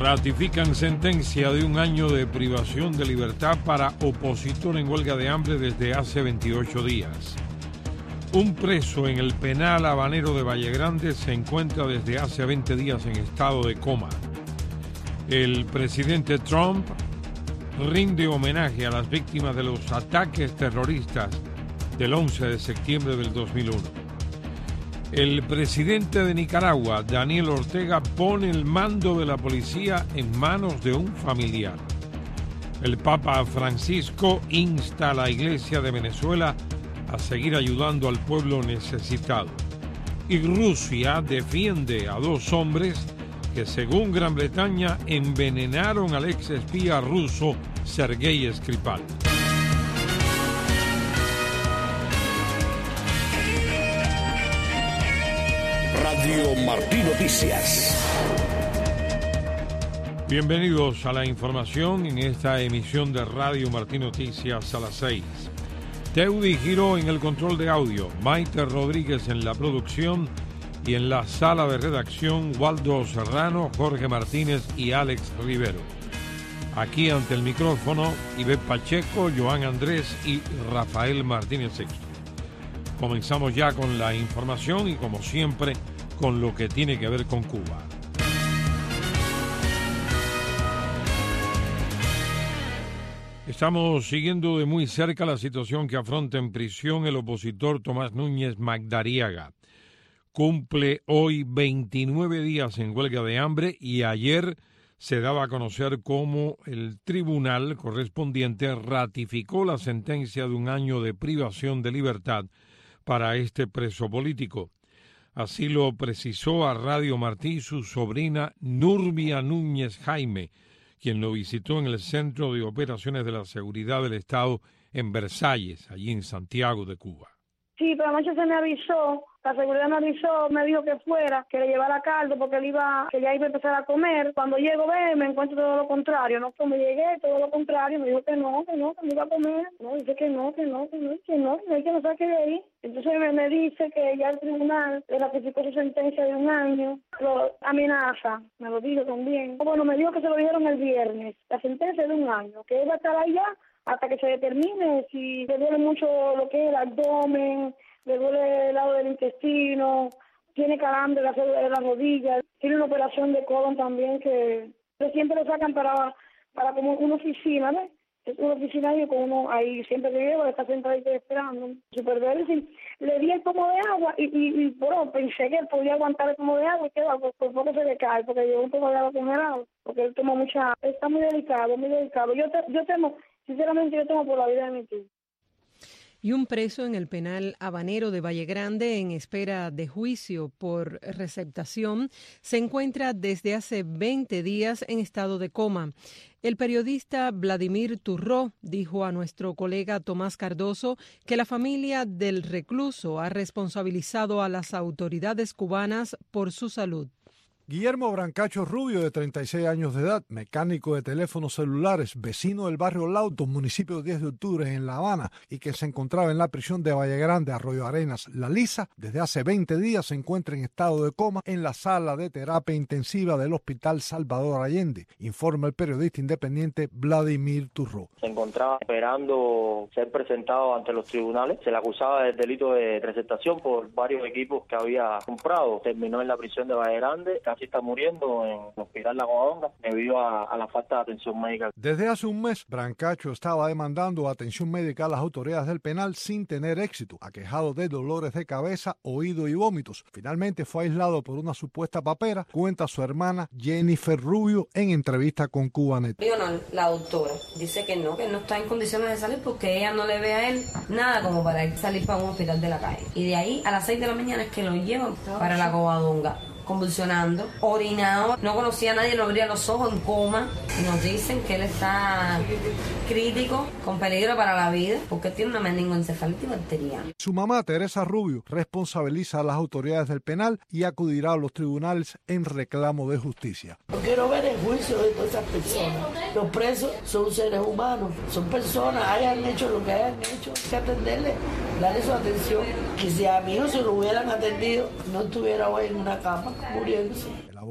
Ratifican sentencia de 1 año de privación de libertad para opositor en huelga de hambre desde hace 28 días. Un preso en el penal habanero de Vallegrande se encuentra desde hace 20 días en estado de coma. El presidente Trump rinde homenaje a las víctimas de los ataques terroristas del 11 de septiembre del 2001. El presidente de Nicaragua, Daniel Ortega, pone el mando de la policía en manos de un familiar. El Papa Francisco insta a la Iglesia de Venezuela a seguir ayudando al pueblo necesitado. Y Rusia defiende a 2 hombres que, según Gran Bretaña, envenenaron al ex espía ruso Sergei Skripal. Radio Martí Noticias. Bienvenidos a la información en esta emisión de Radio Martí Noticias a las 6. Teudi Giró en el control de audio, Maite Rodríguez en la producción y en la sala de redacción Waldo Serrano, Jorge Martínez y Alex Rivero. Aquí ante el micrófono Ivette Pacheco, Joan Andrés y Rafael Martínez Sexto. Comenzamos ya con la información y, como siempre, con lo que tiene que ver con Cuba. Estamos siguiendo de muy cerca la situación que afronta en prisión el opositor Tomás Núñez Magdariaga. Cumple hoy 29 días en huelga de hambre y ayer se daba a conocer cómo el tribunal correspondiente ratificó la sentencia de 1 año de privación de libertad para este preso político. Así lo precisó a Radio Martí su sobrina Nurbia Núñez Jaime, quien lo visitó en el Centro de Operaciones de la Seguridad del Estado en Versalles, allí en Santiago de Cuba. Sí, pero anoche se me avisó, la seguridad me avisó, me dijo que fuera, que le llevara caldo porque que ya iba a empezar a comer. Cuando llego, me encuentro todo lo contrario, no como llegué, todo lo contrario, me dijo que no me iba a comer, no, dice que no saque de ahí. Entonces me dice que ya el tribunal le ratificó su sentencia de 1 año, lo amenaza, me lo dijo también. Bueno, me dijo que se lo dijeron el viernes, la sentencia de 1 año, que iba a estar allá hasta que se determine si le duele mucho lo que es el abdomen, le duele el lado del intestino, tiene calambre de las rodillas, tiene una operación de colon también que siempre lo sacan para como una oficina, ¿ves? Es una oficina y con uno ahí siempre que lleva, está sentado ahí esperando. Super verde, le di el pomo de agua y bueno, pensé que él podía aguantar el pomo de agua y quedó, por poco se le cae, porque llevó un poco de agua con el agua, porque él toma mucha, está muy delicado. Yo temo, sinceramente yo temo por la vida de mi tío. Y un preso en el penal habanero de Vallegrande en espera de juicio por receptación se encuentra desde hace 20 días en estado de coma. El periodista Vladimir Turró dijo a nuestro colega Tomás Cardoso que la familia del recluso ha responsabilizado a las autoridades cubanas por su salud. Guillermo Brancacho Rubio, de 36 años de edad, mecánico de teléfonos celulares, vecino del barrio Lauto, municipio de 10 de octubre en La Habana, y que se encontraba en la prisión de Vallegrande, Arroyo Arenas, La Lisa, desde hace 20 días se encuentra en estado de coma en la sala de terapia intensiva del Hospital Salvador Allende, informa el periodista independiente Vladimir Turró. Se encontraba esperando ser presentado ante los tribunales. Se le acusaba del delito de receptación por varios equipos que había comprado. Terminó en la prisión de Vallegrande. Casi está muriendo en el hospital La Covadonga debido a la falta de atención médica. Desde hace un mes, Brancacho estaba demandando atención médica a las autoridades del penal sin tener éxito, aquejado de dolores de cabeza, oído y vómitos. Finalmente fue aislado por una supuesta papera, cuenta su hermana Jennifer Rubio en entrevista con Cubanet. La doctora dice que no está en condiciones de salir porque ella no le ve a él nada como para salir para un hospital de la calle. Y de ahí a las 6 de la mañana es que lo llevan para La Covadonga. Convulsionando, orinado, no conocía a nadie, no abría los ojos, en coma, y nos dicen que él está crítico, con peligro para la vida, porque tiene una meningoencefalitis bacteriana. Su mamá, Teresa Rubio, responsabiliza a las autoridades del penal y acudirá a los tribunales en reclamo de justicia. No quiero ver el juicio de todas esas personas. Los presos son seres humanos, son personas, hayan hecho lo que hayan hecho, hay que atenderles, darle su atención, que si a mí no se lo hubieran atendido, no estuviera hoy en una cama muriéndose. El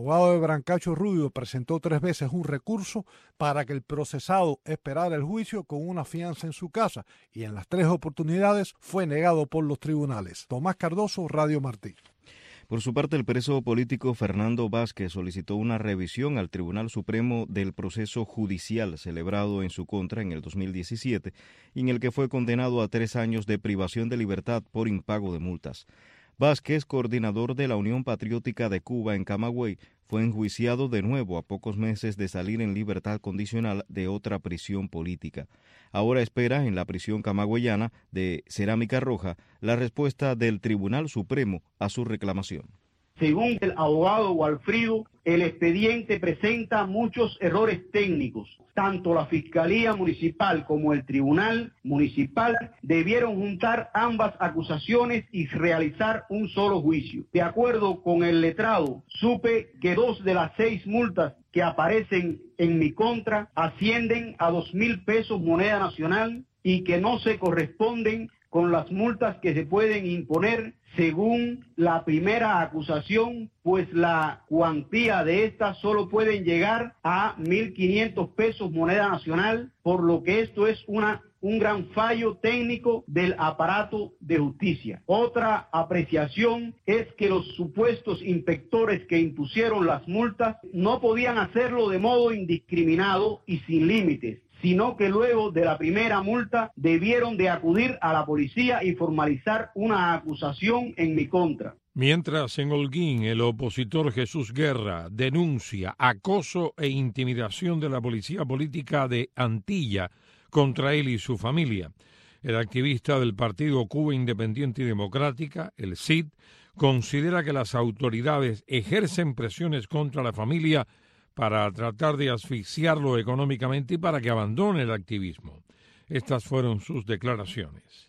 abogado de Brancacho Rubio presentó 3 veces un recurso para que el procesado esperara el juicio con una fianza en su casa y en las 3 oportunidades fue negado por los tribunales. Tomás Cardoso, Radio Martí. Por su parte, el preso político Fernando Vázquez solicitó una revisión al Tribunal Supremo del proceso judicial celebrado en su contra en el 2017 y en el que fue condenado a 3 años de privación de libertad por impago de multas. Vázquez, coordinador de la Unión Patriótica de Cuba en Camagüey, fue enjuiciado de nuevo a pocos meses de salir en libertad condicional de otra prisión política. Ahora espera en la prisión camagüeyana de Cerámica Roja la respuesta del Tribunal Supremo a su reclamación. Según el abogado Walfrido, el expediente presenta muchos errores técnicos. Tanto la Fiscalía Municipal como el Tribunal Municipal debieron juntar ambas acusaciones y realizar un solo juicio. De acuerdo con el letrado, supe que 2 de las 6 multas que aparecen en mi contra ascienden a 2.000 pesos moneda nacional y que no se corresponden con las multas que se pueden imponer según la primera acusación, pues la cuantía de estas solo pueden llegar a 1.500 pesos moneda nacional, por lo que esto es un gran fallo técnico del aparato de justicia. Otra apreciación es que los supuestos inspectores que impusieron las multas no podían hacerlo de modo indiscriminado y sin límites, sino que luego de la primera multa debieron de acudir a la policía y formalizar una acusación en mi contra. Mientras en Holguín el opositor Jesús Guerra denuncia acoso e intimidación de la policía política de Antilla contra él y su familia. El activista del partido Cuba Independiente y Democrática, el CID, considera que las autoridades ejercen presiones contra la familia para tratar de asfixiarlo económicamente y para que abandone el activismo. Estas fueron sus declaraciones.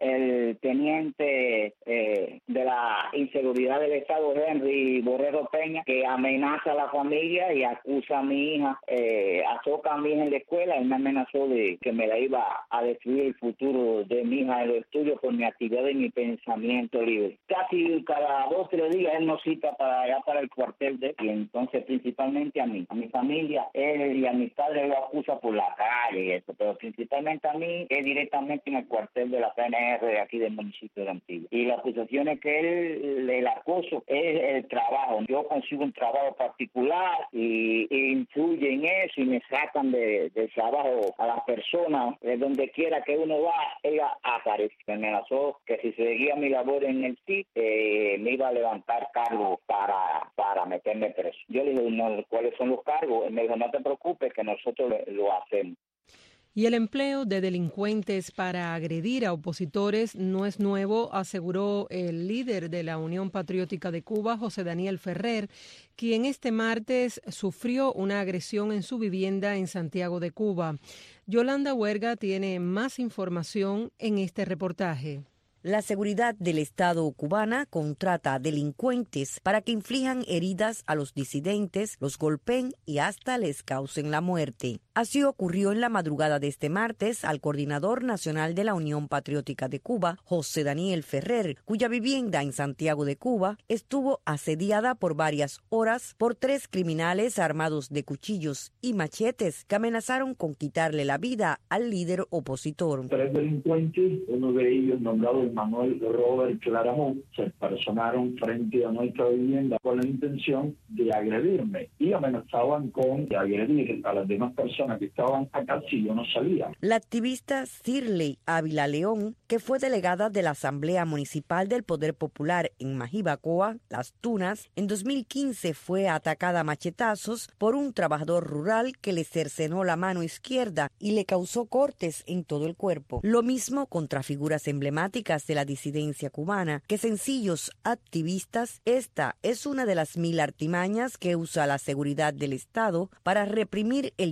El teniente de la inseguridad del Estado, Henry Borrero Peña, que amenaza a la familia y acusa a mi hija, azoca a mi hija en la escuela. Él me amenazó de que me la iba a destruir el futuro de mi hija en los estudios por mi actividad y mi pensamiento libre. Casi cada 2 o 3 días él nos cita para allá, para el cuartel de él, y entonces principalmente a mí, a mi familia, él y a mis padres lo acusa por la calle y eso, pero principalmente a mí es directamente en el cuartel de la PNR de aquí del municipio de Antilla. Y la acusación es que el acoso es el trabajo. Yo consigo un trabajo particular y influye en eso y me sacan del trabajo a las personas. De donde quiera que uno va, ella aparece. Me amenazó que si seguía mi labor en el CID, me iba a levantar cargos para meterme preso. Yo le dije, no, ¿cuáles son los cargos? Él me dijo, no te preocupes, que nosotros lo hacemos. Y el empleo de delincuentes para agredir a opositores no es nuevo, aseguró el líder de la Unión Patriótica de Cuba, José Daniel Ferrer, quien este martes sufrió una agresión en su vivienda en Santiago de Cuba. Yolanda Huerga tiene más información en este reportaje. La seguridad del Estado cubana contrata a delincuentes para que inflijan heridas a los disidentes, los golpeen y hasta les causen la muerte. Así ocurrió en la madrugada de este martes al coordinador nacional de la Unión Patriótica de Cuba, José Daniel Ferrer, cuya vivienda en Santiago de Cuba estuvo asediada por varias horas por 3 criminales armados de cuchillos y machetes que amenazaron con quitarle la vida al líder opositor. 3 delincuentes, uno de ellos nombrado Manuel Robert Claramón, se personaron frente a nuestra vivienda con la intención de agredirme y amenazaban con agredir a las demás personas que estaban acá si yo no salía. La activista Cirley Ávila León, que fue delegada de la Asamblea Municipal del Poder Popular en Majibacoa, Las Tunas, en 2015 fue atacada a machetazos por un trabajador rural que le cercenó la mano izquierda y le causó cortes en todo el cuerpo. Lo mismo contra figuras emblemáticas de la disidencia cubana que sencillos activistas. Esta es una de las 1000 artimañas que usa la seguridad del Estado para reprimir el disenso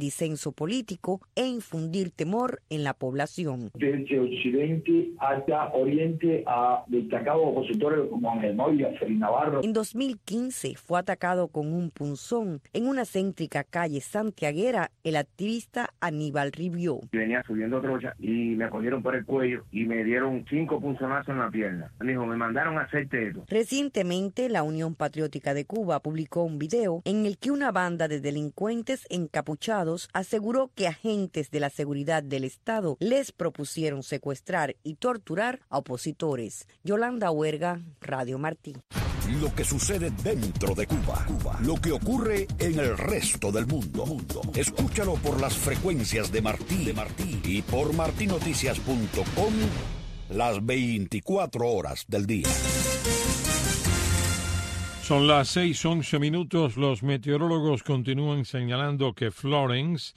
preso político e infundir temor en la población. Desde Occidente hasta Oriente a destacados opositores como Ángel Moya, Félix Navarro. En 2015 fue atacado con un punzón en una céntrica calle santiaguera el activista Aníbal Rivió. Venía subiendo trocha y me cogieron por el cuello y me dieron 5 punzonazos en la pierna. Me dijo, me mandaron a hacerte eso. Recientemente, la Unión Patriótica de Cuba publicó un video en el que una banda de delincuentes encapuchados aseguró que agentes de la seguridad del Estado les propusieron secuestrar y torturar a opositores. Yolanda Huerga, Radio Martí. Lo que sucede dentro de Cuba. Lo que ocurre en el resto del mundo. Escúchalo por las frecuencias de Martí y por martinoticias.com las 24 horas del día. Son las 6:11. Los meteorólogos continúan señalando que Florence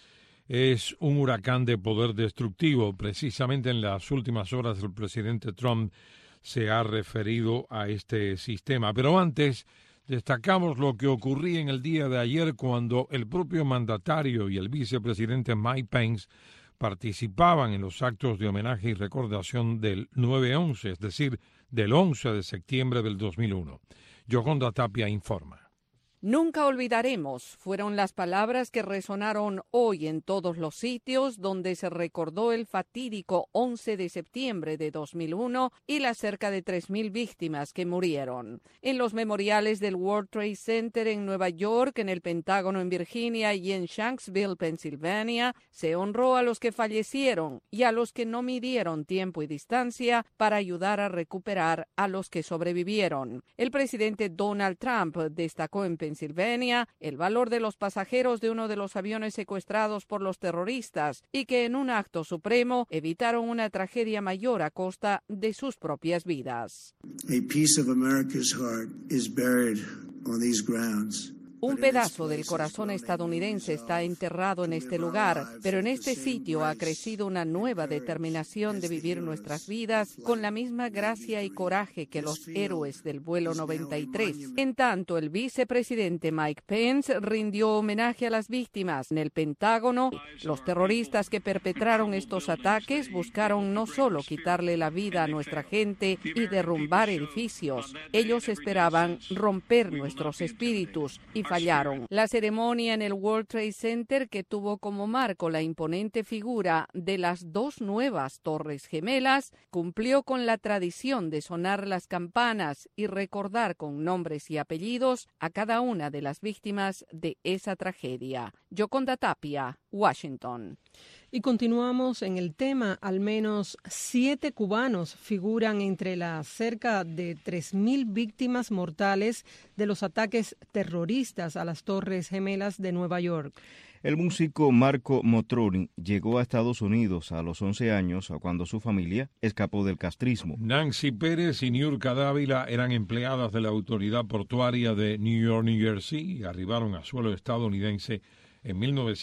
es un huracán de poder destructivo. Precisamente en las últimas horas el presidente Trump se ha referido a este sistema. Pero antes, destacamos lo que ocurría en el día de ayer cuando el propio mandatario y el vicepresidente Mike Pence participaban en los actos de homenaje y recordación del 9/11, es decir, del 11 de septiembre del 2001. Yoconda Tapia informa. Nunca olvidaremos, fueron las palabras que resonaron hoy en todos los sitios donde se recordó el fatídico 11 de septiembre de 2001 y las cerca de 3.000 víctimas que murieron. En los memoriales del World Trade Center en Nueva York, en el Pentágono en Virginia y en Shanksville, Pensilvania, se honró a los que fallecieron y a los que no midieron tiempo y distancia para ayudar a recuperar a los que sobrevivieron. El presidente Donald Trump destacó en Pensilvania el valor de los pasajeros de uno de los aviones secuestrados por los terroristas y que en un acto supremo evitaron una tragedia mayor a costa de sus propias vidas. A piece of America's heart is buried on these grounds. Un pedazo del corazón estadounidense está enterrado en este lugar, pero en este sitio ha crecido una nueva determinación de vivir nuestras vidas con la misma gracia y coraje que los héroes del vuelo 93. En tanto, el vicepresidente Mike Pence rindió homenaje a las víctimas. En el Pentágono, los terroristas que perpetraron estos ataques buscaron no solo quitarle la vida a nuestra gente y derrumbar edificios, ellos esperaban romper nuestros espíritus y fallaron. La ceremonia en el World Trade Center, que tuvo como marco la imponente figura de las 2 nuevas torres gemelas, cumplió con la tradición de sonar las campanas y recordar con nombres y apellidos a cada una de las víctimas de esa tragedia. Yoconda Tapia, Washington. Y continuamos en el tema. Al menos 7 cubanos figuran entre las cerca de 3.000 víctimas mortales de los ataques terroristas a las Torres Gemelas de Nueva York. El músico Marco Motroni llegó a Estados Unidos a los 11 años cuando su familia escapó del castrismo. Nancy Pérez y Niurka Dávila eran empleadas de la autoridad portuaria de New York, New Jersey y arribaron a suelo estadounidense en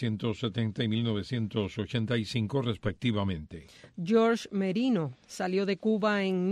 1970 y 1985 respectivamente. George Merino salió de Cuba en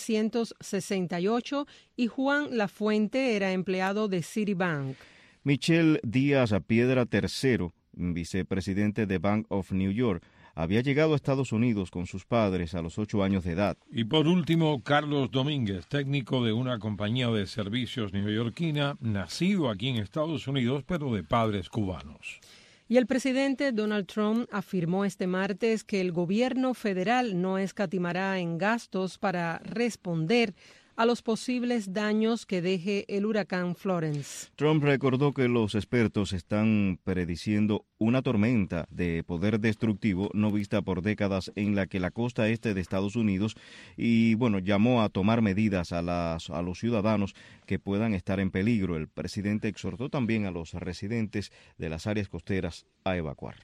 1968 y Juan Lafuente era empleado de Citibank. Michelle Díaz Piedra III, vicepresidente de Bank of New York, había llegado a Estados Unidos con sus padres a los 8 años de edad. Y por último, Carlos Domínguez, técnico de una compañía de servicios neoyorquina, nacido aquí en Estados Unidos, pero de padres cubanos. Y el presidente Donald Trump afirmó este martes que el gobierno federal no escatimará en gastos para responder a los posibles daños que deje el huracán Florence. Trump recordó que los expertos están prediciendo una tormenta de poder destructivo no vista por décadas en la que la costa este de Estados Unidos y, llamó a tomar medidas a los ciudadanos que puedan estar en peligro. El presidente exhortó también a los residentes de las áreas costeras a evacuar.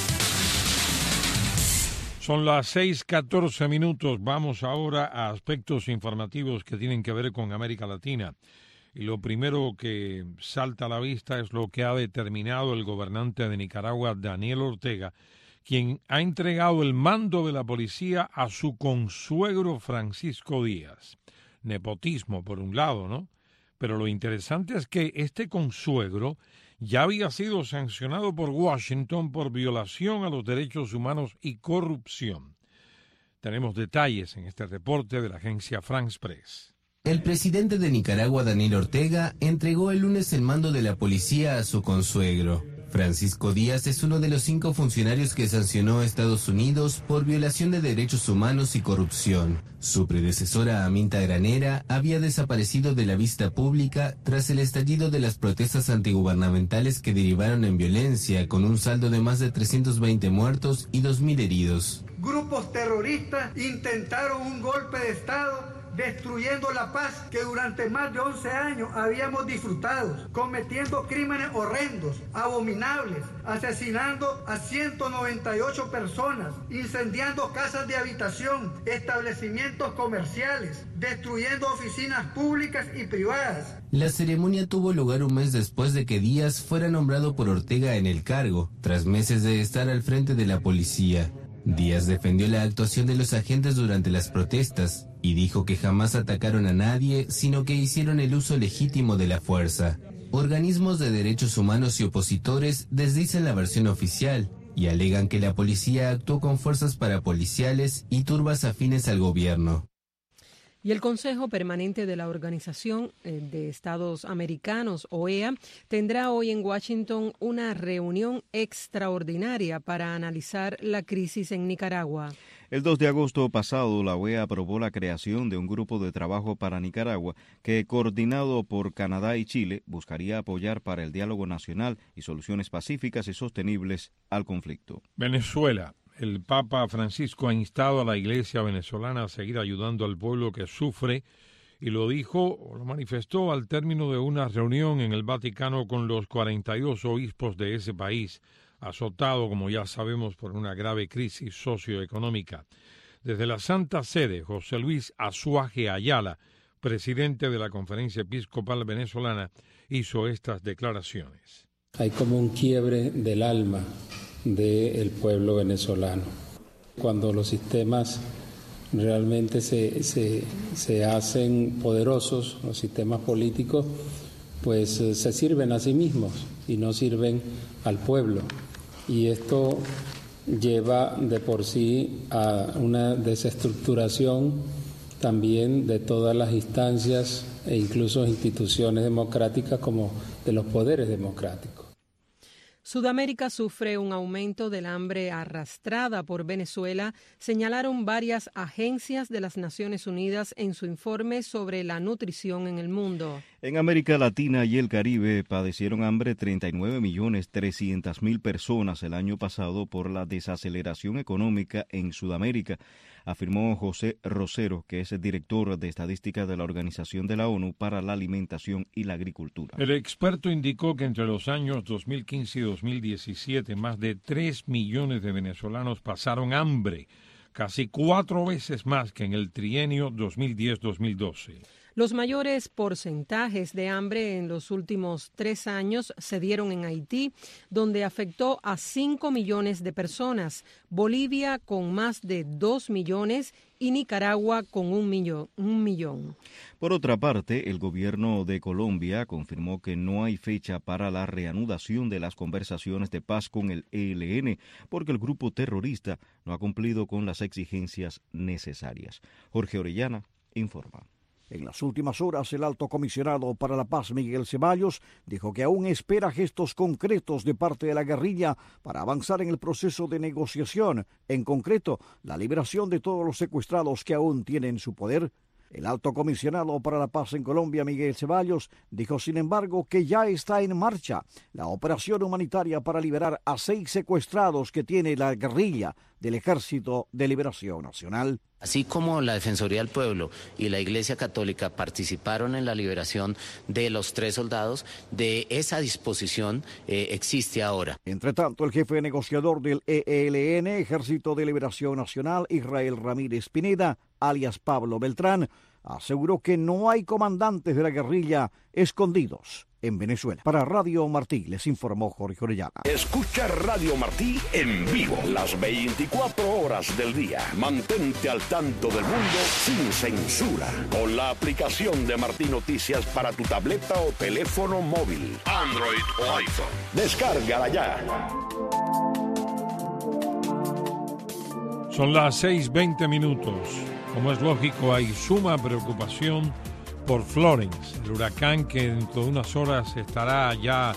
Son las 6:14. Vamos ahora a aspectos informativos que tienen que ver con América Latina. Y lo primero que salta a la vista es lo que ha determinado el gobernante de Nicaragua, Daniel Ortega, quien ha entregado el mando de la policía a su consuegro Francisco Díaz. Nepotismo, por un lado, ¿no? Pero lo interesante es que este consuegro ya había sido sancionado por Washington por violación a los derechos humanos y corrupción. Tenemos detalles en este reporte de la agencia France Press. El presidente de Nicaragua, Daniel Ortega, entregó el lunes el mando de la policía a su consuegro. Francisco Díaz es uno de los 5 funcionarios que sancionó a Estados Unidos por violación de derechos humanos y corrupción. Su predecesora, Aminta Granera, había desaparecido de la vista pública tras el estallido de las protestas antigubernamentales que derivaron en violencia, con un saldo de más de 320 muertos y 2.000 heridos. Grupos terroristas intentaron un golpe de Estado destruyendo la paz que durante más de 11 años habíamos disfrutado, cometiendo crímenes horrendos, abominables, asesinando a 198 personas, incendiando casas de habitación, establecimientos comerciales, destruyendo oficinas públicas y privadas. La ceremonia tuvo lugar un mes después de que Díaz fuera nombrado por Ortega en el cargo, tras meses de estar al frente de la policía. Díaz defendió la actuación de los agentes durante las protestas y dijo que jamás atacaron a nadie, sino que hicieron el uso legítimo de la fuerza. Organismos de derechos humanos y opositores desdicen la versión oficial y alegan que la policía actuó con fuerzas parapoliciales y turbas afines al gobierno. Y el Consejo Permanente de la Organización de Estados Americanos, OEA, tendrá hoy en Washington una reunión extraordinaria para analizar la crisis en Nicaragua. El 2 de agosto pasado, la OEA aprobó la creación de un grupo de trabajo para Nicaragua que, coordinado por Canadá y Chile, buscaría apoyar para el diálogo nacional y soluciones pacíficas y sostenibles al conflicto. Venezuela. El Papa Francisco ha instado a la Iglesia venezolana a seguir ayudando al pueblo que sufre y lo manifestó al término de una reunión en el Vaticano con los 42 obispos de ese país, azotado, como ya sabemos, por una grave crisis socioeconómica. Desde la Santa Sede, José Luis Azuaje Ayala, presidente de la Conferencia Episcopal Venezolana, hizo estas declaraciones. Hay como un quiebre del alma del pueblo venezolano. Cuando los sistemas realmente se hacen poderosos, los sistemas políticos, pues se sirven a sí mismos y no sirven al pueblo. Y esto lleva de por sí a una desestructuración también de todas las instancias e incluso instituciones democráticas como de los poderes democráticos. Sudamérica sufre un aumento del hambre arrastrada por Venezuela, señalaron varias agencias de las Naciones Unidas en su informe sobre la nutrición en el mundo. En América Latina y el Caribe padecieron hambre 39.300.000 personas el año pasado por la desaceleración económica en Sudamérica, afirmó José Rosero, que es el director de estadística de la Organización de la ONU para la Alimentación y la Agricultura. El experto indicó que entre los años 2015 y 2017 más de 3 millones de venezolanos pasaron hambre, casi 4 veces más que en el trienio 2010-2012. Los mayores porcentajes de hambre en los últimos 3 años se dieron en Haití, donde afectó a 5 millones de personas, Bolivia con más de 2 millones y Nicaragua con 1 millón. Por otra parte, el gobierno de Colombia confirmó que no hay fecha para la reanudación de las conversaciones de paz con el ELN, porque el grupo terrorista no ha cumplido con las exigencias necesarias. Jorge Orellana informa. En las últimas horas, el alto comisionado para la paz, Miguel Ceballos, dijo que aún espera gestos concretos de parte de la guerrilla para avanzar en el proceso de negociación, en concreto, la liberación de todos los secuestrados que aún tienen su poder. El alto comisionado para la paz en Colombia, Miguel Ceballos, dijo sin embargo que ya está en marcha la operación humanitaria para liberar a 6 secuestrados que tiene la guerrilla del Ejército de Liberación Nacional. Así como la Defensoría del Pueblo y la Iglesia Católica participaron en la liberación de los 3 soldados, de esa disposición existe ahora. Entre tanto, el jefe negociador del ELN, Ejército de Liberación Nacional, Israel Ramírez Pineda, alias Pablo Beltrán, aseguró que no hay comandantes de la guerrilla escondidos en Venezuela. Para Radio Martí les informó Jorge Orellana. Escucha Radio Martí en vivo las 24 horas del día. Mantente al tanto del mundo sin censura con la aplicación de Martí Noticias para tu tableta o teléfono móvil, Android o iPhone. Descárgala ya. Son las 6:20. Como es lógico, hay suma preocupación por Florence, el huracán que dentro de unas horas estará ya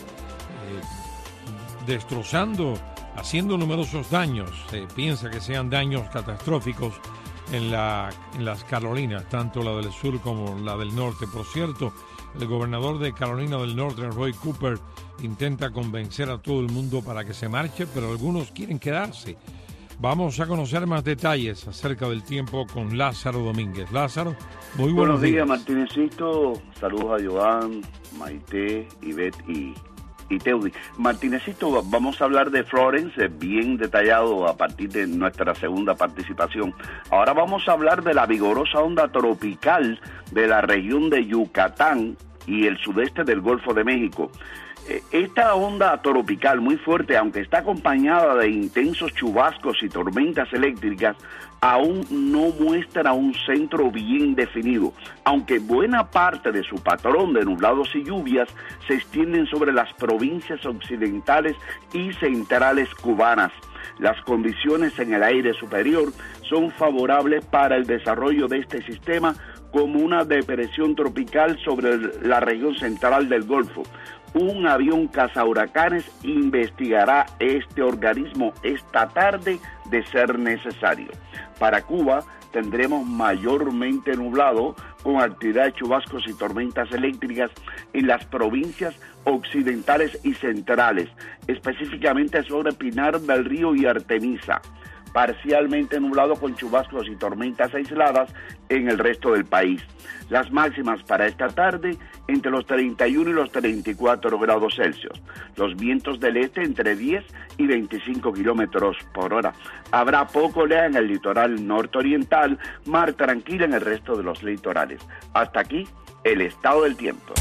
destrozando, haciendo numerosos daños. Se piensa que sean daños catastróficos en las Carolinas, tanto la del sur como la del norte. Por cierto, el gobernador de Carolina del Norte, Roy Cooper, intenta convencer a todo el mundo para que se marche, pero algunos quieren quedarse. Vamos a conocer más detalles acerca del tiempo con Lázaro Domínguez. Lázaro, muy buenos días. Martinecito. Saludos a Joan, Maite, Ivette y Teudi. Martinecito, vamos a hablar de Florence, bien detallado a partir de nuestra segunda participación. Ahora vamos a hablar de la vigorosa onda tropical de la región de Yucatán y el sudeste del Golfo de México. Esta onda tropical muy fuerte, aunque está acompañada de intensos chubascos y tormentas eléctricas, aún no muestra un centro bien definido, aunque buena parte de su patrón de nublados y lluvias se extienden sobre las provincias occidentales y centrales cubanas. Las condiciones en el aire superior son favorables para el desarrollo de este sistema como una depresión tropical sobre la región central del Golfo. Un avión cazahuracanes investigará este organismo esta tarde de ser necesario. Para Cuba tendremos mayormente nublado con actividad de chubascos y tormentas eléctricas en las provincias occidentales y centrales, específicamente sobre Pinar del Río y Artemisa. Parcialmente nublado con chubascos y tormentas aisladas en el resto del país. Las máximas para esta tarde entre los 31 y los 34 grados Celsius. Los vientos del este entre 10 y 25 kilómetros por hora. Habrá poco oleaje en el litoral nororiental, mar tranquila en el resto de los litorales. Hasta aquí el estado del tiempo.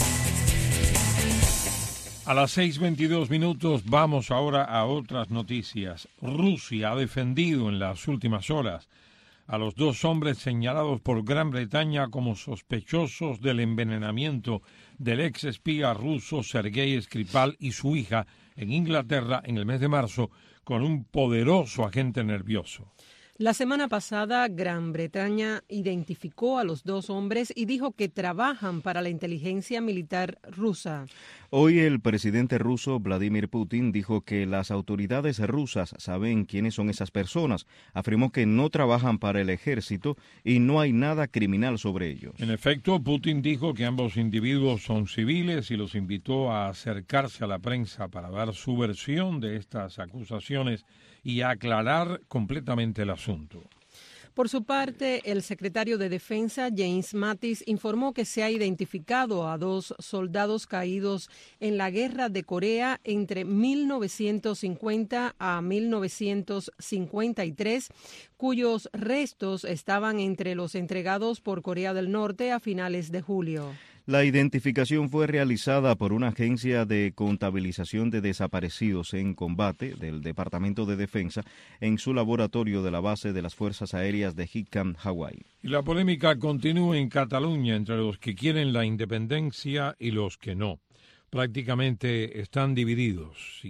A las 6:22 vamos ahora a otras noticias. Rusia ha defendido en las últimas horas a los dos hombres señalados por Gran Bretaña como sospechosos del envenenamiento del ex espía ruso Sergei Skripal y su hija en Inglaterra en el mes de marzo con un poderoso agente nervioso. La semana pasada, Gran Bretaña identificó a los dos hombres y dijo que trabajan para la inteligencia militar rusa. Hoy el presidente ruso Vladimir Putin dijo que las autoridades rusas saben quiénes son esas personas. Afirmó que no trabajan para el ejército y no hay nada criminal sobre ellos. En efecto, Putin dijo que ambos individuos son civiles y los invitó a acercarse a la prensa para dar su versión de estas acusaciones y aclarar completamente el asunto. Por su parte, el secretario de Defensa, James Mattis, informó que se ha identificado a dos soldados caídos en la Guerra de Corea entre 1950 a 1953, cuyos restos estaban entre los entregados por Corea del Norte a finales de julio. La identificación fue realizada por una agencia de contabilización de desaparecidos en combate del Departamento de Defensa en su laboratorio de la base de las Fuerzas Aéreas de Hickam, Hawái. Y la polémica continúa en Cataluña entre los que quieren la independencia y los que no. Prácticamente están divididos,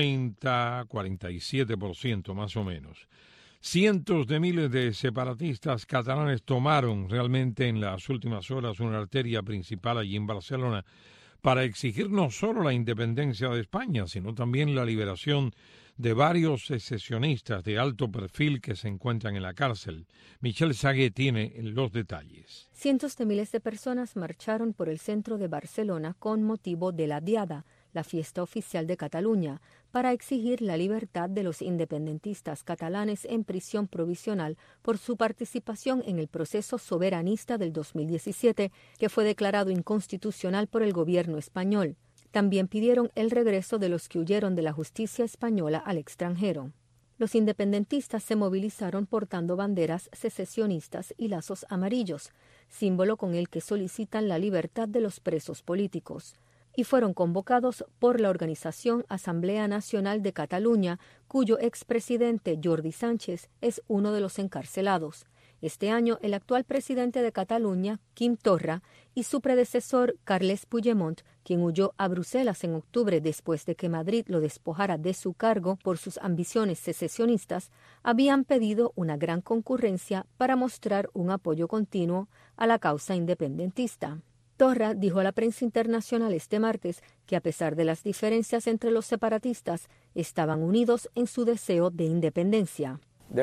50-47% más o menos. Cientos de miles de separatistas catalanes tomaron realmente en las últimas horas una arteria principal allí en Barcelona para exigir no solo la independencia de España, sino también la liberación de varios secesionistas de alto perfil que se encuentran en la cárcel. Michelle Sagué tiene los detalles. Cientos de miles de personas marcharon por el centro de Barcelona con motivo de la Diada, la fiesta oficial de Cataluña, para exigir la libertad de los independentistas catalanes en prisión provisional por su participación en el proceso soberanista del 2017, que fue declarado inconstitucional por el gobierno español. También pidieron el regreso de los que huyeron de la justicia española al extranjero. Los independentistas se movilizaron portando banderas secesionistas y lazos amarillos, símbolo con el que solicitan la libertad de los presos políticos, y fueron convocados por la organización Asamblea Nacional de Cataluña, cuyo expresidente Jordi Sánchez es uno de los encarcelados. Este año, el actual presidente de Cataluña, Quim Torra, y su predecesor, Carles Puigdemont, quien huyó a Bruselas en octubre después de que Madrid lo despojara de su cargo por sus ambiciones secesionistas, habían pedido una gran concurrencia para mostrar un apoyo continuo a la causa independentista. Torra dijo a la prensa internacional este martes que a pesar de las diferencias entre los separatistas, estaban unidos en su deseo de independencia.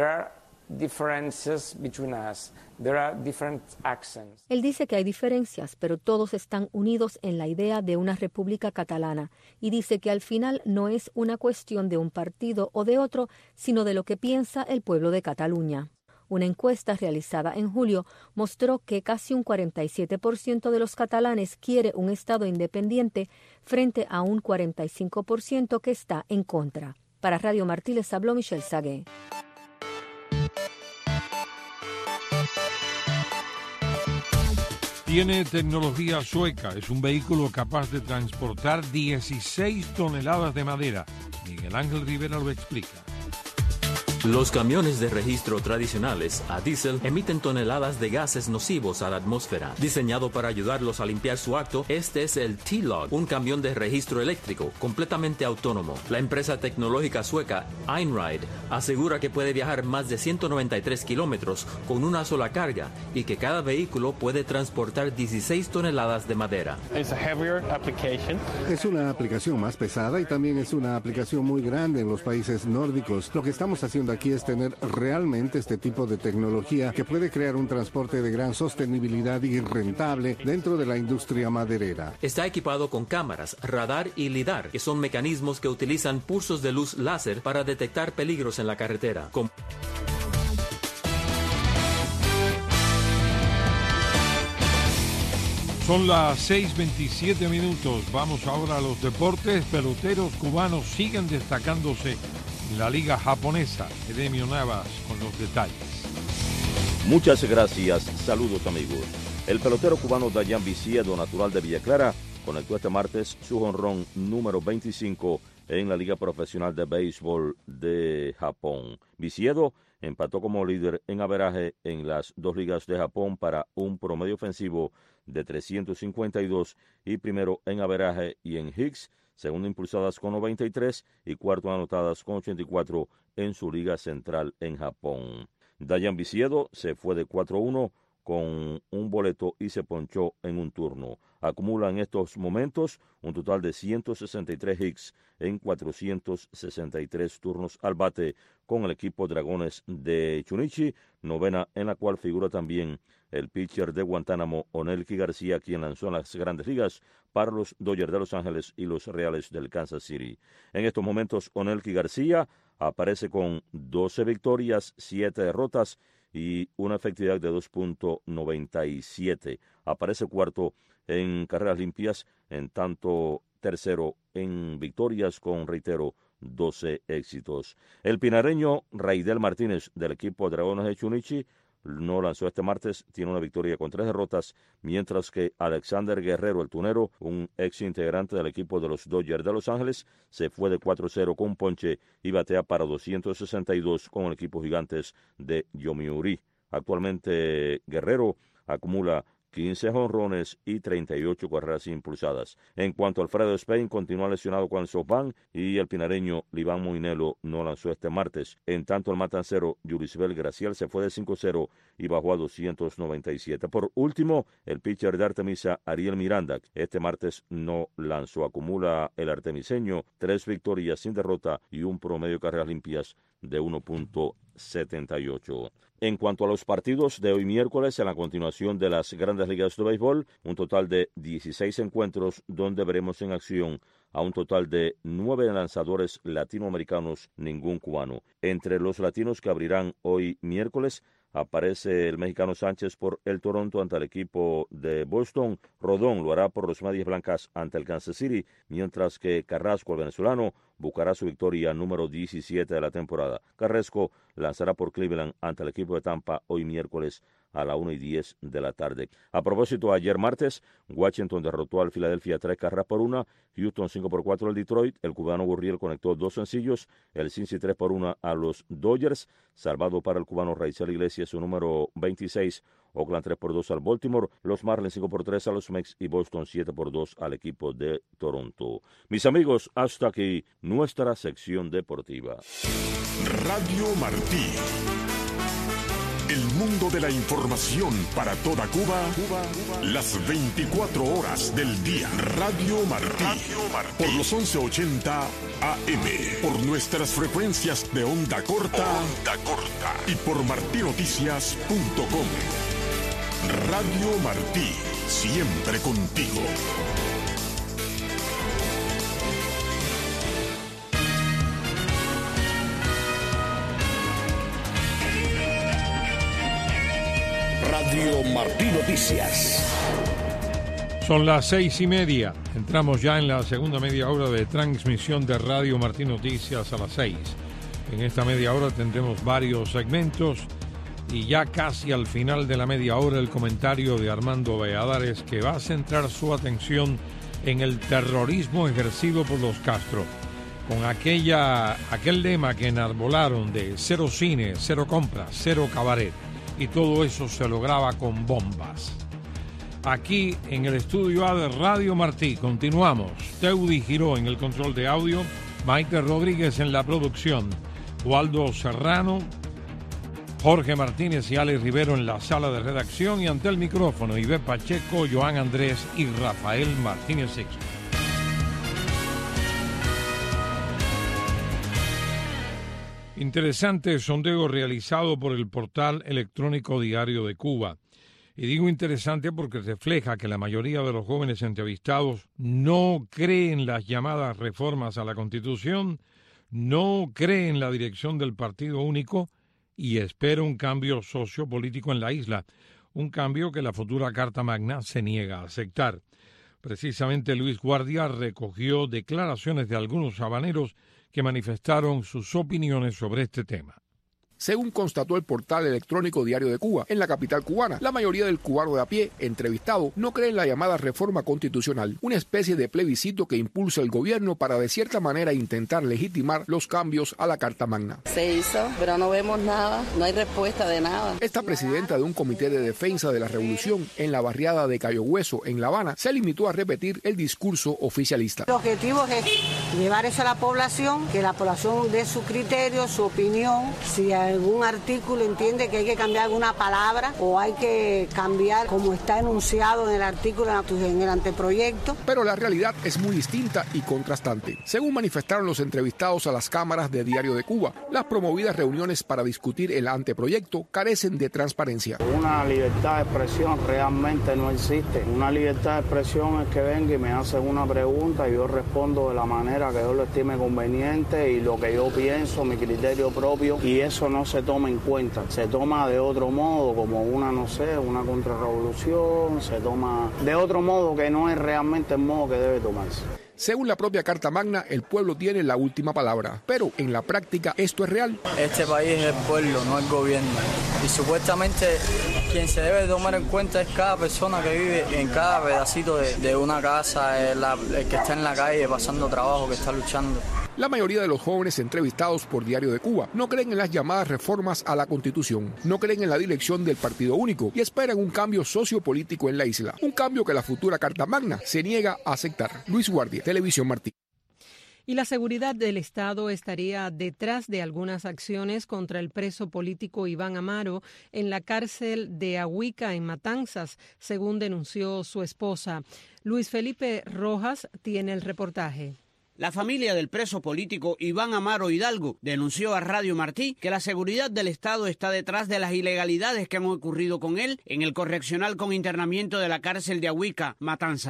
Él dice que hay diferencias, pero todos están unidos en la idea de una república catalana, y dice que al final no es una cuestión de un partido o de otro, sino de lo que piensa el pueblo de Cataluña. Una encuesta realizada en julio mostró que casi un 47% de los catalanes quiere un Estado independiente frente a un 45% que está en contra. Para Radio Martí les habló Michelle Sagué. Tiene tecnología sueca, es un vehículo capaz de transportar 16 toneladas de madera. Miguel Ángel Rivera lo explica. Los camiones de registro tradicionales a diésel emiten toneladas de gases nocivos a la atmósfera. Diseñado para ayudarlos a limpiar su acto, este es el T-Log, un camión de registro eléctrico completamente autónomo. La empresa tecnológica sueca Einride asegura que puede viajar más de 193 kilómetros con una sola carga y que cada vehículo puede transportar 16 toneladas de madera. Es una aplicación más pesada y también es una aplicación muy grande en los países nórdicos. Lo que estamos haciendo aquí es tener realmente este tipo de tecnología que puede crear un transporte de gran sostenibilidad y rentable dentro de la industria maderera. Está equipado con cámaras, radar y lidar, que son mecanismos que utilizan pulsos de luz láser para detectar peligros en la carretera. Son las 6:27 minutos. Vamos ahora a los deportes. Peloteros cubanos siguen destacándose en la liga japonesa. Edemio Navas con los detalles. Muchas gracias. Saludos, amigos. El pelotero cubano Dayan Viciedo, natural de Villa Clara, conectó este martes su jonrón número 25 en la Liga Profesional de Béisbol de Japón. Viciedo empató como líder en averaje en las dos ligas de Japón para un promedio ofensivo de 352 y primero en averaje y en Hicks, segundo impulsadas con 93 y cuarto anotadas con 84 en su liga central en Japón. Dayan Viciedo se fue de 4-1 con un boleto y se ponchó en un turno. Acumula en estos momentos un total de 163 hits en 463 turnos al bate con el equipo Dragones de Chunichi, novena en la cual figura también el pitcher de Guantánamo, Onelki García, quien lanzó en las grandes ligas para los Dodgers de Los Ángeles y los Reales del Kansas City. En estos momentos, Onelki García aparece con 12 victorias, 7 derrotas y una efectividad de 2.97. Aparece cuarto en carreras limpias, en tanto tercero en victorias con, reitero, 12 éxitos. El pinareño Raidel Martínez del equipo Dragones de Chunichi no lanzó este martes, tiene una victoria con 3 derrotas, mientras que Alexander Guerrero, el tunero, un ex integrante del equipo de los Dodgers de Los Ángeles, se fue de 4-0 con ponche y batea para 262 con el equipo Gigantes de Yomiuri. Actualmente Guerrero acumula 15 jonrones y 38 carreras impulsadas. En cuanto a Alfredo Spain, continúa lesionado con el softball y el pinareño Liván Moinelo no lanzó este martes. En tanto, el matancero Yurisbel Graciel se fue de 5-0 y bajó a 297. Por último, el pitcher de Artemisa, Ariel Miranda, este martes no lanzó. Acumula el artemiseño 3 victorias sin derrota y un promedio de carreras limpias de 1.78. En cuanto a los partidos de hoy miércoles, en la continuación de las grandes ligas de béisbol, un total de 16 encuentros donde veremos en acción a un total de 9 lanzadores latinoamericanos, ningún cubano. Entre los latinos que abrirán hoy miércoles, aparece el mexicano Sánchez por el Toronto ante el equipo de Boston. Rodón lo hará por los Medias Blancas ante el Kansas City, mientras que Carrasco, el venezolano, buscará su victoria número 17 de la temporada. Carrasco lanzará por Cleveland ante el equipo de Tampa hoy miércoles a la 1:10 de la tarde. A propósito, ayer martes, Washington derrotó al Philadelphia 3-1, Houston 5-4 al Detroit, el cubano Gurriel conectó 2 sencillos, el Cincy 3-1 a los Dodgers, salvado para el cubano Raizel Iglesias su número 26, Oakland 3-2 al Baltimore, los Marlins 5-3 a los Mets y Boston 7-2 al equipo de Toronto. Mis amigos, hasta aquí nuestra sección deportiva. Radio Martí. El mundo de la información para toda Cuba, las 24 horas del día. Radio Martí. Por los 1180 AM. Por nuestras frecuencias de onda corta. Y por martinoticias.com. Radio Martí. Siempre contigo. Radio Martí Noticias. Son las 6:30. Entramos ya en la segunda media hora de transmisión de Radio Martí Noticias a las 6. En esta media hora tendremos varios segmentos y ya casi al final de la media hora el comentario de Armando Valladares, que va a centrar su atención en el terrorismo ejercido por los Castro, con aquel lema que enarbolaron de cero cine, cero compras, cero cabaret, y todo eso se lograba con bombas. Aquí en el estudio A de Radio Martí continuamos. Teudi Giró en el control de audio, Maite Rodríguez en la producción, Waldo Serrano, Jorge Martínez y Alex Rivero en la sala de redacción, y ante el micrófono Ivette Pacheco, Joan Andrés y Rafael Martínez Sixto. Interesante sondeo realizado por el portal electrónico Diario de Cuba. Y digo interesante porque refleja que la mayoría de los jóvenes entrevistados no creen las llamadas reformas a la Constitución, no creen la dirección del Partido Único y espera un cambio sociopolítico en la isla, un cambio que la futura Carta Magna se niega a aceptar. Precisamente Luis Guardia recogió declaraciones de algunos habaneros que manifestaron sus opiniones sobre este tema. Según constató el portal electrónico Diario de Cuba, en la capital cubana, la mayoría del cubano de a pie entrevistado no cree en la llamada reforma constitucional, una especie de plebiscito que impulsa el gobierno para de cierta manera intentar legitimar los cambios a la Carta Magna. Se hizo, pero no vemos nada, no hay respuesta de nada. Esta presidenta de un comité de defensa de la revolución en la barriada de Cayo Hueso, en La Habana, se limitó a repetir el discurso oficialista. El objetivo es llevar eso a la población, que la población dé su criterio, su opinión, si algún artículo entiende que hay que cambiar alguna palabra o hay que cambiar como está enunciado en el artículo, en el anteproyecto. Pero la realidad es muy distinta y contrastante. Según manifestaron los entrevistados a las cámaras de Diario de Cuba, las promovidas reuniones para discutir el anteproyecto carecen de transparencia. Una libertad de expresión realmente no existe. Una libertad de expresión es que venga y me hacen una pregunta y yo respondo de la manera que yo lo estime conveniente y lo que yo pienso, mi criterio propio, y eso no se toma en cuenta. Se toma de otro modo, como una contrarrevolución, se toma de otro modo que no es realmente el modo que debe tomarse. Según la propia Carta Magna, el pueblo tiene la última palabra, pero en la práctica esto es real. Este país es el pueblo, no el gobierno. Y supuestamente quien se debe tomar en cuenta es cada persona que vive en cada pedacito de una casa, el que está en la calle pasando trabajo, que está luchando. La mayoría de los jóvenes entrevistados por Diario de Cuba no creen en las llamadas reformas a la Constitución, no creen en la dirección del Partido Único y esperan un cambio sociopolítico en la isla, un cambio que la futura Carta Magna se niega a aceptar. Luis Guardia, Televisión Martí. Y la seguridad del Estado estaría detrás de algunas acciones contra el preso político Iván Amaro en la cárcel de Ahuica, en Matanzas, según denunció su esposa. Luis Felipe Rojas tiene el reportaje. La familia del preso político Iván Amaro Hidalgo denunció a Radio Martí que la seguridad del Estado está detrás de las ilegalidades que han ocurrido con él en el correccional con internamiento de la cárcel de Ahuica, Matanzas.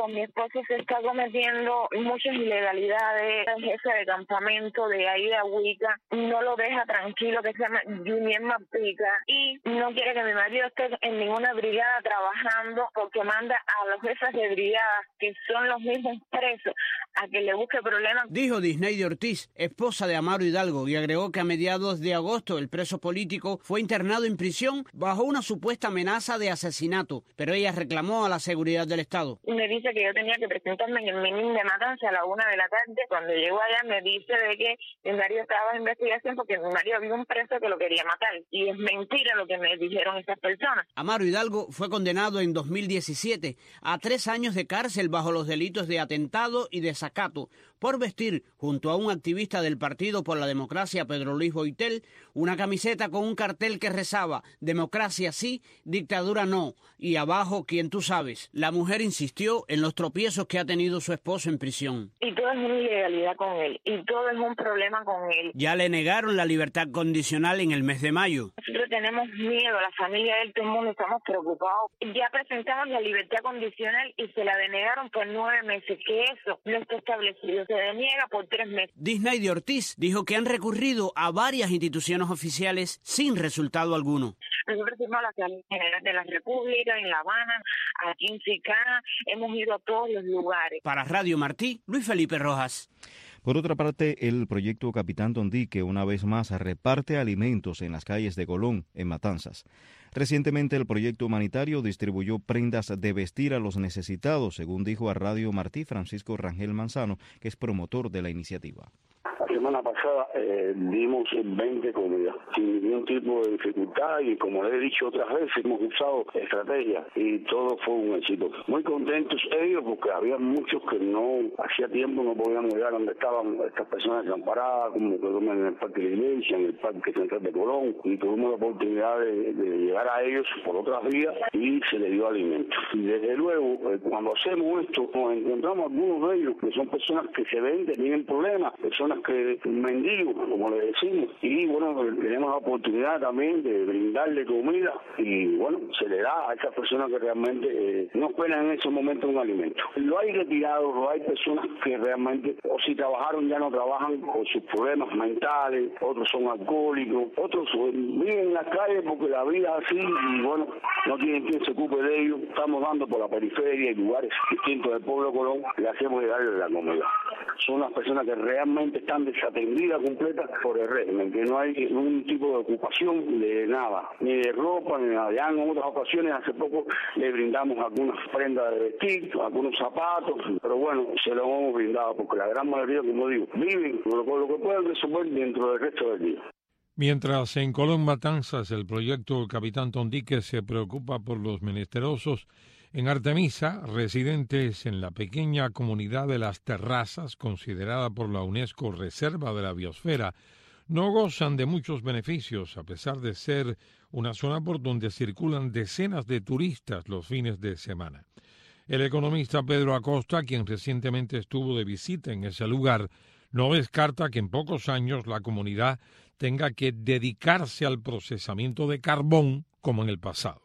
con mi esposo se está cometiendo muchas ilegalidades. El jefe de campamento de ahí de Agüita no lo deja tranquilo, que se llama Junior Mapica, y no quiere que mi marido esté en ninguna brigada trabajando porque manda a los jefes de brigadas, que son los mismos presos, a que le busque problemas. Dijo Disneyde Ortiz, esposa de Amaro Hidalgo, y agregó que a mediados de agosto el preso político fue internado en prisión bajo una supuesta amenaza de asesinato, pero ella reclamó a la seguridad del Estado. Me dice que yo tenía que presentarme en el Menín de Matanza a la 1 de la tarde. Cuando llegó allá me dice de que mi marido estaba en investigación porque mi marido vio un preso que lo quería matar. Y es mentira lo que me dijeron esas personas. Amaro Hidalgo fue condenado en 2017 a 3 años de cárcel bajo los delitos de atentado y desacato por vestir, junto a un activista del Partido por la Democracia, Pedro Luis Boitel, una camiseta con un cartel que rezaba «Democracia sí, dictadura no», y abajo «Quien tú sabes». La mujer insistió en los tropiezos que ha tenido su esposo en prisión. Y todo es una ilegalidad con él, y todo es un problema con él. Ya le negaron la libertad condicional en el mes de mayo. Nosotros tenemos miedo, la familia de él, todo el mundo estamos preocupados. Ya presentamos la libertad condicional y se la denegaron por 9 meses, que eso no está establecido. Se deniega por 3 meses. Disneyde Ortiz dijo que han recurrido a varias instituciones oficiales sin resultado alguno. Nosotros fuimos a la Fiscalía General de la República, en La Habana, aquí en Sicana, hemos ido a todos los lugares. Para Radio Martí, Luis Felipe Rojas. Por otra parte, el proyecto Capitán Tondique una vez más reparte alimentos en las calles de Colón, en Matanzas. Recientemente el proyecto humanitario distribuyó prendas de vestir a los necesitados, según dijo a Radio Martí Francisco Rangel Manzano, que es promotor de la iniciativa. La semana pasada dimos 20 comidas sin ningún tipo de dificultad y, como les he dicho otras veces, hemos usado estrategias y todo fue un éxito. Muy contentos ellos porque había muchos que no, hacía tiempo no podíamos llegar donde estaban estas personas desamparadas, como que duermen en el Parque de la Iglesia, en el Parque Central de Colón, y tuvimos la oportunidad de llegar a ellos por otras vías y se les dio alimento. Y desde luego, cuando hacemos esto, nos encontramos algunos de ellos que son personas que se ven, que tienen problemas, personas que mendigos, como le decimos, y bueno, tenemos la oportunidad también de brindarle comida y bueno, se le da a esas personas que realmente no esperan en esos momentos un alimento. Lo hay retirados, lo hay personas que realmente, o si trabajaron ya no trabajan con sus problemas mentales, otros son alcohólicos, otros viven en la calle porque la vida es así y bueno, no tienen quien se ocupe de ellos. Estamos dando por la periferia y lugares distintos del pueblo de Colón, le hacemos llegarle la comida. Son las personas que realmente están desatendidas completa por el régimen, que no hay ningún tipo de ocupación de nada, ni de ropa, ni nada. Ya en otras ocasiones, hace poco, le brindamos algunas prendas de vestir, algunos zapatos, pero bueno, se lo hemos brindado, porque la gran mayoría, como digo, viven con lo que pueden resolver dentro del resto del día. Mientras en Colón Matanzas el proyecto Capitán Tondique se preocupa por los menesterosos, en Artemisa, residentes en la pequeña comunidad de Las Terrazas, considerada por la UNESCO Reserva de la Biosfera, no gozan de muchos beneficios, a pesar de ser una zona por donde circulan decenas de turistas los fines de semana. El economista Pedro Acosta, quien recientemente estuvo de visita en ese lugar, no descarta que en pocos años la comunidad tenga que dedicarse al procesamiento de carbón como en el pasado.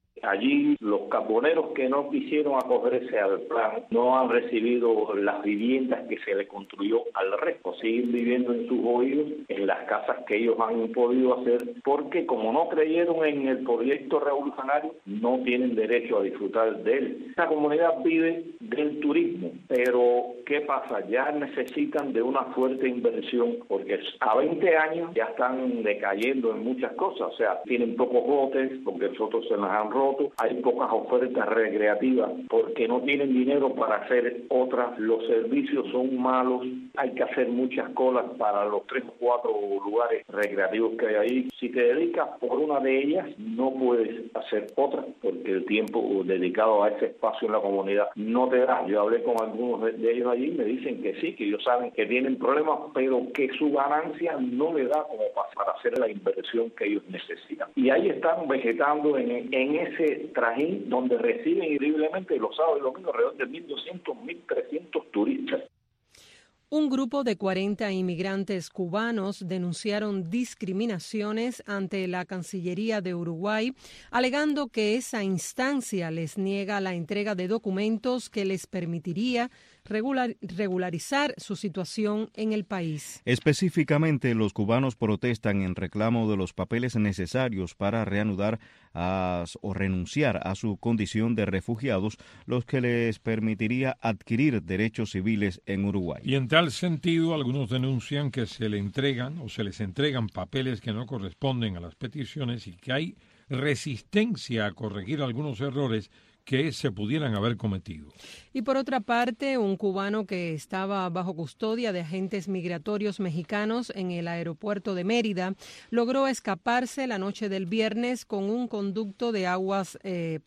Allí los carboneros que no quisieron acogerse al plan no han recibido las viviendas que se le construyó al resto. Siguen viviendo en sus oídos, en las casas que ellos han podido hacer, porque como no creyeron en el proyecto revolucionario, no tienen derecho a disfrutar de él. Esta comunidad vive del turismo, pero ¿qué pasa? Ya necesitan de una fuerte inversión, porque a 20 años ya están decayendo en muchas cosas. O sea, tienen pocos botes, porque los otros se las han roto. Hay pocas ofertas recreativas porque no tienen dinero para hacer otras, los servicios son malos, hay que hacer muchas colas para los 3 o 4 lugares recreativos que hay ahí. Si te dedicas por una de ellas, no puedes hacer otra porque el tiempo dedicado a ese espacio en la comunidad no te da. Yo hablé con algunos de ellos allí y me dicen que sí, que ellos saben que tienen problemas, pero que su ganancia no le da como para hacer la inversión que ellos necesitan. Y ahí están vegetando en ese trajín donde reciben increíblemente los sábados y domingos alrededor de 1.200, 1.300 turistas. Un grupo de 40 inmigrantes cubanos denunciaron discriminaciones ante la Cancillería de Uruguay, alegando que esa instancia les niega la entrega de documentos que les permitiría regularizar su situación en el país. Específicamente, los cubanos protestan en reclamo de los papeles necesarios para reanudar o renunciar a su condición de refugiados, los que les permitiría adquirir derechos civiles en Uruguay. Y en tal sentido, algunos denuncian que se les entregan papeles que no corresponden a las peticiones y que hay resistencia a corregir algunos errores que se pudieran haber cometido. Y por otra parte, un cubano que estaba bajo custodia de agentes migratorios mexicanos en el aeropuerto de Mérida logró escaparse la noche del viernes con un conducto de aguas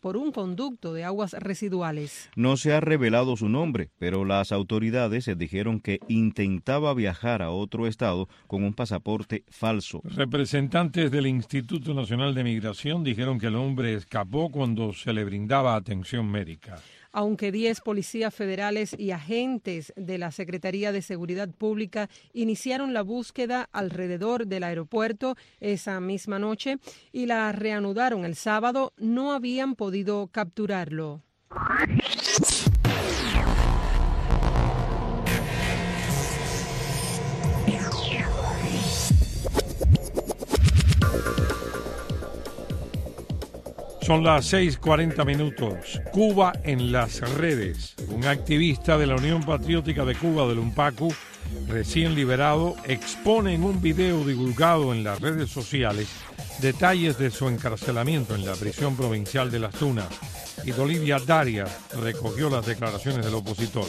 residuales. No se ha revelado su nombre, pero las autoridades dijeron que intentaba viajar a otro estado con un pasaporte falso. Representantes del Instituto Nacional de Migración dijeron que el hombre escapó cuando se le brindaba atención médica. Aunque 10 policías federales y agentes de la Secretaría de Seguridad Pública iniciaron la búsqueda alrededor del aeropuerto esa misma noche y la reanudaron el sábado, no habían podido capturarlo. Son las 6:40. Cuba en las redes. Un activista de la Unión Patriótica de Cuba, del UNPACU, recién liberado, expone en un video divulgado en las redes sociales detalles de su encarcelamiento en la prisión provincial de Las Tunas. Y Dolivia Darias recogió las declaraciones del opositor.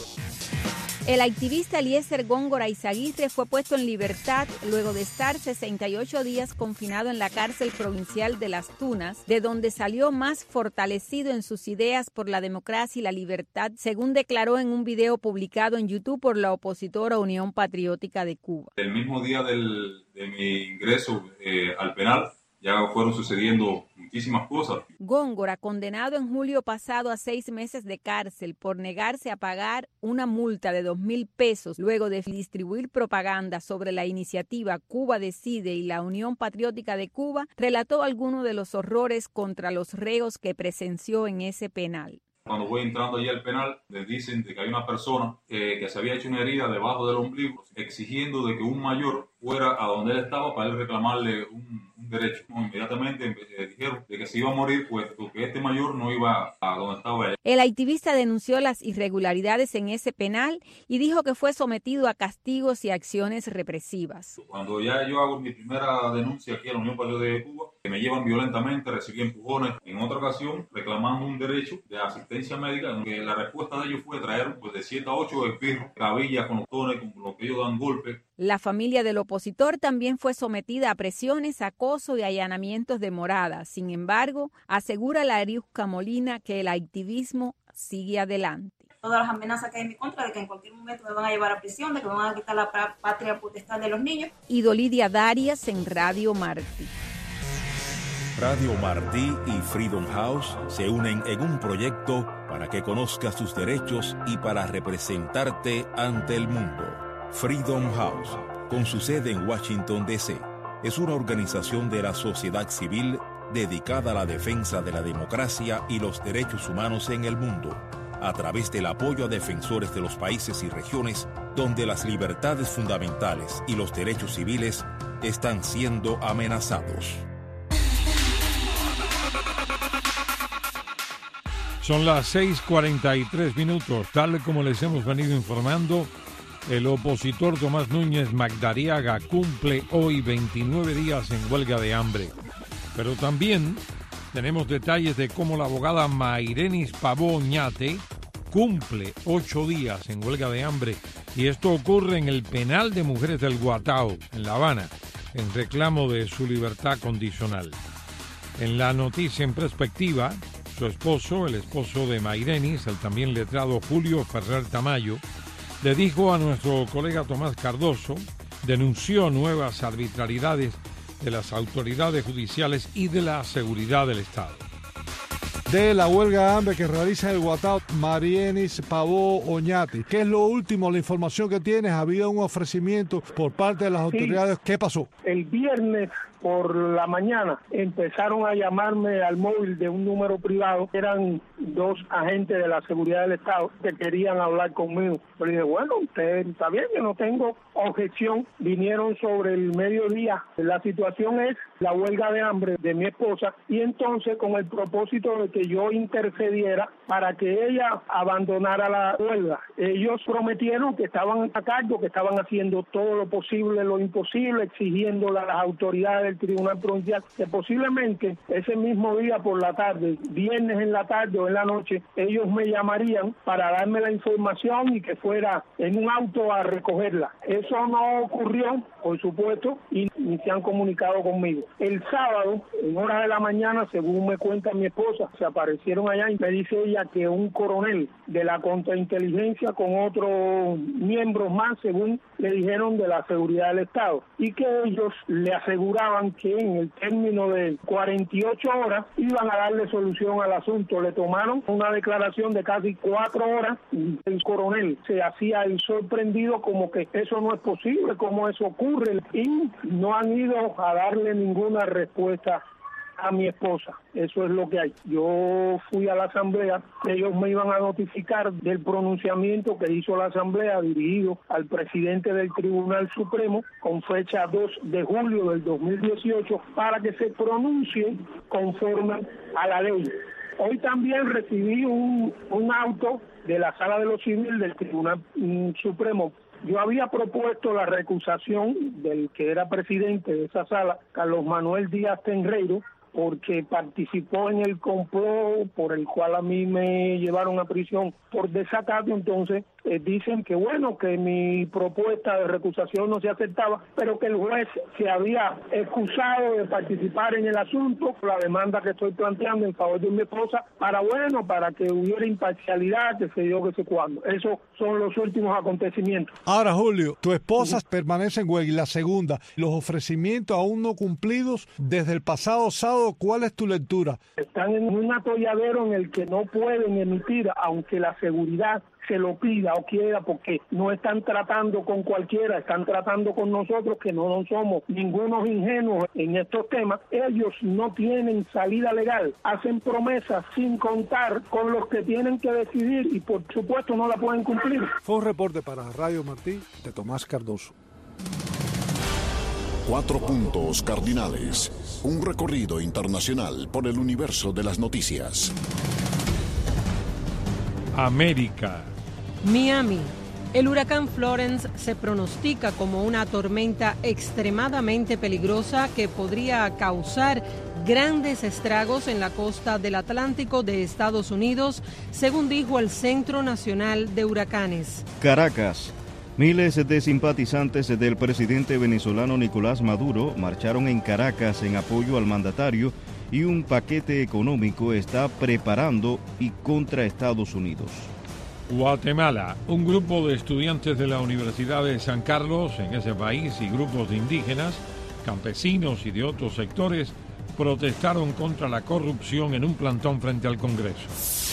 El activista Eliezer Góngora Izaguirre fue puesto en libertad luego de estar 68 días confinado en la cárcel provincial de Las Tunas, de donde salió más fortalecido en sus ideas por la democracia y la libertad, según declaró en un video publicado en YouTube por la opositora Unión Patriótica de Cuba. El mismo día de mi ingreso al penal, ya fueron sucediendo muchísimas cosas. Góngora, condenado en julio pasado a 6 meses de cárcel por negarse a pagar una multa de 2.000 pesos luego de distribuir propaganda sobre la iniciativa Cuba Decide y la Unión Patriótica de Cuba, relató algunos de los horrores contra los reos que presenció en ese penal. Cuando voy entrando allí al penal, les dicen de que hay una persona que se había hecho una herida debajo del ombligo, exigiendo de que un mayor fuera a donde él estaba para él reclamarle un derecho. Inmediatamente dijeron de que se iba a morir, puesto que este mayor no iba a donde estaba él. El activista denunció las irregularidades en ese penal y dijo que fue sometido a castigos y acciones represivas. Cuando ya yo hago mi primera denuncia aquí a la Unión Patriótica de Cuba, que me llevan violentamente, recibí empujones. En otra ocasión, reclamando un derecho de asistencia médica, en que la respuesta de ellos fue traer de 7 a 8 espirros, cabillas con los tones, con lo que ellos dan golpes. La familia del opositor también fue sometida a presiones, acoso y allanamientos de morada. Sin embargo, asegura la Ariusca Molina que el activismo sigue adelante. Todas las amenazas que hay en mi contra de que en cualquier momento me van a llevar a prisión, de que me van a quitar la patria potestad de los niños. Y Dolidia Darias en Radio Martí. Radio Martí y Freedom House se unen en un proyecto para que conozcas tus derechos y para representarte ante el mundo. Freedom House, con su sede en Washington, D.C., es una organización de la sociedad civil dedicada a la defensa de la democracia y los derechos humanos en el mundo, a través del apoyo a defensores de los países y regiones donde las libertades fundamentales y los derechos civiles están siendo amenazados. Son las 6:43. Tal como les hemos venido informando, el opositor Tomás Núñez Magdariaga cumple hoy 29 días en huelga de hambre. Pero también tenemos detalles de cómo la abogada Mayrenis Pavó Oñate cumple 8 días en huelga de hambre. Y esto ocurre en el penal de mujeres del Guatao, en La Habana, en reclamo de su libertad condicional. En la noticia en perspectiva, su esposo, el esposo de Mayrenis, el también letrado Julio Ferrer Tamayo, le dijo a nuestro colega Tomás Cardoso, denunció nuevas arbitrariedades de las autoridades judiciales y de la seguridad del Estado. de la huelga de hambre que realiza el Guatao Marienis Pavó Oñate. ¿Qué es lo último, la información que tienes? ¿Ha habido un ofrecimiento por parte de las autoridades? ¿Qué pasó? El viernes por la mañana empezaron a llamarme al móvil de un número privado. Eran 2 agentes de la seguridad del Estado que querían hablar conmigo. Yo le dije, bueno, usted está bien, yo no tengo objeción. Vinieron sobre el mediodía. La situación es la huelga de hambre de mi esposa y entonces con el propósito de que yo intercediera para que ella abandonara la huelga. Ellos prometieron que estaban a cargo, que estaban haciendo todo lo posible, lo imposible, exigiéndole a las autoridades del Tribunal Provincial que posiblemente ese mismo día por la tarde, viernes en la tarde o en la noche, ellos me llamarían para darme la información y que fuera en un auto a recogerla. Eso no ocurrió, por supuesto, y ni se han comunicado conmigo. El sábado, en horas de la mañana, según me cuenta mi esposa, se aparecieron allá y me dice ella que un coronel de la contrainteligencia con otros miembros más, según le dijeron, de la seguridad del Estado, y que ellos le aseguraban que en el término de 48 horas iban a darle solución al asunto. Le tomaron una declaración de casi 4 horas y el coronel se hacía el sorprendido como que eso no es posible, cómo eso ocurre, y no han ido a darle ninguna respuesta a mi esposa. Eso es lo que hay. Yo fui a la asamblea, ellos me iban a notificar del pronunciamiento que hizo la asamblea dirigido al presidente del Tribunal Supremo con fecha 2 de julio del 2018 para que se pronuncie conforme a la ley. Hoy también recibí un auto de la Sala de lo Civil del Tribunal Supremo. Yo había propuesto la recusación del que era presidente de esa sala, Carlos Manuel Díaz Tenreiro, porque participó en el complot por el cual a mí me llevaron a prisión por desacato. Entonces dicen que bueno, que mi propuesta de recusación no se aceptaba, pero que el juez se había excusado de participar en el asunto, la demanda que estoy planteando en favor de mi esposa, para que hubiera imparcialidad, que sé yo, que sé cuándo. Esos son los últimos acontecimientos. Ahora, Julio, tu esposa permanece en huelga y la segunda, los ofrecimientos aún no cumplidos desde el pasado sábado, ¿cuál es tu lectura? Están en un atolladero en el que no pueden emitir, aunque la seguridad se lo pida o quiera, porque no están tratando con cualquiera, están tratando con nosotros que no somos ningunos ingenuos en estos temas. Ellos no tienen salida legal, hacen promesas sin contar con los que tienen que decidir y por supuesto no la pueden cumplir. Fue un reporte para Radio Martí de Tomás Cardoso. 4 puntos cardinales. Un recorrido internacional por el universo de las noticias. América. Miami. El huracán Florence se pronostica como una tormenta extremadamente peligrosa que podría causar grandes estragos en la costa del Atlántico de Estados Unidos, según dijo el Centro Nacional de Huracanes. Caracas. Miles de simpatizantes del presidente venezolano Nicolás Maduro marcharon en Caracas en apoyo al mandatario y un paquete económico está preparando y contra Estados Unidos. Guatemala. Un grupo de estudiantes de la Universidad de San Carlos en ese país y grupos de indígenas, campesinos y de otros sectores protestaron contra la corrupción en un plantón frente al Congreso.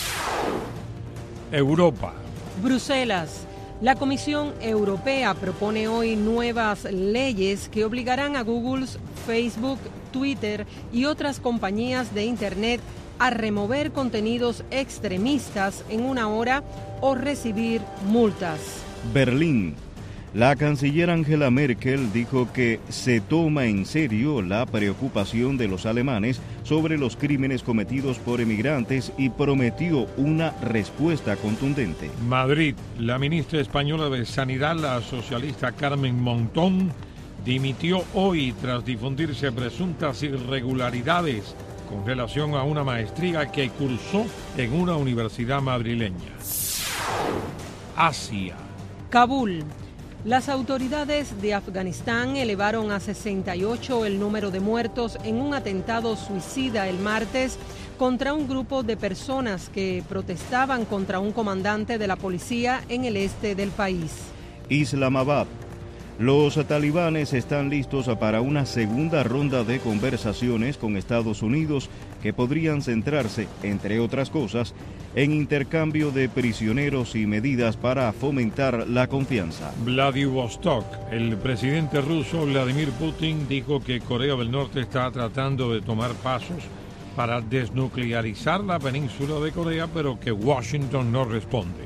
Europa. Bruselas. La Comisión Europea propone hoy nuevas leyes que obligarán a Google, Facebook, Twitter y otras compañías de Internet a remover contenidos extremistas en 1 hora o recibir multas. Berlín. La canciller Angela Merkel dijo que se toma en serio la preocupación de los alemanes sobre los crímenes cometidos por emigrantes y prometió una respuesta contundente. Madrid. La ministra española de Sanidad, la socialista Carmen Montón, dimitió hoy tras difundirse presuntas irregularidades con relación a una maestría que cursó en una universidad madrileña. Asia. Kabul. Las autoridades de Afganistán elevaron a 68 el número de muertos en un atentado suicida el martes contra un grupo de personas que protestaban contra un comandante de la policía en el este del país. Islamabad. Los talibanes están listos para una segunda ronda de conversaciones con Estados Unidos que podrían centrarse, entre otras cosas, en intercambio de prisioneros y medidas para fomentar la confianza. Vladivostok. El presidente ruso Vladimir Putin dijo que Corea del Norte está tratando de tomar pasos para desnuclearizar la península de Corea, pero que Washington no responde.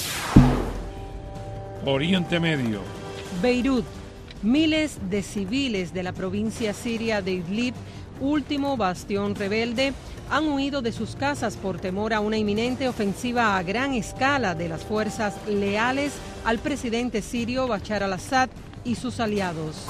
Oriente Medio. Beirut. Miles de civiles de la provincia siria de Idlib, último bastión rebelde, han huido de sus casas por temor a una inminente ofensiva a gran escala de las fuerzas leales al presidente sirio Bashar al-Assad y sus aliados.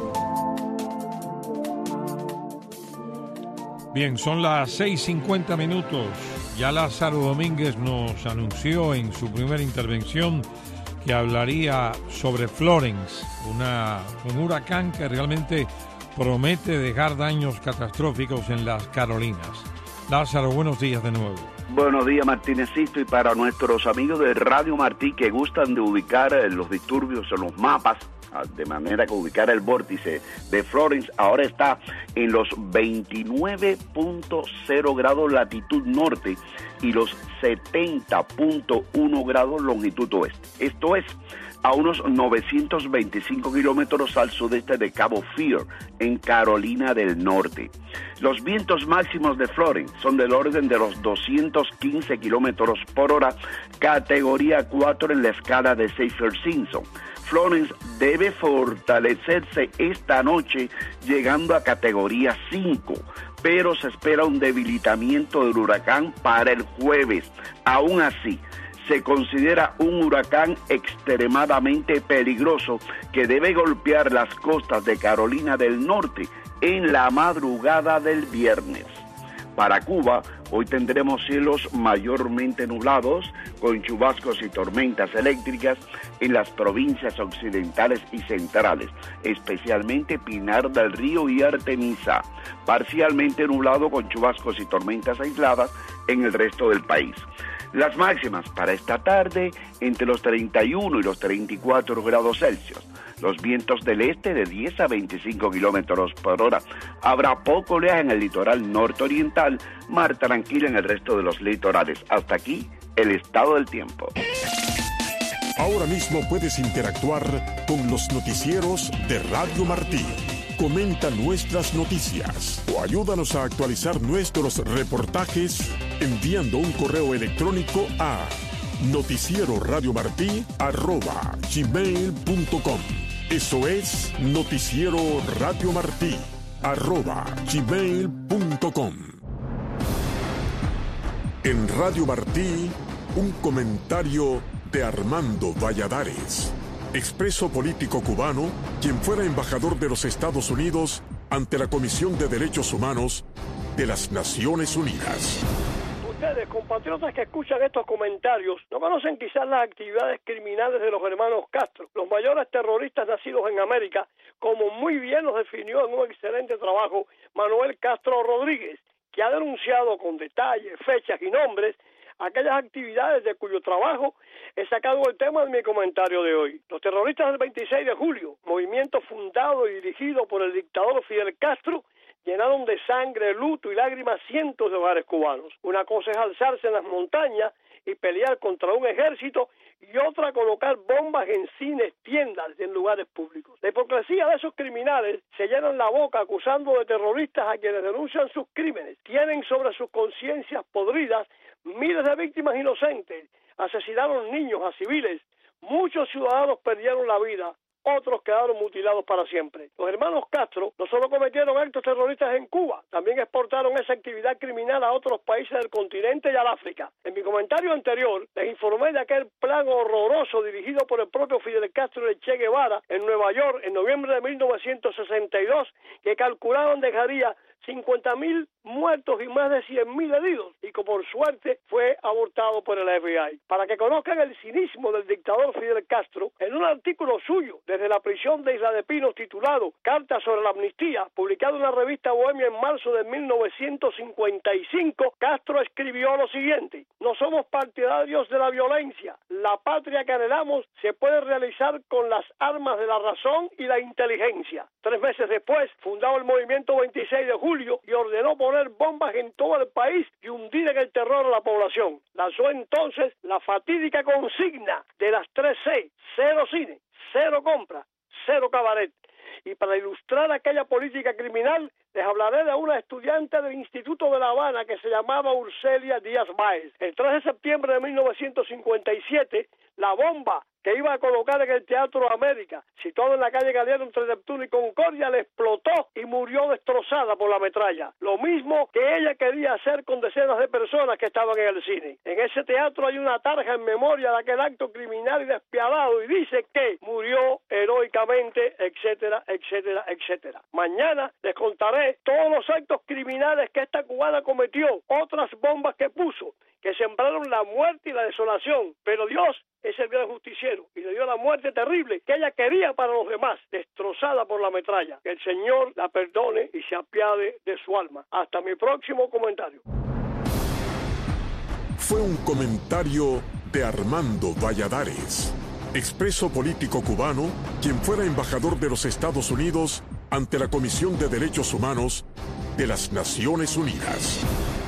Bien, son las 6:50. Ya Lázaro Domínguez nos anunció en su primera intervención que hablaría sobre Florence, un huracán que realmente promete dejar daños catastróficos en las Carolinas. Lázaro, buenos días de nuevo. Buenos días, Martínezito, y para nuestros amigos de Radio Martí que gustan de ubicar los disturbios en los mapas, de manera que ubicar el vórtice de Florence ahora está en los 29.0 grados latitud norte y los 70.1 grados longitud oeste. Esto es a unos 925 kilómetros al sudeste de Cabo Fear, en Carolina del Norte. Los vientos máximos de Florence son del orden de los 215 kilómetros por hora, categoría 4 en la escala de Saffir-Simpson. Florence debe fortalecerse esta noche llegando a categoría 5, pero se espera un debilitamiento del huracán para el jueves. Aún así, se considera un huracán extremadamente peligroso que debe golpear las costas de Carolina del Norte en la madrugada del viernes. Para Cuba, hoy tendremos cielos mayormente nublados, con chubascos y tormentas eléctricas en las provincias occidentales y centrales, especialmente Pinar del Río y Artemisa. Parcialmente nublado con chubascos y tormentas aisladas en el resto del país. Las máximas para esta tarde entre los 31 y los 34 grados Celsius. Los vientos del este de 10 a 25 kilómetros por hora. Habrá poco oleaje en el litoral norte-oriental, mar tranquila en el resto de los litorales. Hasta aquí el estado del tiempo. Ahora mismo puedes interactuar con los noticieros de Radio Martí. Comenta nuestras noticias o ayúdanos a actualizar nuestros reportajes enviando un correo electrónico a noticieroradiomartí@gmail.com. Eso es noticieroradiomartí@gmail.com. En Radio Martí, un comentario de Armando Valladares, expreso político cubano, quien fuera embajador de los Estados Unidos ante la Comisión de Derechos Humanos de las Naciones Unidas. Ustedes, compatriotas que escuchan estos comentarios, no conocen quizás las actividades criminales de los hermanos Castro, los mayores terroristas nacidos en América, como muy bien los definió en un excelente trabajo Manuel Castro Rodríguez, que ha denunciado con detalles, fechas y nombres aquellas actividades de cuyo trabajo he sacado el tema de mi comentario de hoy. Los terroristas del 26 de julio, movimiento fundado y dirigido por el dictador Fidel Castro, llenaron de sangre, luto y lágrimas cientos de hogares cubanos. Una cosa es alzarse en las montañas y pelear contra un ejército, y otra colocar bombas en cines, tiendas y en lugares públicos. La hipocresía de esos criminales se llenan la boca acusando de terroristas a quienes denuncian sus crímenes. Tienen sobre sus conciencias podridas miles de víctimas inocentes. Asesinaron niños a civiles. Muchos ciudadanos perdieron la vida. Otros quedaron mutilados para siempre. Los hermanos Castro no solo cometieron actos terroristas en Cuba, también exportaron esa actividad criminal a otros países del continente y al África. En mi comentario anterior les informé de aquel plan horroroso dirigido por el propio Fidel Castro y el Che Guevara en Nueva York en noviembre de 1962, que calculaban dejaría 50.000 muertos y más de 100.000 heridos, y que por suerte fue abortado por el FBI. Para que conozcan el cinismo del dictador Fidel Castro, en un artículo suyo desde la prisión de Isla de Pinos titulado Carta sobre la amnistía, publicado en la revista Bohemia en marzo de 1955, Castro escribió lo siguiente: no somos partidarios de la violencia. La patria que anhelamos se puede realizar con las armas de la razón y la inteligencia. 3 meses después, fundó el movimiento 26 de julio y ordenó poner bombas en todo el país y hundir en el terror a la población. Lanzó entonces la fatídica consigna de las 3 C: cero cine, cero compra, cero cabaret. Y para ilustrar aquella política criminal, les hablaré de una estudiante del Instituto de La Habana que se llamaba Urcelia Díaz Báez. El 3 de septiembre de 1957, la bomba que iba a colocar en el Teatro América, situado en la calle Galeano entre Neptuno y Concordia, le explotó y murió destrozada por la metralla. Lo mismo que ella quería hacer con decenas de personas que estaban en el cine. En ese teatro hay una tarja en memoria de aquel acto criminal y despiadado y dice que murió heroicamente, etcétera, etcétera, etcétera. Mañana les contaré todos los actos criminales que esta cubana cometió, otras bombas que puso, que sembraron la muerte y la desolación, pero Dios es el gran justiciero y le dio la muerte terrible que ella quería para los demás, destrozada por la metralla. Que el Señor la perdone y se apiade de su alma. Hasta mi próximo comentario. Fue un comentario de Armando Valladares, expreso político cubano, quien fuera embajador de los Estados Unidos ante la Comisión de Derechos Humanos de las Naciones Unidas.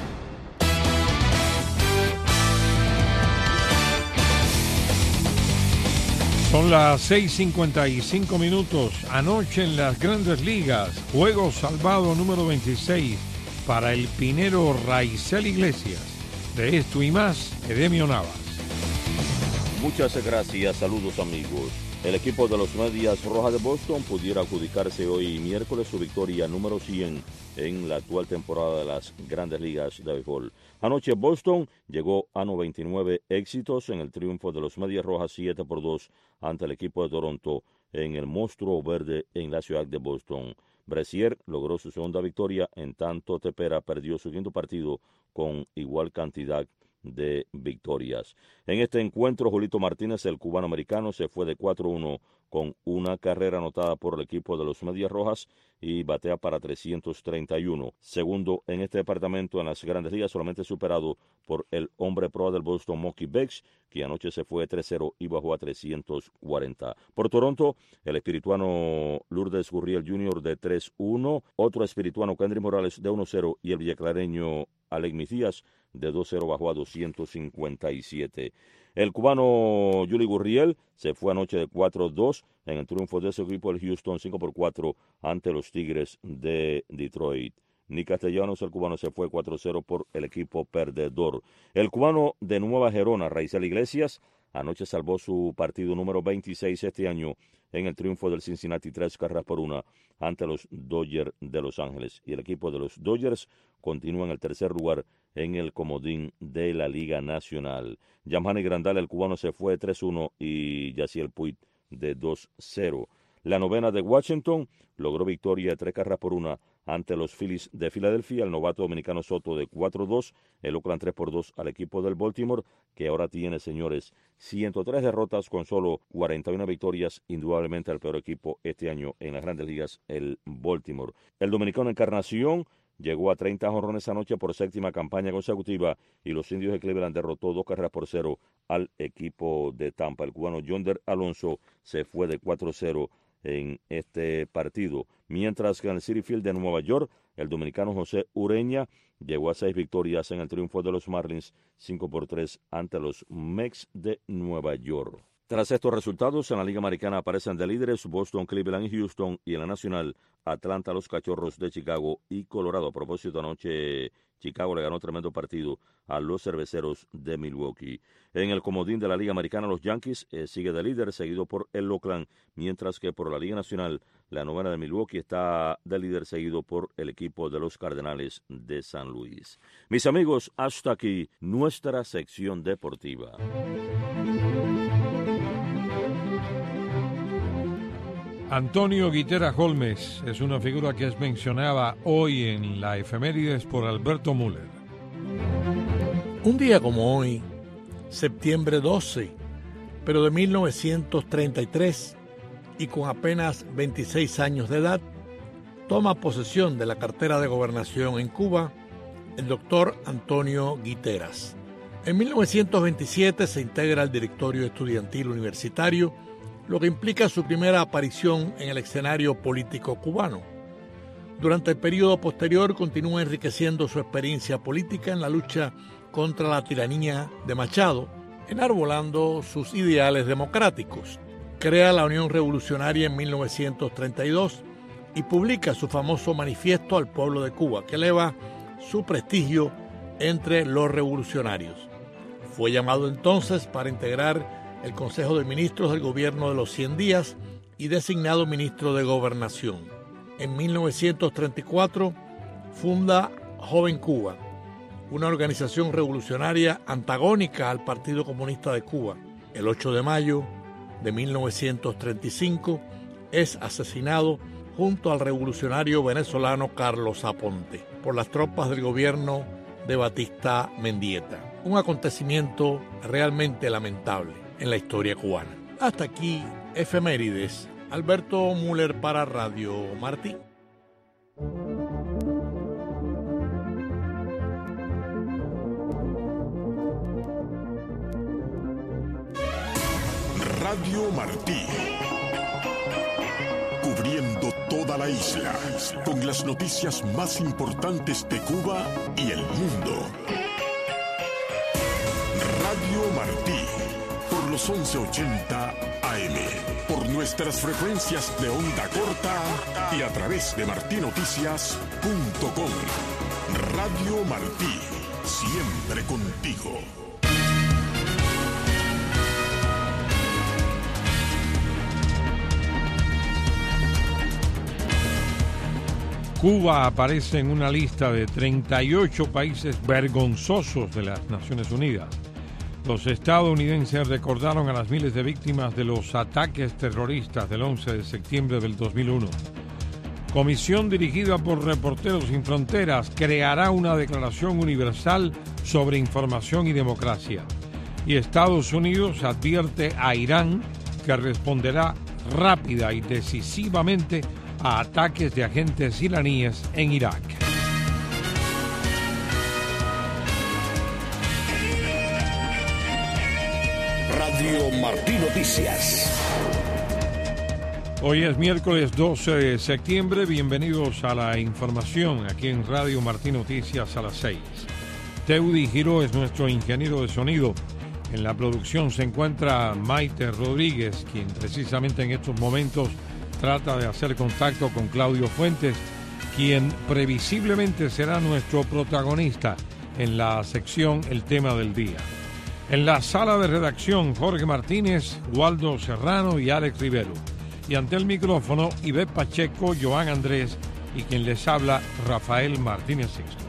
Son las 6:55 minutos. Anoche en las Grandes Ligas, juego salvado número 26 para el pinero Raisel Iglesias. De esto y más, Edemio Navas. Muchas gracias, saludos amigos. El equipo de los Medias Rojas de Boston pudiera adjudicarse hoy miércoles su victoria número 100 en la actual temporada de las Grandes Ligas de Béisbol. Anoche Boston llegó a 99 éxitos en el triunfo de los Medias Rojas 7-2 ante el equipo de Toronto en el Monstruo Verde en la ciudad de Boston. Brasier logró su segunda victoria, en tanto Tepera perdió su quinto partido con igual cantidad de victorias. En este encuentro, Julito Martínez, el cubano-americano, se fue de 4-1 con una carrera anotada por el equipo de los Medias Rojas y batea para 331. Segundo en este departamento en las Grandes Ligas, solamente superado por el hombre proa del Boston, Mookie Betts, que anoche se fue 3-0 y bajó a 340. Por Toronto, el espirituano Lourdes Gurriel Jr. de 3-1, otro espirituano Kendry Morales de 1-0 y el villaclareño Alec Micías de 2-0 bajó a 257. El cubano Yuli Gurriel se fue anoche de 4-2 en el triunfo de su equipo, el Houston 5-4 ante los Tigres de Detroit. Nick Castellanos, el cubano, se fue 4-0 por el equipo perdedor. El cubano de Nueva Gerona, Raisel Iglesias, anoche salvó su partido número 26 este año en el triunfo del Cincinnati 3-1 ante los Dodgers de Los Ángeles. Y el equipo de los Dodgers continúa en el tercer lugar en el comodín de la Liga Nacional. Yamani Grandal, el cubano, se fue 3-1 y Yaciel Puig de 2-0. La novena de Washington logró victoria 3-1 ante los Phillies de Filadelfia, el novato dominicano Soto de 4-2, el Oakland 3-2 al equipo del Baltimore, que ahora tiene, señores, 103 derrotas con solo 41 victorias, indudablemente el peor equipo este año en las Grandes Ligas, el Baltimore. El dominicano Encarnación llegó a 30 jonrones anoche por séptima campaña consecutiva y los Indios de Cleveland derrotó 2-0 al equipo de Tampa. El cubano Yonder Alonso se fue de 4-0 en este partido, mientras que en el Citi Field de Nueva York, el dominicano José Ureña llegó a 6 victorias en el triunfo de los Marlins 5-3 ante los Mets de Nueva York. Tras estos resultados, en la Liga Americana aparecen de líderes Boston, Cleveland y Houston, y en la Nacional, Atlanta, los Cachorros de Chicago y Colorado. A propósito, anoche Chicago le ganó tremendo partido a los Cerveceros de Milwaukee. En el comodín de la Liga Americana, los Yankees sigue de líder, seguido por el Oakland, mientras que por la Liga Nacional, la novena de Milwaukee está de líder, seguido por el equipo de los Cardenales de San Luis. Mis amigos, hasta aquí nuestra sección deportiva. Antonio Guiteras Holmes es una figura que es mencionada hoy en la efemérides por Alberto Müller. Un día como hoy, septiembre 12, pero de 1933, y con apenas 26 años de edad, toma posesión de la cartera de gobernación en Cuba el doctor Antonio Guiteras. En 1927 se integra al directorio estudiantil universitario, lo que implica su primera aparición en el escenario político cubano. Durante el periodo posterior continúa enriqueciendo su experiencia política en la lucha contra la tiranía de Machado, enarbolando sus ideales democráticos. Crea la Unión Revolucionaria en 1932 y publica su famoso Manifiesto al Pueblo de Cuba, que eleva su prestigio entre los revolucionarios. Fue llamado entonces para integrar el Consejo de Ministros del Gobierno de los 100 días y designado ministro de Gobernación. En 1934 funda Joven Cuba, una organización revolucionaria antagónica al Partido Comunista de Cuba. El 8 de mayo de 1935 es asesinado junto al revolucionario venezolano Carlos Aponte por las tropas del gobierno de Batista Mendieta. Un acontecimiento realmente lamentable en la historia cubana. Hasta aquí, efemérides. Alberto Müller para Radio Martí. Radio Martí. Cubriendo toda la isla con las noticias más importantes de Cuba y el mundo. Radio Martí, por los 1180 AM, por nuestras frecuencias de onda corta y a través de martinoticias.com. Radio Martí, siempre contigo. Cuba aparece en una lista de 38 países vergonzosos de las Naciones Unidas. Los estadounidenses recordaron a las miles de víctimas de los ataques terroristas del 11 de septiembre del 2001. Comisión dirigida por Reporteros Sin Fronteras creará una declaración universal sobre información y democracia. Y Estados Unidos advierte a Irán que responderá rápida y decisivamente a ataques de agentes iraníes en Irak. Radio Martí Noticias. Hoy es miércoles 12 de septiembre. Bienvenidos a la información aquí en Radio Martí Noticias a las 6. Teudi Giró es nuestro ingeniero de sonido. En la producción se encuentra Maite Rodríguez, quien precisamente en estos momentos trata de hacer contacto con Claudio Fuentes, quien previsiblemente será nuestro protagonista en la sección El Tema del Día. En la sala de redacción, Jorge Martínez, Waldo Serrano y Alex Rivero. Y ante el micrófono, Ivette Pacheco, Joan Andrés y quien les habla, Rafael Martínez Sixto.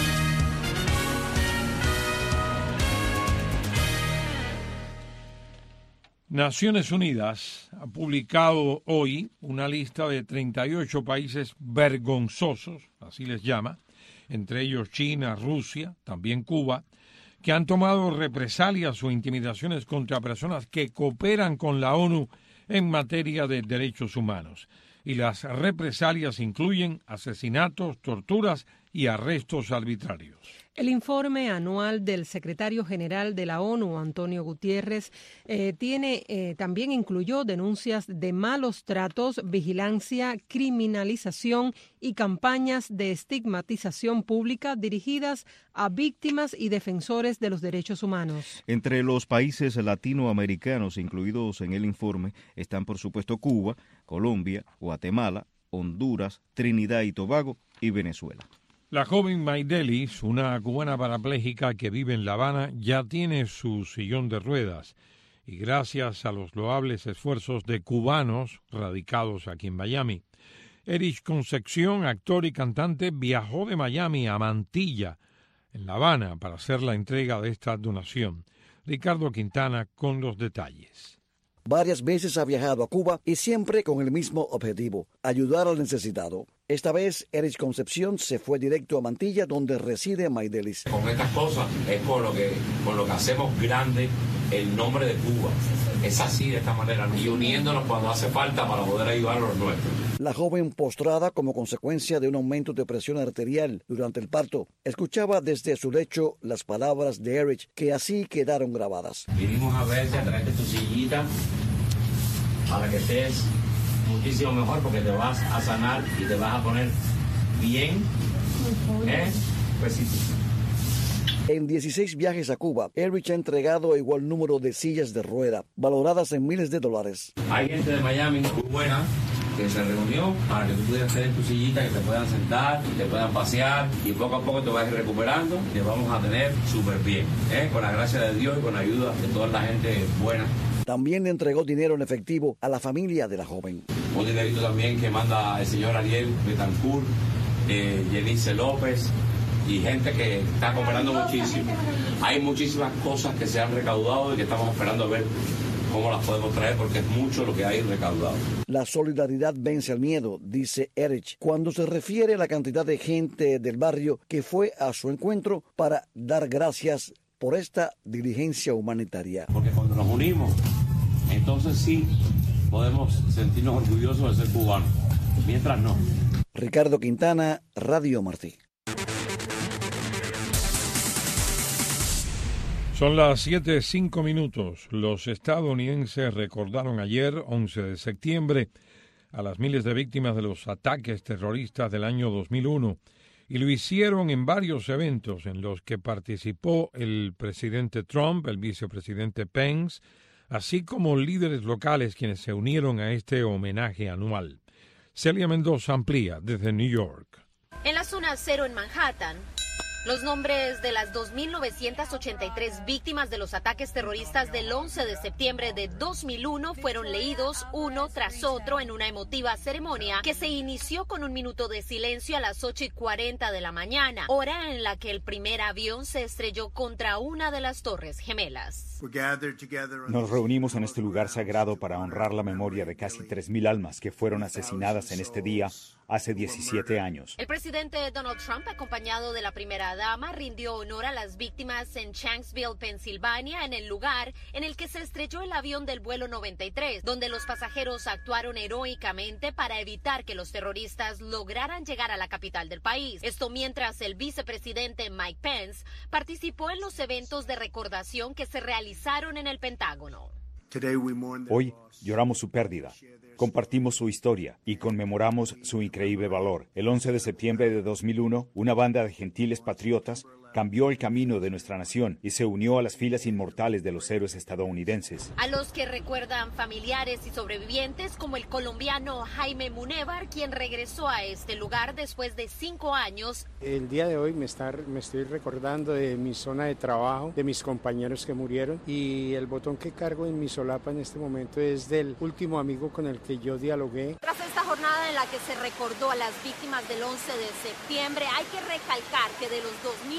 Naciones Unidas ha publicado hoy una lista de 38 países vergonzosos, así les llama, entre ellos China, Rusia, también Cuba, que han tomado represalias o intimidaciones contra personas que cooperan con la ONU en materia de derechos humanos. Y las represalias incluyen asesinatos, torturas y arrestos arbitrarios. El informe anual del secretario general de la ONU, Antonio Guterres, también incluyó denuncias de malos tratos, vigilancia, criminalización y campañas de estigmatización pública dirigidas a víctimas y defensores de los derechos humanos. Entre los países latinoamericanos incluidos en el informe están, por supuesto, Cuba, Colombia, Guatemala, Honduras, Trinidad y Tobago y Venezuela. La joven Maydelis, una cubana parapléjica que vive en La Habana, ya tiene su sillón de ruedas y gracias a los loables esfuerzos de cubanos radicados aquí en Miami. Erich Concepción, actor y cantante, viajó de Miami a Mantilla, en La Habana, para hacer la entrega de esta donación. Ricardo Quintana con los detalles. Varias veces ha viajado a Cuba y siempre con el mismo objetivo, ayudar al necesitado. Esta vez, Erich Concepción se fue directo a Mantilla, donde reside Maydelis. Con estas cosas es con lo que hacemos grande el nombre de Cuba. Es así, de esta manera, y uniéndonos cuando hace falta para poder ayudar a los nuestros. La joven, postrada como consecuencia de un aumento de presión arterial durante el parto, escuchaba desde su lecho las palabras de Erich, que así quedaron grabadas. Vinimos a verte, a traerte tu sillita para que estés muchísimo mejor, porque te vas a sanar y te vas a poner bien. Pues sí. En 16 viajes a Cuba, Erich ha entregado igual número de sillas de rueda, valoradas en miles de dólares. Hay gente de Miami muy buena que se reunió para que tú pudieras tener tu sillita, que te puedan sentar, te puedan pasear y poco a poco te vas a ir recuperando y te vamos a tener súper bien, con la gracia de Dios y con la ayuda de toda la gente buena. También le entregó dinero en efectivo a la familia de la joven. Un dinerito también que manda el señor Ariel Betancourt, Yenice López y gente que está cooperando muchísimo. Hay muchísimas cosas que se han recaudado y que estamos esperando a ver cómo las podemos traer, porque es mucho lo que hay recaudado. La solidaridad vence al miedo, dice Erich, cuando se refiere a la cantidad de gente del barrio que fue a su encuentro para dar gracias por esta diligencia humanitaria. Porque cuando nos unimos, entonces sí podemos sentirnos orgullosos de ser cubanos, mientras no. Ricardo Quintana, Radio Martí. Son las 7:05. Los estadounidenses recordaron ayer, 11 de septiembre, a las miles de víctimas de los ataques terroristas del año 2001, y lo hicieron en varios eventos en los que participó el presidente Trump, el vicepresidente Pence, así como líderes locales quienes se unieron a este homenaje anual. Celia Mendoza amplía desde New York. En la zona cero en Manhattan, los nombres de las 2.983 víctimas de los ataques terroristas del 11 de septiembre de 2001 fueron leídos uno tras otro en una emotiva ceremonia que se inició con un minuto de silencio a las 8:40 de la mañana, hora en la que el primer avión se estrelló contra una de las Torres Gemelas. Nos reunimos en este lugar sagrado para honrar la memoria de casi 3.000 almas que fueron asesinadas en este día hace 17 años. El presidente Donald Trump, acompañado de la primera dama, rindió honor a las víctimas en Shanksville, Pensilvania, en el lugar en el que se estrelló el avión del vuelo 93, donde los pasajeros actuaron heroicamente para evitar que los terroristas lograran llegar a la capital del país. Esto mientras el vicepresidente Mike Pence participó en los eventos de recordación que se realizaron en el Pentágono. Hoy lloramos su pérdida, compartimos su historia y conmemoramos su increíble valor. El 11 de septiembre de 2001, una banda de gentiles patriotas cambió el camino de nuestra nación y se unió a las filas inmortales de los héroes estadounidenses. A los que recuerdan familiares y sobrevivientes como el colombiano Jaime Munévar, quien regresó a este lugar después de 5 años. El día de hoy me estoy recordando de mi zona de trabajo, de mis compañeros que murieron, y el botón que cargo en mi solapa en este momento es del último amigo con el que yo dialogué. Tras esta jornada en la que se recordó a las víctimas del 11 de septiembre, hay que recalcar que de los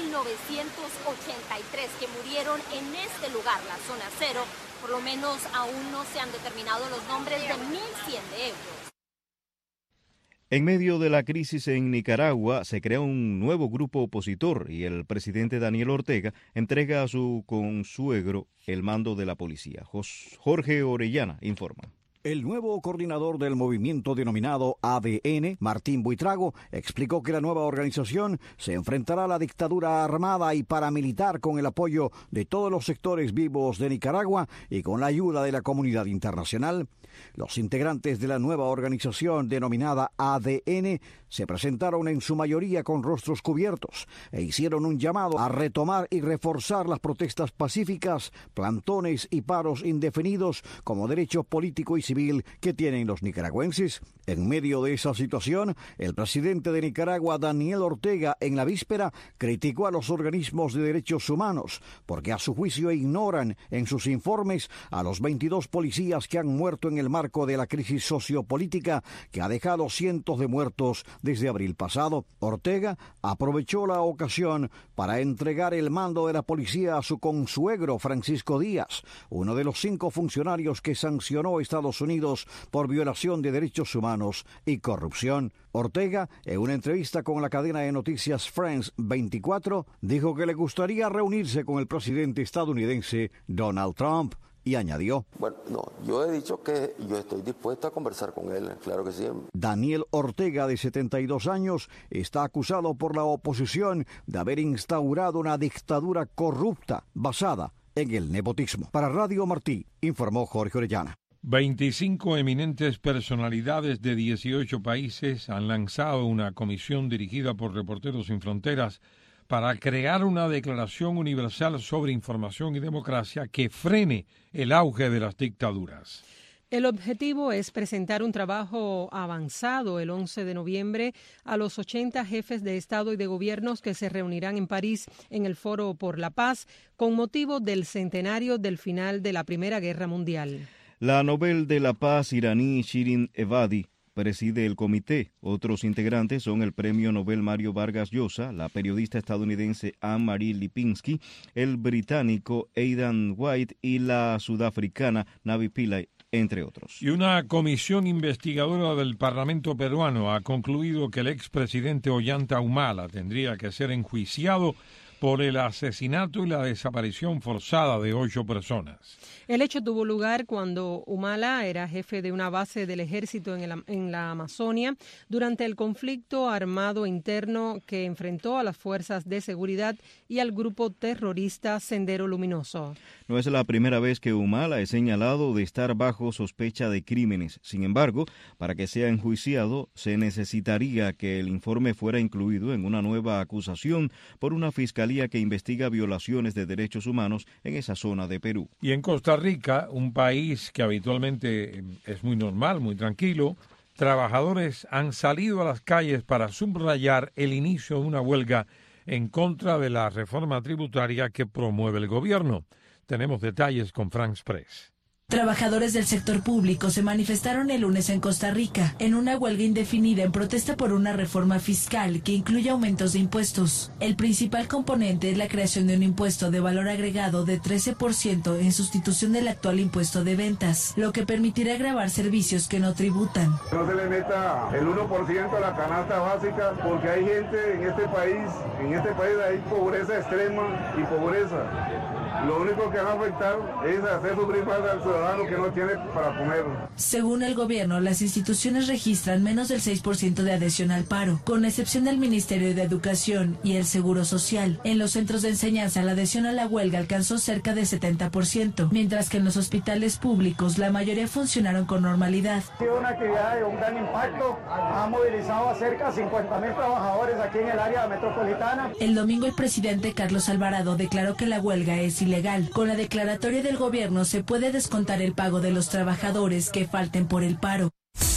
2.983 que murieron en este lugar, la zona cero, por lo menos aún no se han determinado los nombres de 1.100 de ellos. En medio de la crisis en Nicaragua se crea un nuevo grupo opositor y el presidente Daniel Ortega entrega a su consuegro el mando de la policía. Jorge Orellana informa. El nuevo coordinador del movimiento denominado ADN, Martín Buitrago, explicó que la nueva organización se enfrentará a la dictadura armada y paramilitar con el apoyo de todos los sectores vivos de Nicaragua y con la ayuda de la comunidad internacional. Los integrantes de la nueva organización denominada ADN se presentaron en su mayoría con rostros cubiertos e hicieron un llamado a retomar y reforzar las protestas pacíficas, plantones y paros indefinidos como derecho político y civil que tienen los nicaragüenses. En medio de esa situación, el presidente de Nicaragua, Daniel Ortega, en la víspera criticó a los organismos de derechos humanos porque a su juicio ignoran en sus informes a los 22 policías que han muerto en el marco de la crisis sociopolítica que ha dejado cientos de muertos desde abril pasado. Ortega aprovechó la ocasión para entregar el mando de la policía a su consuegro Francisco Díaz, uno de los 5 funcionarios que sancionó Estados Unidos por violación de derechos humanos y corrupción. Ortega, en una entrevista con la cadena de noticias France 24, dijo que le gustaría reunirse con el presidente estadounidense Donald Trump y añadió: Bueno, no, yo he dicho que yo estoy dispuesto a conversar con él, claro que sí. Daniel Ortega, de 72 años, está acusado por la oposición de haber instaurado una dictadura corrupta basada en el nepotismo. Para Radio Martí, informó Jorge Orellana. 25 eminentes personalidades de 18 países han lanzado una comisión dirigida por Reporteros Sin Fronteras para crear una declaración universal sobre información y democracia que frene el auge de las dictaduras. El objetivo es presentar un trabajo avanzado el 11 de noviembre a los 80 jefes de Estado y de gobiernos que se reunirán en París en el Foro por la Paz con motivo del centenario del final de la Primera Guerra Mundial. La Nobel de la Paz iraní Shirin Ebadi preside el comité. Otros integrantes son el premio Nobel Mario Vargas Llosa, la periodista estadounidense Anne-Marie Lipinski, el británico Aidan White y la sudafricana Navi Pillay, entre otros. Y una comisión investigadora del Parlamento peruano ha concluido que el expresidente Ollanta Humala tendría que ser enjuiciado por el asesinato y la desaparición forzada de 8 personas. El hecho tuvo lugar cuando Humala era jefe de una base del ejército en la Amazonia durante el conflicto armado interno que enfrentó a las fuerzas de seguridad y al grupo terrorista Sendero Luminoso. No es la primera vez que Humala es señalado de estar bajo sospecha de crímenes. Sin embargo, para que sea enjuiciado, se necesitaría que el informe fuera incluido en una nueva acusación por una fiscalía que investiga violaciones de derechos humanos en esa zona de Perú. Y en Costa Rica, un país que habitualmente es muy normal, muy tranquilo, trabajadores han salido a las calles para subrayar el inicio de una huelga en contra de la reforma tributaria que promueve el gobierno. Tenemos detalles con Frank Press. Trabajadores del sector público se manifestaron el lunes en Costa Rica en una huelga indefinida en protesta por una reforma fiscal que incluye aumentos de impuestos. El principal componente es la creación de un impuesto de valor agregado de 13% en sustitución del actual impuesto de ventas, lo que permitirá gravar servicios que no tributan. No se le meta el 1% a la canasta básica porque hay gente en este país hay pobreza extrema y pobreza. Lo único que va a afectar es hacer sufrir más al ciudadano que no tiene para comer. Según el gobierno, las instituciones registran menos del 6% de adhesión al paro, con excepción del Ministerio de Educación y el Seguro Social. En los centros de enseñanza, la adhesión a la huelga alcanzó cerca de 70%, mientras que en los hospitales públicos la mayoría funcionaron con normalidad. Ha sido una actividad de un gran impacto, ha movilizado a cerca de 50,000 trabajadores aquí en el área metropolitana. El domingo el presidente Carlos Alvarado declaró que la huelga es ilegal. Con la declaratoria del gobierno se puede descontar el pago de los trabajadores que falten por el paro.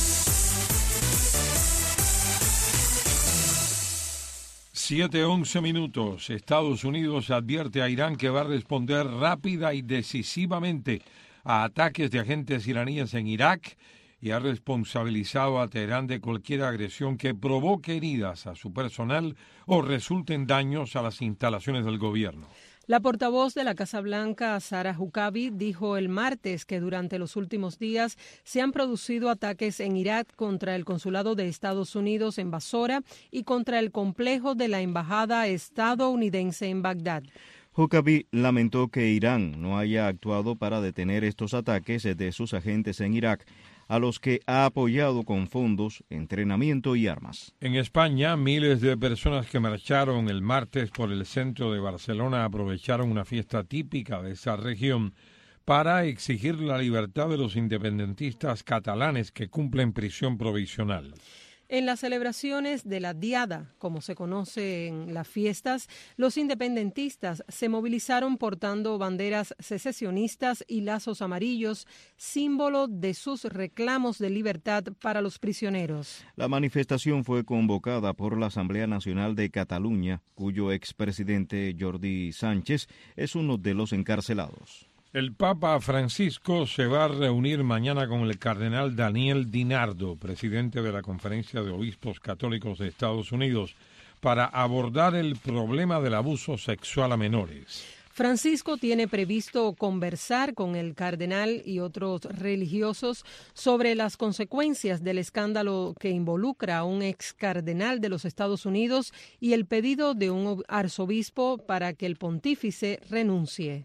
Siete 11 minutos. Estados Unidos advierte a Irán que va a responder rápida y decisivamente a ataques de agentes iraníes en Irak y ha responsabilizado a Teherán de cualquier agresión que provoque heridas a su personal o resulten daños a las instalaciones del gobierno. La portavoz de la Casa Blanca, Sarah Huckabee, dijo el martes que durante los últimos días se han producido ataques en Irak contra el consulado de Estados Unidos en Basora y contra el complejo de la embajada estadounidense en Bagdad. Huckabee lamentó que Irán no haya actuado para detener estos ataques de sus agentes en Irak, a los que ha apoyado con fondos, entrenamiento y armas. En España, miles de personas que marcharon el martes por el centro de Barcelona aprovecharon una fiesta típica de esa región para exigir la libertad de los independentistas catalanes que cumplen prisión provisional. En las celebraciones de la Diada, como se conoce en las fiestas, los independentistas se movilizaron portando banderas secesionistas y lazos amarillos, símbolo de sus reclamos de libertad para los prisioneros. La manifestación fue convocada por la Asamblea Nacional de Cataluña, cuyo expresidente Jordi Sánchez es uno de los encarcelados. El Papa Francisco se va a reunir mañana con el cardenal Daniel DiNardo, presidente de la Conferencia de Obispos Católicos de Estados Unidos, para abordar el problema del abuso sexual a menores. Francisco tiene previsto conversar con el cardenal y otros religiosos sobre las consecuencias del escándalo que involucra a un ex cardenal de los Estados Unidos y el pedido de un arzobispo para que el pontífice renuncie.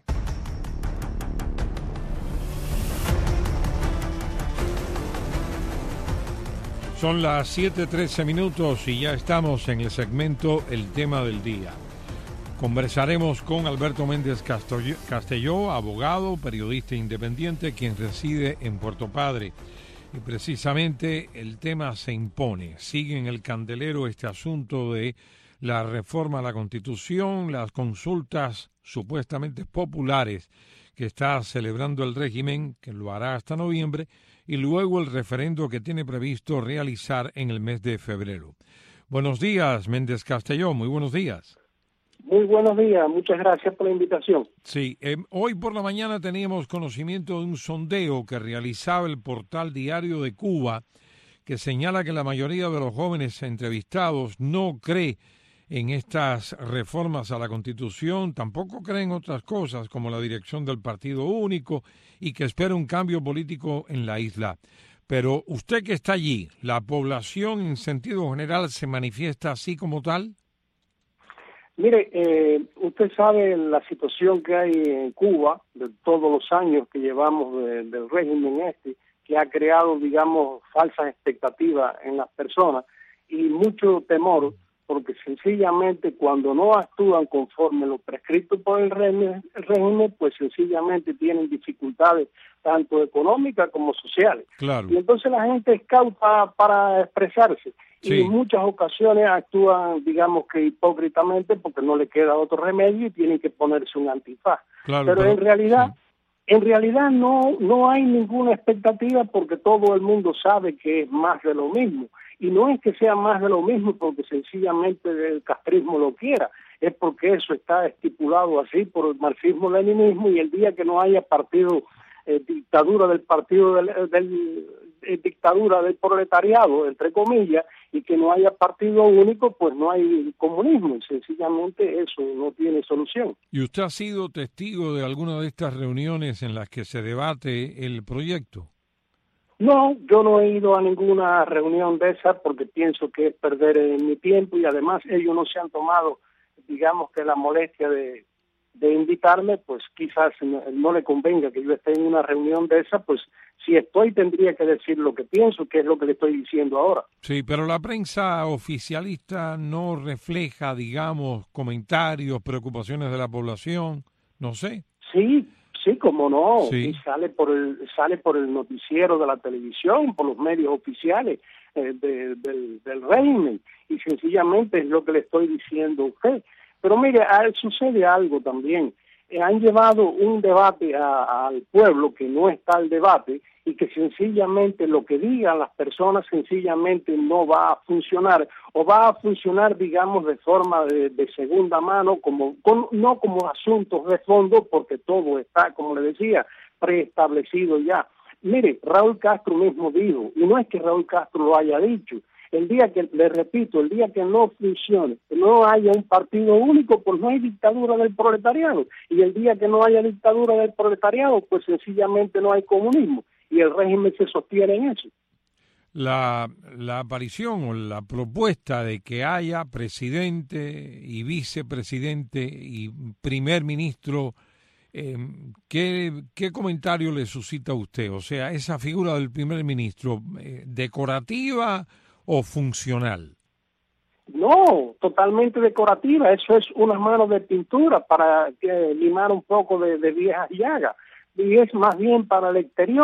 Son las 7:13 minutos y ya estamos en el segmento El Tema del Día. Conversaremos con Alberto Méndez Castelló, abogado, periodista independiente, quien reside en Puerto Padre. Y precisamente el tema se impone. Sigue en el candelero este asunto de la reforma a la Constitución, las consultas supuestamente populares que está celebrando el régimen, que lo hará hasta noviembre, y luego el referendo que tiene previsto realizar en el mes de febrero. Buenos días, Méndez Castelló, muy buenos días. Muy buenos días, muchas gracias por la invitación. Sí, hoy por la mañana teníamos conocimiento de un sondeo que realizaba el portal Diario de Cuba, que señala que la mayoría de los jóvenes entrevistados no cree en estas reformas a la Constitución, tampoco creen otras cosas como la dirección del partido único y que espera un cambio político en la isla. Pero usted que está allí, ¿la población en sentido general se manifiesta así como tal? Mire, usted sabe la situación que hay en Cuba, de todos los años que llevamos del régimen que ha creado, digamos, falsas expectativas en las personas y mucho temor, porque sencillamente cuando no actúan conforme lo prescrito por el régimen, pues sencillamente tienen dificultades tanto económicas como sociales. Claro. Y entonces la gente es cauta para expresarse. Sí. Y en muchas ocasiones actúan, digamos que hipócritamente, porque no le queda otro remedio y tienen que ponerse un antifaz. Claro, pero en realidad... Sí. En realidad no hay ninguna expectativa porque todo el mundo sabe que es más de lo mismo. Y no es que sea más de lo mismo porque sencillamente el castrismo lo quiera, es porque eso está estipulado así por el marxismo-leninismo y el día que no haya dictadura del proletariado, entre comillas, y que no haya partido único, pues no hay comunismo, y sencillamente eso no tiene solución. ¿Y usted ha sido testigo de alguna de estas reuniones en las que se debate el proyecto? No, yo no he ido a ninguna reunión de esas porque pienso que es perder mi tiempo y además ellos no se han tomado, digamos que la molestia de invitarme, pues quizás no le convenga que yo esté en una reunión de esa, pues si estoy tendría que decir lo que pienso, que es lo que le estoy diciendo ahora. Sí, pero la prensa oficialista no refleja, digamos, comentarios, preocupaciones de la población, no sé. Sí, como no, sí. Y sale por el noticiero de la televisión, por los medios oficiales del régimen, y sencillamente es lo que le estoy diciendo a usted. Pero mire, sucede algo también. Han llevado un debate al pueblo que no está el debate y que sencillamente lo que digan las personas sencillamente no va a funcionar o va a funcionar, digamos, de forma de segunda mano, no como asuntos de fondo, porque todo está, como le decía, preestablecido ya. Mire, Raúl Castro mismo dijo, y no es que Raúl Castro lo haya dicho, el día que, le repito, el día que no funcione, que no haya un partido único, pues no hay dictadura del proletariado. Y el día que no haya dictadura del proletariado, pues sencillamente no hay comunismo. Y el régimen se sostiene en eso. La aparición o la propuesta de que haya presidente y vicepresidente y primer ministro, ¿qué comentario le suscita a usted? O sea, esa figura del primer ministro, ¿decorativa o funcional? No, totalmente decorativa. Eso es unas manos de pintura para limar un poco de viejas llagas. Y es más bien para el exterior,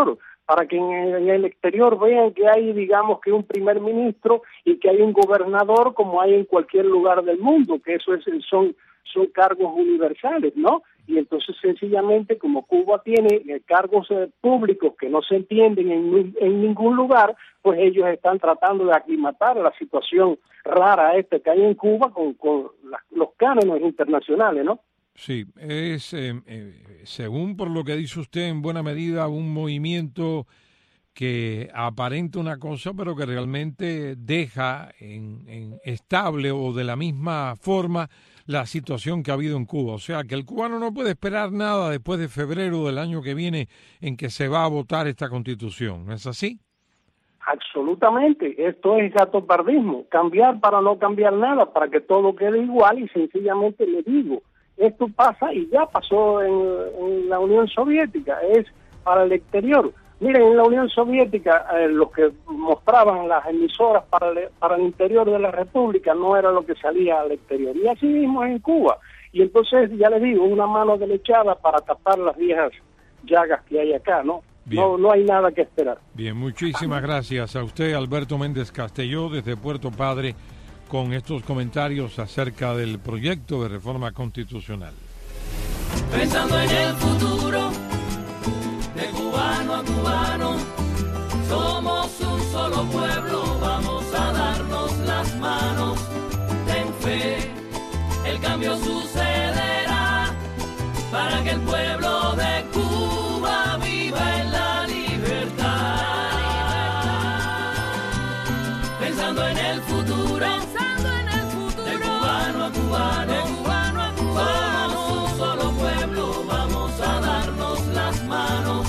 para que en el exterior vean que hay, digamos, que un primer ministro y que hay un gobernador como hay en cualquier lugar del mundo, que eso son cargos universales, ¿no? Y entonces sencillamente como Cuba tiene cargos públicos que no se entienden en ningún lugar, pues ellos están tratando de aclimatar la situación rara que hay en Cuba con los cánones internacionales, ¿no? Sí, es, según por lo que dice usted, en buena medida un movimiento que aparenta una cosa, pero que realmente deja en estable o de la misma forma la situación que ha habido en Cuba. O sea, que el cubano no puede esperar nada después de febrero del año que viene en que se va a votar esta Constitución, ¿no es así? Absolutamente, esto es gatopardismo, cambiar para no cambiar nada, para que todo quede igual y sencillamente le digo, esto pasa y ya pasó en la Unión Soviética, es para el exterior. Miren, en la Unión Soviética los que mostraban las emisoras para el interior de la República no era lo que salía al exterior, y así mismo es en Cuba. Y entonces, ya les digo, una mano derechada para tapar las viejas llagas que hay acá, ¿no? No hay nada que esperar. Bien, muchísimas gracias a usted, Alberto Méndez Castelló, desde Puerto Padre, con estos comentarios acerca del proyecto de reforma constitucional. Pensando en el futuro, de cubano a cubano, somos un solo pueblo, vamos a darnos las manos. Ten fe, el cambio sucederá, para que el pueblo de Cuba viva en la libertad. Pensando en el futuro, de cubano a cubano, somos un solo pueblo, vamos a darnos las manos.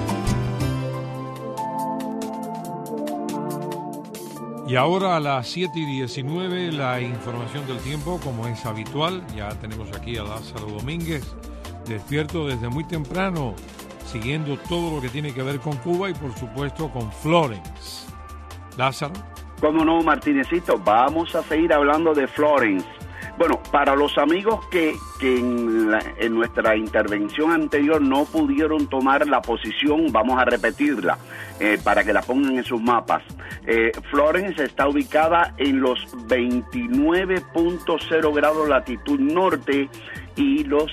Y ahora a las 7:19, la información del tiempo, como es habitual. Ya tenemos aquí a Lázaro Domínguez, despierto desde muy temprano, siguiendo todo lo que tiene que ver con Cuba y por supuesto con Florence. Lázaro. Cómo no, Martínezito, vamos a seguir hablando de Florence. Bueno, para los amigos que en nuestra intervención anterior no pudieron tomar la posición, vamos a repetirla para que la pongan en sus mapas. Florence está ubicada en los 29.0 grados latitud norte y los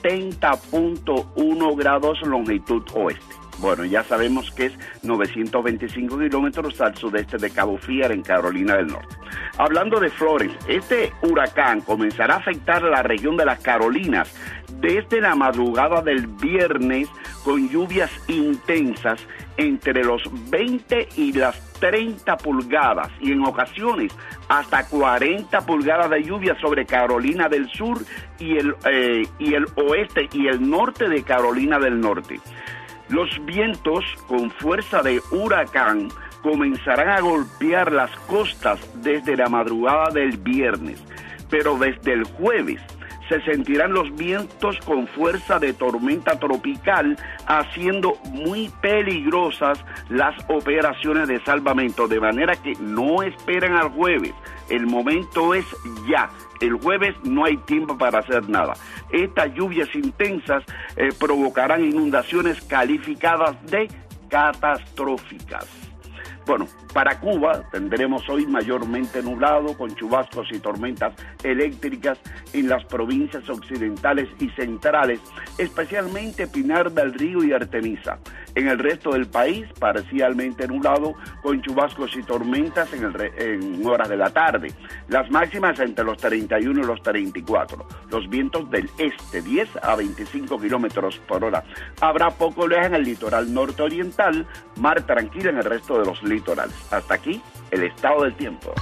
70.1 grados longitud oeste. Bueno, ya sabemos que es 925 kilómetros al sudeste de Cabo Fier, en Carolina del Norte. Hablando de Florence, este huracán comenzará a afectar a la región de las Carolinas desde la madrugada del viernes, con lluvias intensas entre los 20 y las 30 pulgadas y en ocasiones hasta 40 pulgadas de lluvia sobre Carolina del Sur y el oeste y el norte de Carolina del Norte. Los vientos con fuerza de huracán comenzarán a golpear las costas desde la madrugada del viernes, pero desde el jueves se sentirán los vientos con fuerza de tormenta tropical, haciendo muy peligrosas las operaciones de salvamento, de manera que no esperen al jueves, el momento es ya. El jueves no hay tiempo para hacer nada. Estas lluvias intensas provocarán inundaciones calificadas de catastróficas. Bueno, para Cuba tendremos hoy mayormente nublado, con chubascos y tormentas eléctricas en las provincias occidentales y centrales, especialmente Pinar del Río y Artemisa. En el resto del país, parcialmente nublado, con chubascos y tormentas en horas de la tarde. Las máximas entre los 31 y los 34. Los vientos del este, 10 a 25 kilómetros por hora. Habrá poco oleaje en el litoral norte-oriental, mar tranquilo en el resto de los litorales. Hasta aquí, el estado del tiempo.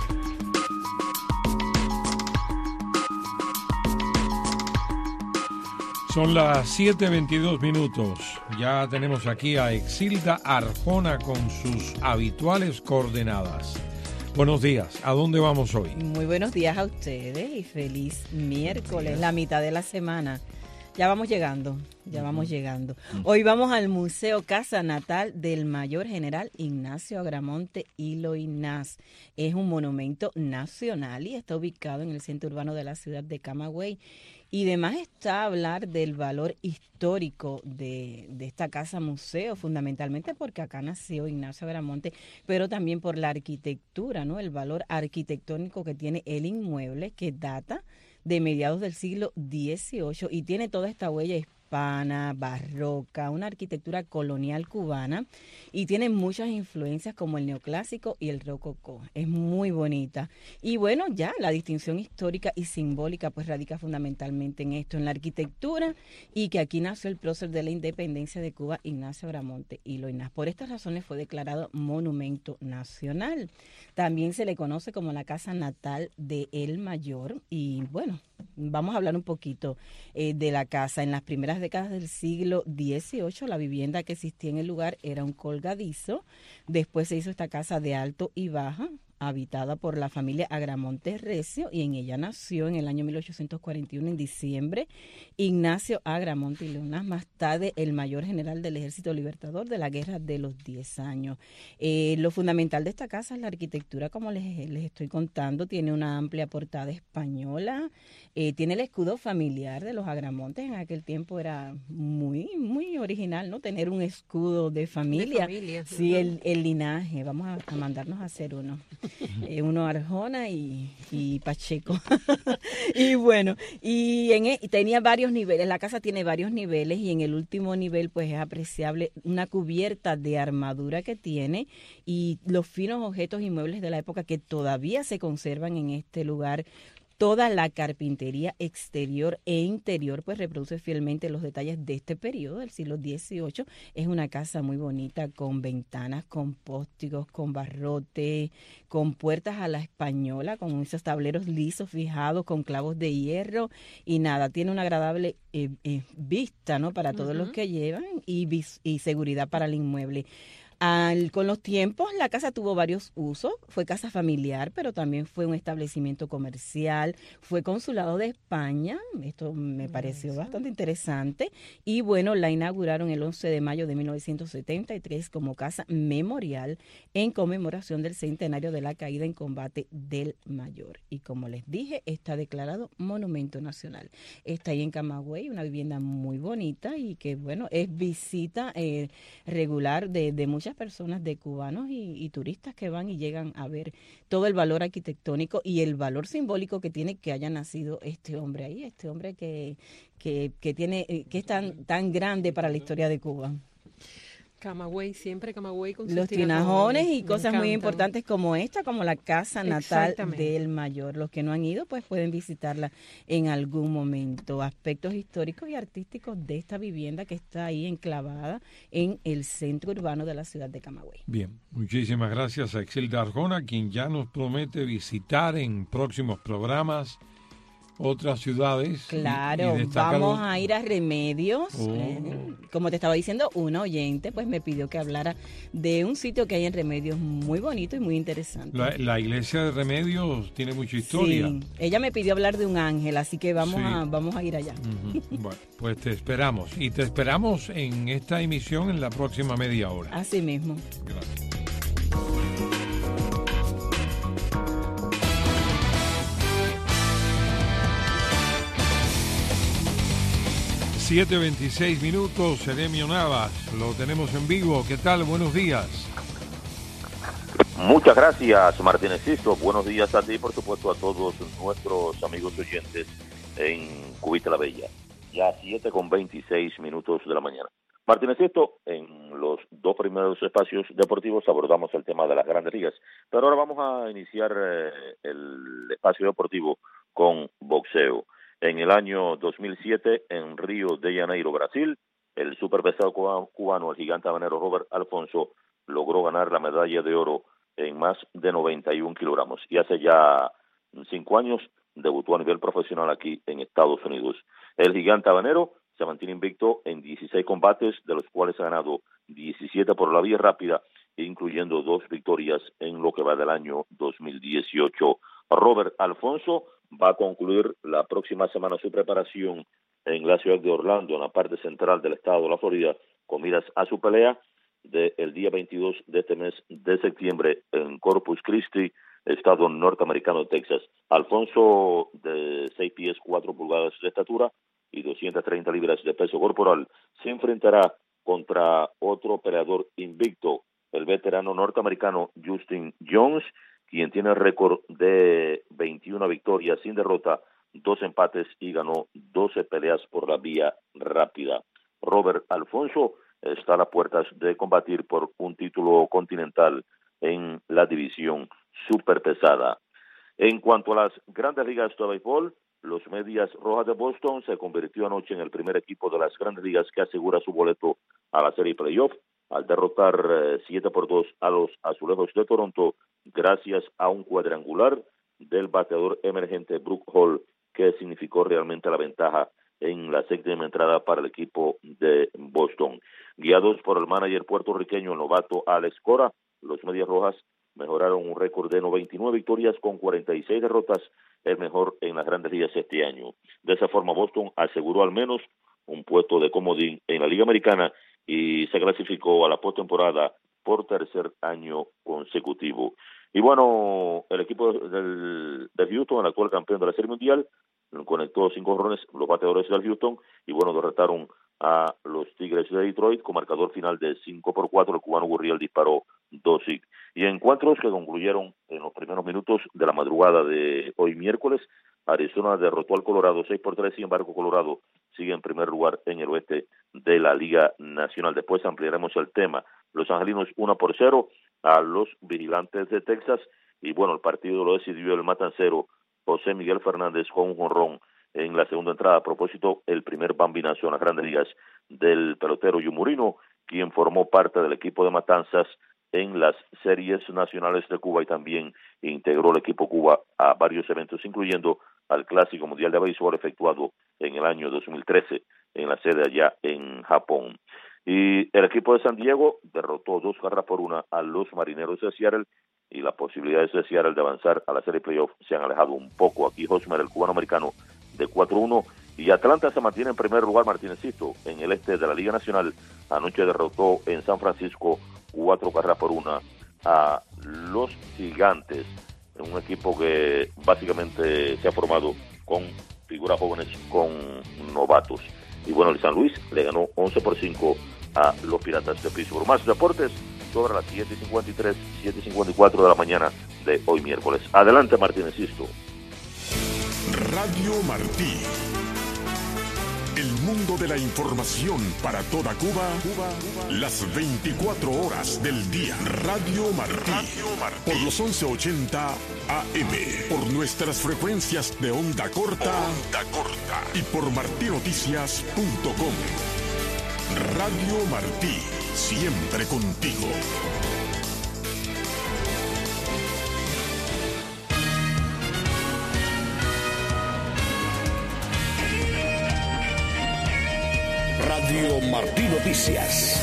Son las 7:22 minutos. Ya tenemos aquí a Exilda Arjona con sus habituales coordenadas. Buenos días. ¿A dónde vamos hoy? Muy buenos días a ustedes y feliz miércoles, la mitad de la semana. Ya vamos llegando. Hoy vamos al Museo Casa Natal del Mayor General Ignacio Agramonte Hilo Inás. Es un monumento nacional y está ubicado en el centro urbano de la ciudad de Camagüey. Y además está hablar del valor histórico de esta casa museo, fundamentalmente porque acá nació Ignacio Agramonte, pero también por la arquitectura, ¿no? El valor arquitectónico que tiene el inmueble, que data de mediados del siglo XVIII y tiene toda esta huella hispana, barroca, una arquitectura colonial cubana y tiene muchas influencias como el neoclásico y el rococó. Es muy bonita. Y bueno, ya la distinción histórica y simbólica pues radica fundamentalmente en esto, en la arquitectura, y que aquí nació el prócer de la independencia de Cuba, Ignacio Agramonte Hilo Inás. Por estas razones fue declarado monumento nacional. También se le conoce como la casa natal de El Mayor. Y bueno, vamos a hablar un poquito de la casa. En las primeras décadas del siglo XVIII, la vivienda que existía en el lugar era un colgadizo. Después se hizo esta casa de alto y baja, habitada por la familia Agramonte Recio, y en ella nació en el año 1841, en diciembre, Ignacio Agramonte Hilo Inás, más tarde el mayor general del Ejército Libertador de la Guerra de los 10 años. Lo fundamental de esta casa es la arquitectura, como les estoy contando. Tiene una amplia portada española, tiene el escudo familiar de los Agramontes. En aquel tiempo era muy, muy original, ¿no? Tener un escudo de familia. Sí, el linaje. Vamos a mandarnos a hacer uno. Uno Arjona y Pacheco. Y bueno, y tenía varios niveles. La casa tiene varios niveles y en el último nivel pues es apreciable una cubierta de armadura que tiene y los finos objetos y muebles de la época que todavía se conservan en este lugar. Toda la carpintería exterior e interior pues reproduce fielmente los detalles de este periodo del siglo XVIII. Es una casa muy bonita, con ventanas, con póstigos, con barrotes, con puertas a la española, con esos tableros lisos fijados con clavos de hierro y nada, tiene una agradable vista, ¿no? Para todos los que llevan y seguridad para el inmueble. Con los tiempos, la casa tuvo varios usos. Fue casa familiar, pero también fue un establecimiento comercial. Fue consulado de España. Esto me pareció bastante interesante. Y bueno, la inauguraron el 11 de mayo de 1973 como casa memorial en conmemoración del centenario de la caída en combate del Mayor. Y como les dije, está declarado monumento nacional. Está ahí en Camagüey, una vivienda muy bonita y que, bueno, es visita regular de muchas personas, de cubanos y turistas que van y llegan a ver todo el valor arquitectónico y el valor simbólico que tiene que haya nacido este hombre ahí, este hombre que es tan grande para la historia de Cuba. Camagüey, siempre Camagüey con sus los tinajones y cosas muy importantes como esta, como la casa natal del Mayor. Los que no han ido pues pueden visitarla en algún momento. Aspectos históricos y artísticos de esta vivienda que está ahí enclavada en el centro urbano de la ciudad de Camagüey. Bien, muchísimas gracias a Exilda Arjona, quien ya nos promete visitar en próximos programas otras ciudades. Claro, vamos a ir a Remedios. Como te estaba diciendo, una oyente pues me pidió que hablara de un sitio que hay en Remedios muy bonito y muy interesante. La iglesia de Remedios tiene mucha historia. Sí, ella me pidió hablar de un ángel, así que vamos a ir allá. Bueno, pues te esperamos. Y te esperamos en esta emisión en la próxima media hora. Así mismo. Gracias. 7:26 minutos, Seremio Navas, lo tenemos en vivo. ¿Qué tal? Buenos días. Muchas gracias, Martínez Sisto. Buenos días a ti y por supuesto a todos nuestros amigos oyentes en Cubita la Bella. Ya 7:26 minutos de la mañana. Martínez Sisto, en los dos primeros espacios deportivos abordamos el tema de las Grandes Ligas, pero ahora vamos a iniciar el espacio deportivo con boxeo. En el año 2007, en Río de Janeiro, Brasil, el superpesado cubano, el gigante habanero Robert Alfonso, logró ganar la medalla de oro en más de 91 kilogramos. Y hace ya 5 años debutó a nivel profesional aquí en Estados Unidos. El gigante habanero se mantiene invicto en 16 combates, de los cuales ha ganado 17 por la vía rápida, incluyendo 2 victorias en lo que va del año 2018. Robert Alfonso va a concluir la próxima semana su preparación en la ciudad de Orlando, en la parte central del estado de la Florida, con miras a su pelea del día 22 de este mes de septiembre en Corpus Christi, estado norteamericano de Texas. Alfonso, de 6 pies 4 pulgadas de estatura y 230 libras de peso corporal, se enfrentará contra otro peleador invicto, el veterano norteamericano Justin Jones, quien tiene récord de 21 victorias sin derrota, 2 empates y ganó 12 peleas por la vía rápida. Robert Alfonso está a las puertas de combatir por un título continental en la división superpesada. En cuanto a las grandes ligas de béisbol, los Medias Rojas de Boston se convirtió anoche en el primer equipo de las grandes ligas que asegura su boleto a la serie playoff al derrotar 7-2 a los Azulejos de Toronto gracias a un cuadrangular del bateador emergente Brook Hall, que significó realmente la ventaja en la séptima entrada para el equipo de Boston. Guiados por el manager puertorriqueño el novato Alex Cora, los Medias Rojas mejoraron un récord de 99 victorias con 46 derrotas, el mejor en las grandes ligas este año. De esa forma, Boston aseguró al menos un puesto de comodín en la Liga Americana y se clasificó a la postemporada por tercer año consecutivo. Y bueno, el equipo de Houston, el actual campeón de la Serie Mundial, conectó 5 jonrones los bateadores del Houston y bueno, derrotaron a los Tigres de Detroit con marcador final de 5-4. El cubano Gurriel disparó 2 hits. Y encuentros que concluyeron en los primeros minutos de la madrugada de hoy miércoles, Arizona derrotó al Colorado 6-3, sin embargo Colorado sigue en primer lugar en el oeste de la Liga Nacional. Después ampliaremos el tema. Los angelinos 1-0 a los Vigilantes de Texas y bueno, el partido lo decidió el matancero José Miguel Fernández con un jonrón en la segunda entrada. A propósito, el primer bambinazo en las grandes ligas del pelotero Yumurino, quien formó parte del equipo de Matanzas en las series nacionales de Cuba y también integró el equipo Cuba a varios eventos, incluyendo al Clásico Mundial de Béisbol efectuado en el año 2013 en la sede allá en Japón. Y el equipo de San Diego derrotó 2-1 a los Marineros de Seattle y las posibilidades de Seattle de avanzar a la serie playoff se han alejado un poco. Aquí Hosmer, el cubano-americano, de 4-1, y Atlanta se mantiene en primer lugar, Martinecito, en el este de la Liga Nacional. Anoche derrotó en San Francisco 4-1 a los Gigantes, un equipo que básicamente se ha formado con figuras jóvenes, con novatos. Y bueno, el San Luis le ganó 11-5 a los Piratas de Pittsburgh. Más deportes sobre las 7:53, 7:54 de la mañana de hoy miércoles. Adelante, Martinecito. Radio Martí. El mundo de la información para toda Cuba, las 24 horas del día. Radio Martí. Por los 1180 AM. Por nuestras frecuencias de onda corta. Y por martinoticias.com. Radio Martí. Siempre contigo. Radio Martí Noticias.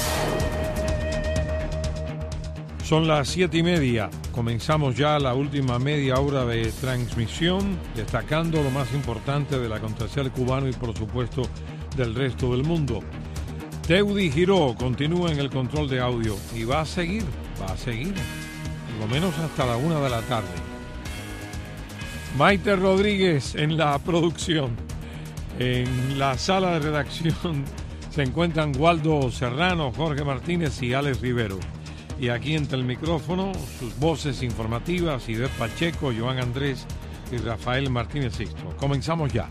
Son las 7:30. Comenzamos ya la última media hora de transmisión, destacando lo más importante del acontecer cubano y por supuesto del resto del mundo. Teudi Giró continúa en el control de audio y va a seguir, por lo menos hasta la 1 de la tarde. Maite Rodríguez en la producción. En la sala de redacción se encuentran Waldo Serrano, Jorge Martínez y Alex Rivero. Y aquí entre el micrófono, sus voces informativas, Ivette Pacheco, Joan Andrés y Rafael Martínez Sixto. Comenzamos ya.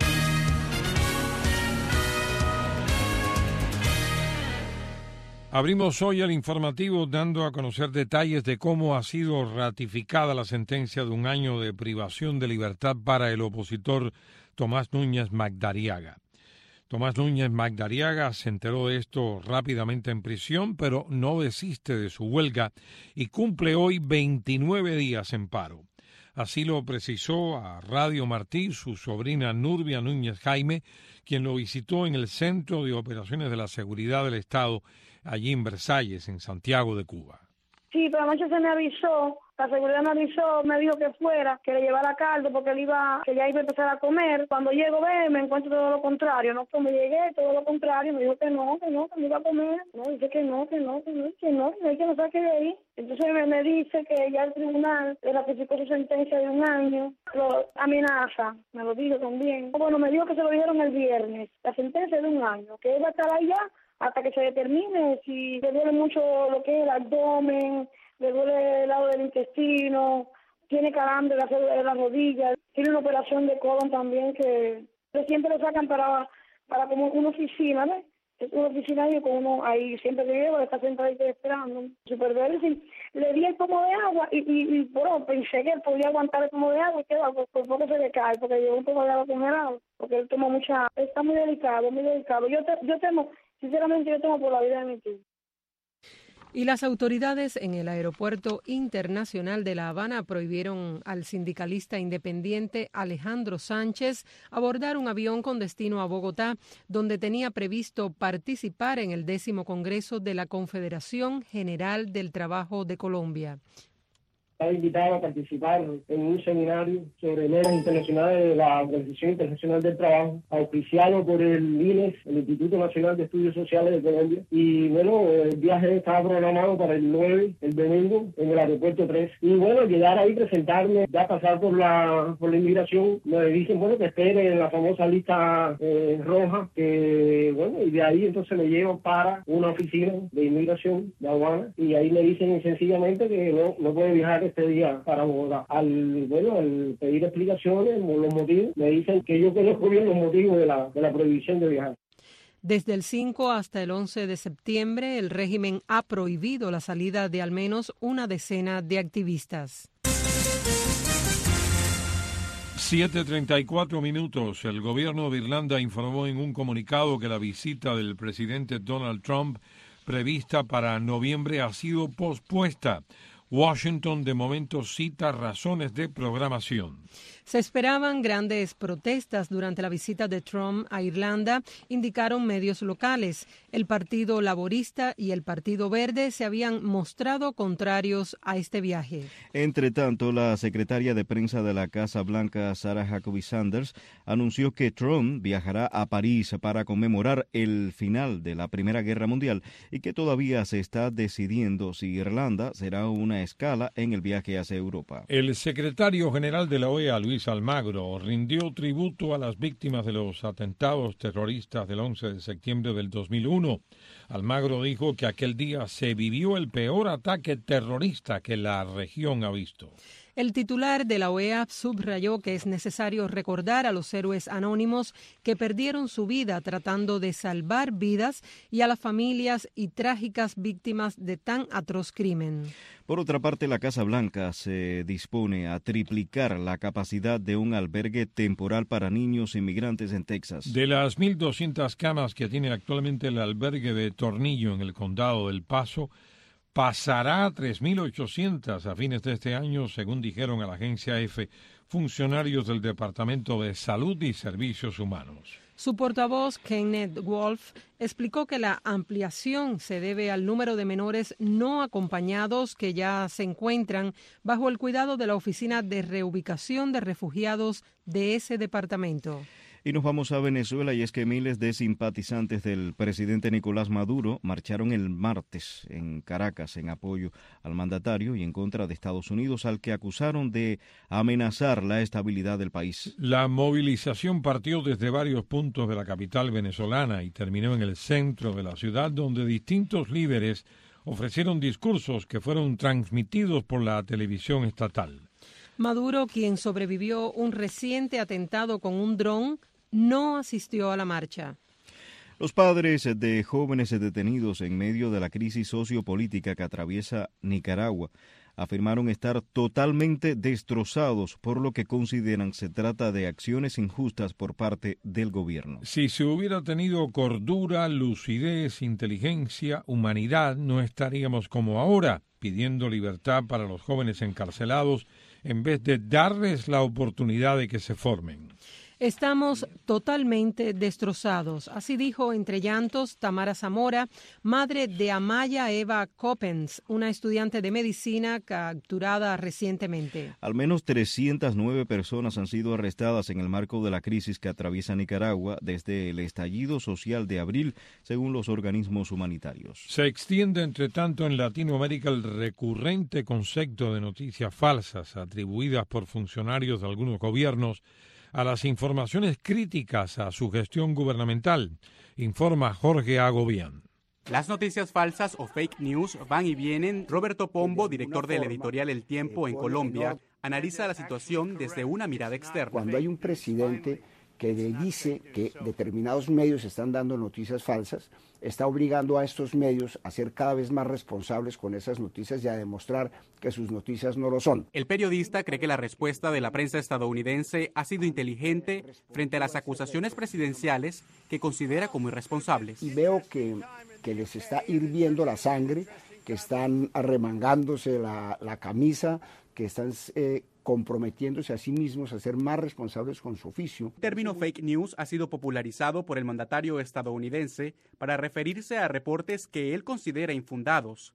Abrimos hoy el informativo dando a conocer detalles de cómo ha sido ratificada la sentencia de 1 año de privación de libertad para el opositor Tomás Núñez Magdariaga. Tomás Núñez Magdariaga se enteró de esto rápidamente en prisión, pero no desiste de su huelga y cumple hoy 29 días en paro. Así lo precisó a Radio Martí su sobrina Nurbia Núñez Jaime, quien lo visitó en el Centro de Operaciones de la Seguridad del Estado, allí en Versalles, en Santiago de Cuba. Sí, pero anoche se me avisó, la seguridad me avisó, me dijo que fuera, que le llevara caldo porque que ya iba a empezar a comer. Cuando llego, me encuentro todo lo contrario, no como llegué, todo lo contrario, me dijo que me iba a comer. No, dice que no saque de ahí. Entonces me dice que ya el tribunal le ratificó su sentencia de 1 año, lo amenaza, me lo dijo también. Bueno, me dijo que se lo dijeron el viernes, la sentencia de 1 año, que iba a estar allá hasta que se determine si le duele mucho lo que es el abdomen, le duele el lado del intestino, tiene calambre en las rodillas, tiene una operación de colon también que siempre lo sacan para como una oficina, ¿ves? Es una oficina y con uno ahí siempre que llevo, está sentado ahí esperando. Super verde, le di el pomo de agua y pensé que él podía aguantar el pomo de agua y quedó, por poco se le cae, porque llevó un poco de agua congelado, porque él toma mucha, está muy delicado. Yo temo, sinceramente yo temo por la vida de mi tío. Y las autoridades en el Aeropuerto Internacional de La Habana prohibieron al sindicalista independiente Alejandro Sánchez abordar un avión con destino a Bogotá, donde tenía previsto participar en el 10º Congreso de la Confederación General del Trabajo de Colombia. Está invitado a participar en un seminario sobre normas internacionales de la Organización Internacional del Trabajo, auspiciado por el INES, el Instituto Nacional de Estudios Sociales de Colombia. Y bueno, el viaje estaba programado para el 9, el domingo, en el aeropuerto 3. Y bueno, llegar ahí, presentarme, ya pasar por la inmigración, me dicen, bueno, que espere en la famosa lista roja, que bueno, y de ahí entonces me llevan para una oficina de inmigración de aduana, y ahí me dicen sencillamente que no puede viajar este día para Bogotá. Al pedir explicaciones, los motivos, me dicen que yo conozco bien los motivos de la prohibición de viajar. Desde el 5 hasta el 11 de septiembre, el régimen ha prohibido la salida de al menos una decena de activistas. 7:34 minutos. El gobierno de Irlanda informó en un comunicado que la visita del presidente Donald Trump prevista para noviembre ha sido pospuesta. Washington de momento cita razones de programación. Se esperaban grandes protestas durante la visita de Trump a Irlanda, indicaron medios locales. El Partido Laborista y el Partido Verde se habían mostrado contrarios a este viaje. Entre tanto, la secretaria de prensa de la Casa Blanca, Sarah Huckabee Sanders, anunció que Trump viajará a París para conmemorar el final de la Primera Guerra Mundial y que todavía se está decidiendo si Irlanda será una escala en el viaje hacia Europa. El secretario general de la OEA, Luis Almagro, rindió tributo a las víctimas de los atentados terroristas del 11 de septiembre del 2001. Almagro dijo que aquel día se vivió el peor ataque terrorista que la región ha visto. El titular de la OEA subrayó que es necesario recordar a los héroes anónimos que perdieron su vida tratando de salvar vidas y a las familias y trágicas víctimas de tan atroz crimen. Por otra parte, la Casa Blanca se dispone a triplicar la capacidad de un albergue temporal para niños inmigrantes en Texas. De las 1.200 camas que tiene actualmente el albergue de Tornillo en el condado del Paso, pasará a 3.800 a fines de este año, según dijeron a la agencia EFE funcionarios del Departamento de Salud y Servicios Humanos. Su portavoz, Kenneth Wolf, explicó que la ampliación se debe al número de menores no acompañados que ya se encuentran bajo el cuidado de la Oficina de Reubicación de Refugiados de ese departamento. Y nos vamos a Venezuela, y es que miles de simpatizantes del presidente Nicolás Maduro marcharon el martes en Caracas en apoyo al mandatario y en contra de Estados Unidos, al que acusaron de amenazar la estabilidad del país. La movilización partió desde varios puntos de la capital venezolana y terminó en el centro de la ciudad, donde distintos líderes ofrecieron discursos que fueron transmitidos por la televisión estatal. Maduro, quien sobrevivió un reciente atentado con un dron, no asistió a la marcha. Los padres de jóvenes detenidos en medio de la crisis sociopolítica que atraviesa Nicaragua afirmaron estar totalmente destrozados por lo que consideran se trata de acciones injustas por parte del gobierno. Si se hubiera tenido cordura, lucidez, inteligencia, humanidad, no estaríamos como ahora, pidiendo libertad para los jóvenes encarcelados en vez de darles la oportunidad de que se formen. Estamos totalmente destrozados, así dijo entre llantos Tamara Zamora, madre de Amaya Eva Coppens, una estudiante de medicina capturada recientemente. Al menos 309 personas han sido arrestadas en el marco de la crisis que atraviesa Nicaragua desde el estallido social de abril, según los organismos humanitarios. Se extiende, entre tanto, en Latinoamérica el recurrente concepto de noticias falsas atribuidas por funcionarios de algunos gobiernos a las informaciones críticas a su gestión gubernamental, informa Jorge Agobián. Las noticias falsas o fake news van y vienen. Roberto Pombo, director del editorial El Tiempo en Colombia, analiza la situación desde una mirada externa. Cuando hay un presidente que le dice que determinados medios están dando noticias falsas, está obligando a estos medios a ser cada vez más responsables con esas noticias y a demostrar que sus noticias no lo son. El periodista cree que la respuesta de la prensa estadounidense ha sido inteligente frente a las acusaciones presidenciales que considera como irresponsables. Y veo que les está hirviendo la sangre, que están arremangándose la camisa, que están comprometiéndose a sí mismos a ser más responsables con su oficio. El término fake news ha sido popularizado por el mandatario estadounidense para referirse a reportes que él considera infundados.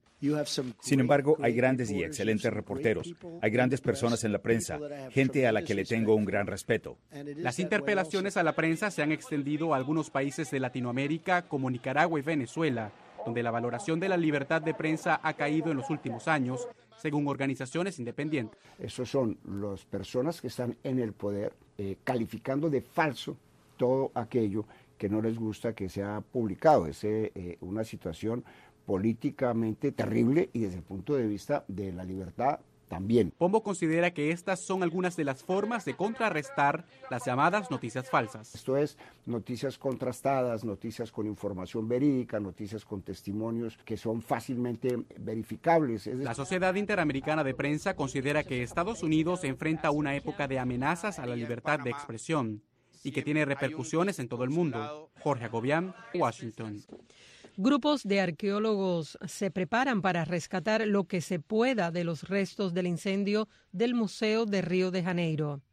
Sin embargo, hay grandes y excelentes reporteros, hay grandes personas en la prensa, gente a la que le tengo un gran respeto. Las interpelaciones a la prensa se han extendido a algunos países de Latinoamérica como Nicaragua y Venezuela, donde la valoración de la libertad de prensa ha caído en los últimos años, según organizaciones independientes. Esos son las personas que están en el poder calificando de falso todo aquello que no les gusta que sea publicado. Es una situación políticamente terrible y desde el punto de vista de la libertad también. Pombo considera que estas son algunas de las formas de contrarrestar las llamadas noticias falsas. Esto es noticias contrastadas, noticias con información verídica, noticias con testimonios que son fácilmente verificables. La Sociedad Interamericana de Prensa considera que Estados Unidos enfrenta una época de amenazas a la libertad de expresión y que tiene repercusiones en todo el mundo. Jorge Agobián, Washington. Grupos de arqueólogos se preparan para rescatar lo que se pueda de los restos del incendio del Museo de Río de Janeiro.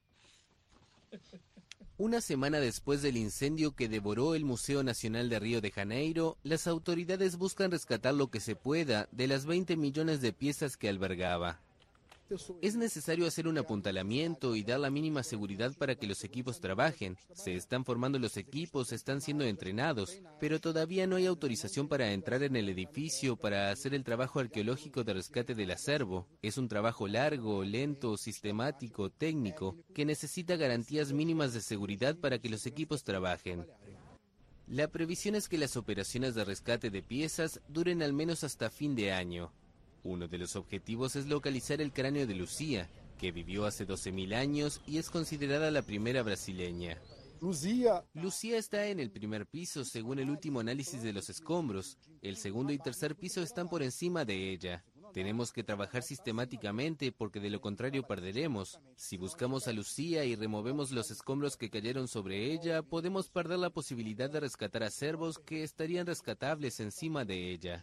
Una semana después del incendio que devoró el Museo Nacional de Río de Janeiro, las autoridades buscan rescatar lo que se pueda de las 20 millones de piezas que albergaba. Es necesario hacer un apuntalamiento y dar la mínima seguridad para que los equipos trabajen. Se están formando los equipos, están siendo entrenados, pero todavía no hay autorización para entrar en el edificio para hacer el trabajo arqueológico de rescate del acervo. Es un trabajo largo, lento, sistemático, técnico, que necesita garantías mínimas de seguridad para que los equipos trabajen. La previsión es que las operaciones de rescate de piezas duren al menos hasta fin de año. Uno de los objetivos es localizar el cráneo de Lucía, que vivió hace 12.000 años y es considerada la primera brasileña. Lucía está en el primer piso según el último análisis de los escombros. El segundo y tercer piso están por encima de ella. Tenemos que trabajar sistemáticamente porque de lo contrario perderemos. Si buscamos a Lucía y removemos los escombros que cayeron sobre ella, podemos perder la posibilidad de rescatar acervos que estarían rescatables encima de ella.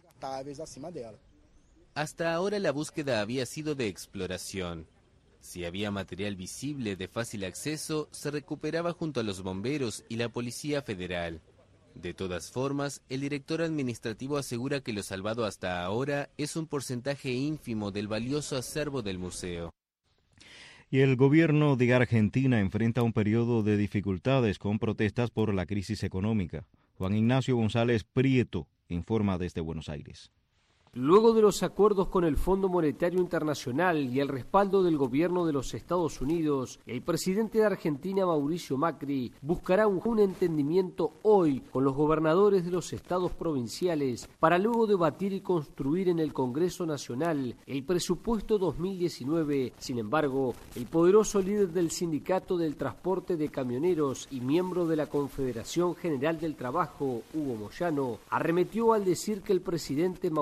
Hasta ahora la búsqueda había sido de exploración. Si había material visible de fácil acceso, se recuperaba junto a los bomberos y la Policía Federal. De todas formas, el director administrativo asegura que lo salvado hasta ahora es un porcentaje ínfimo del valioso acervo del museo. Y el gobierno de Argentina enfrenta un periodo de dificultades con protestas por la crisis económica. Juan Ignacio González Prieto informa desde Buenos Aires. Luego de los acuerdos con el Fondo Monetario Internacional y el respaldo del gobierno de los Estados Unidos, el presidente de Argentina, Mauricio Macri, buscará un entendimiento hoy con los gobernadores de los estados provinciales para luego debatir y construir en el Congreso Nacional el presupuesto 2019. Sin embargo, el poderoso líder del Sindicato del Transporte de Camioneros y miembro de la Confederación General del Trabajo, Hugo Moyano, arremetió al decir que el presidente Mauricio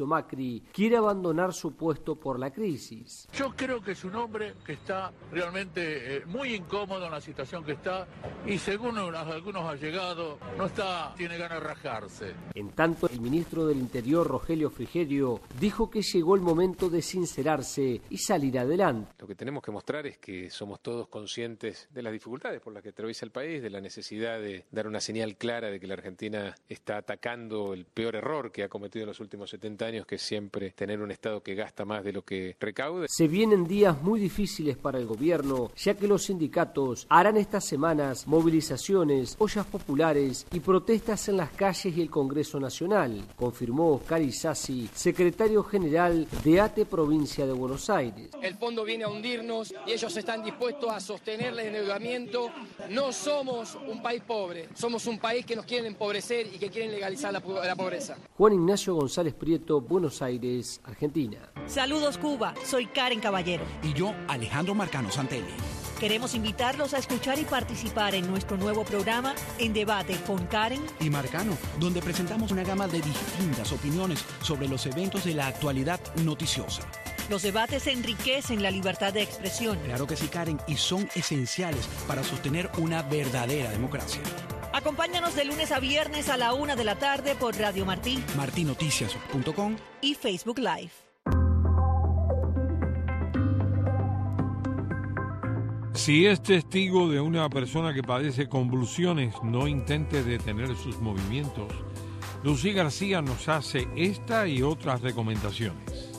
Macri quiere abandonar su puesto por la crisis. Yo creo que es un hombre que está realmente muy incómodo en la situación que está y según algunos allegados tiene ganas de rajarse. En tanto, el ministro del Interior, Rogelio Frigerio, dijo que llegó el momento de sincerarse y salir adelante. Lo que tenemos que mostrar es que somos todos conscientes de las dificultades por las que atraviesa el país, de la necesidad de dar una señal clara de que la Argentina está atacando el peor error que ha cometido en los últimos 70 años, que es siempre tener un Estado que gasta más de lo que recauda. Se vienen días muy difíciles para el gobierno, ya que los sindicatos harán estas semanas movilizaciones, ollas populares y protestas en las calles y el Congreso Nacional, confirmó Oscar Isasi, secretario general de ATE Provincia de Buenos Aires. El fondo viene a hundirnos y ellos están dispuestos a sostener el endeudamiento. No somos un país pobre, somos un país que nos quieren empobrecer y que quieren legalizar la pobreza. Juan Ignacio González Prieto, Buenos Aires, Argentina. Saludos Cuba, soy Karen Caballero. Y yo, Alejandro Marcano Santelli. Queremos invitarlos a escuchar y participar en nuestro nuevo programa En Debate con Karen y Marcano, donde presentamos una gama de distintas opiniones sobre los eventos de la actualidad noticiosa. Los debates enriquecen la libertad de expresión. Claro que sí, Karen, y son esenciales para sostener una verdadera democracia. Acompáñanos de lunes a viernes a la 1 de la tarde por Radio Martí, martinoticias.com y Facebook Live. Si es testigo de una persona que padece convulsiones, no intente detener sus movimientos. Lucy García nos hace esta y otras recomendaciones.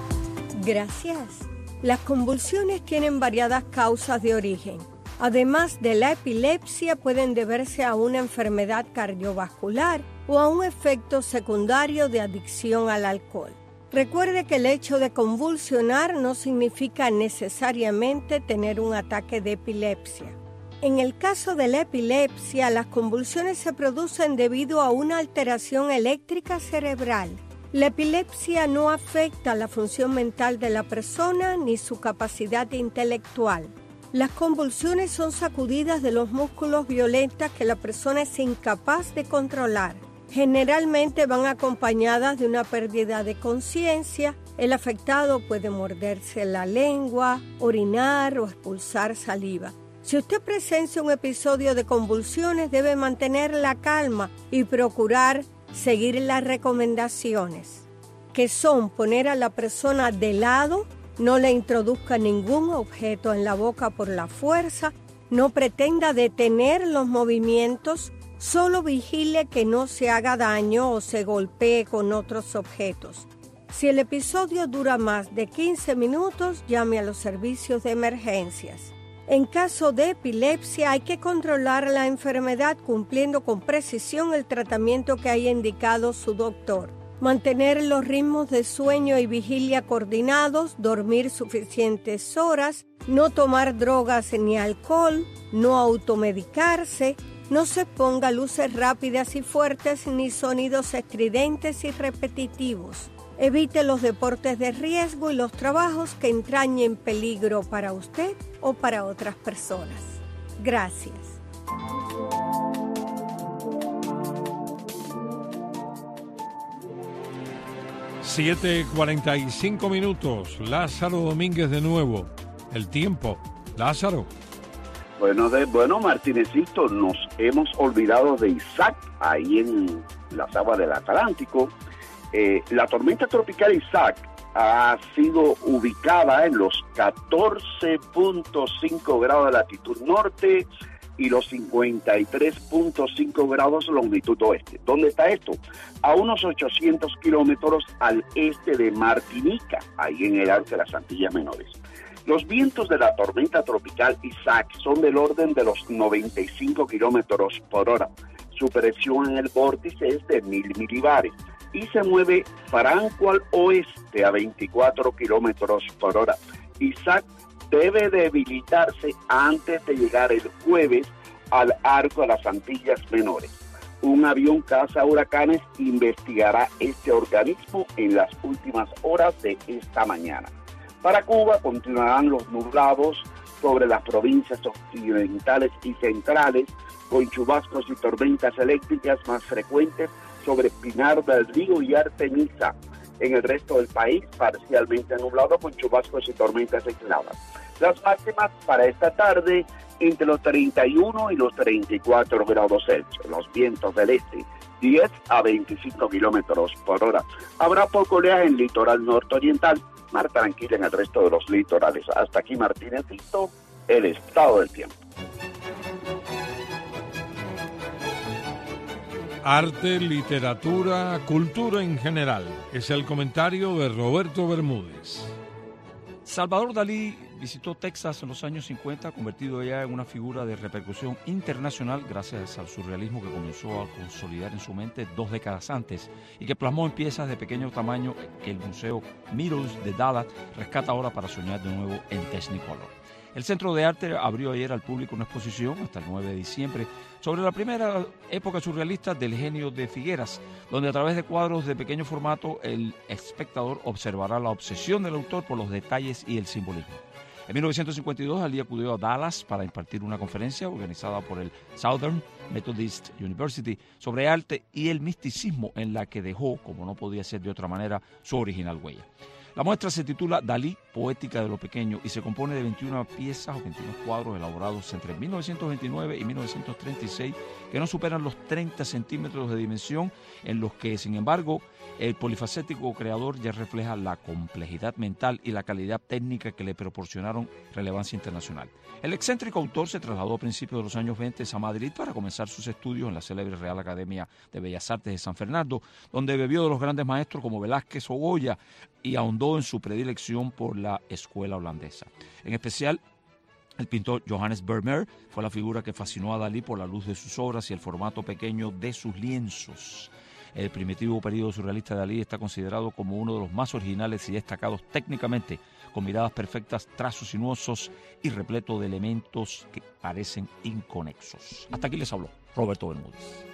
Gracias. Las convulsiones tienen variadas causas de origen. Además de la epilepsia, pueden deberse a una enfermedad cardiovascular o a un efecto secundario de adicción al alcohol. Recuerde que el hecho de convulsionar no significa necesariamente tener un ataque de epilepsia. En el caso de la epilepsia, las convulsiones se producen debido a una alteración eléctrica cerebral. La epilepsia no afecta la función mental de la persona ni su capacidad intelectual. Las convulsiones son sacudidas de los músculos violentas que la persona es incapaz de controlar. Generalmente van acompañadas de una pérdida de conciencia. El afectado puede morderse la lengua, orinar o expulsar saliva. Si usted presencia un episodio de convulsiones, debe mantener la calma y procurar seguir las recomendaciones, que son poner a la persona de lado, no le introduzca ningún objeto en la boca por la fuerza, no pretenda detener los movimientos, solo vigile que no se haga daño o se golpee con otros objetos. Si el episodio dura más de 15 minutos, llame a los servicios de emergencias. En caso de epilepsia, hay que controlar la enfermedad cumpliendo con precisión el tratamiento que haya indicado su doctor. Mantener los ritmos de sueño y vigilia coordinados, dormir suficientes horas, no tomar drogas ni alcohol, no automedicarse, no se ponga luces rápidas y fuertes ni sonidos estridentes y repetitivos. Evite los deportes de riesgo y los trabajos que entrañen peligro para usted o para otras personas. Gracias. $7:45. Lázaro Domínguez de nuevo. El tiempo. Lázaro. Bueno, Martinecito, nos hemos olvidado de Isaac, ahí en las aguas del Atlántico. La tormenta tropical Isaac ha sido ubicada en los 14.5 grados de latitud norte y los 53.5 grados de longitud oeste. ¿Dónde está esto? A unos 800 kilómetros al este de Martinica, ahí en el arco de las Antillas Menores. Los vientos de la tormenta tropical Isaac son del orden de los 95 kilómetros por hora. Su presión en el vórtice es de 1000 milibares y se mueve franco al oeste a 24 kilómetros por hora. Isaac debe debilitarse antes de llegar el jueves al arco de las Antillas Menores. Un avión caza huracanes investigará este organismo en las últimas horas de esta mañana. Para Cuba continuarán los nublados sobre las provincias occidentales y centrales, con chubascos y tormentas eléctricas más frecuentes sobre Pinar del Río y Artemisa. En el resto del país, parcialmente nublado con chubascos y tormentas aisladas. Las máximas para esta tarde entre los 31 y los 34 grados Celsius. Los vientos del este, 10 a 25 kilómetros por hora. Habrá poco oleaje en el litoral nororiental, mar tranquila en el resto de los litorales. Hasta aquí Martínez Tito, el estado del tiempo. Arte, literatura, cultura en general. Es el comentario de Roberto Bermúdez. Salvador Dalí visitó Texas en los años 50, convertido ya en una figura de repercusión internacional gracias al surrealismo que comenzó a consolidar en su mente 2 décadas antes y que plasmó en piezas de pequeño tamaño que el Museo Meadows de Dallas rescata ahora para soñar de nuevo en Technicolor. El Centro de Arte abrió ayer al público una exposición hasta el 9 de diciembre sobre la primera época surrealista del genio de Figueras, donde a través de cuadros de pequeño formato el espectador observará la obsesión del autor por los detalles y el simbolismo. En 1952, Dalí acudió a Dallas para impartir una conferencia organizada por el Southern Methodist University sobre arte y el misticismo, en la que dejó, como no podía ser de otra manera, su original huella. La muestra se titula Dalí, Poética de lo Pequeño, y se compone de 21 piezas o 21 cuadros elaborados entre 1929 y 1936 que no superan los 30 centímetros de dimensión, en los que, sin embargo, el polifacético creador ya refleja la complejidad mental y la calidad técnica que le proporcionaron relevancia internacional. El excéntrico autor se trasladó a principios de los años 20 a Madrid para comenzar sus estudios en la célebre Real Academia de Bellas Artes de San Fernando, donde bebió de los grandes maestros como Velázquez o Goya y ahondó en su predilección por la escuela holandesa. En especial, el pintor Johannes Vermeer fue la figura que fascinó a Dalí por la luz de sus obras y el formato pequeño de sus lienzos. El primitivo periodo surrealista de Dalí está considerado como uno de los más originales y destacados técnicamente, con miradas perfectas, trazos sinuosos y repleto de elementos que parecen inconexos. Hasta aquí les habló Roberto Bermúdez.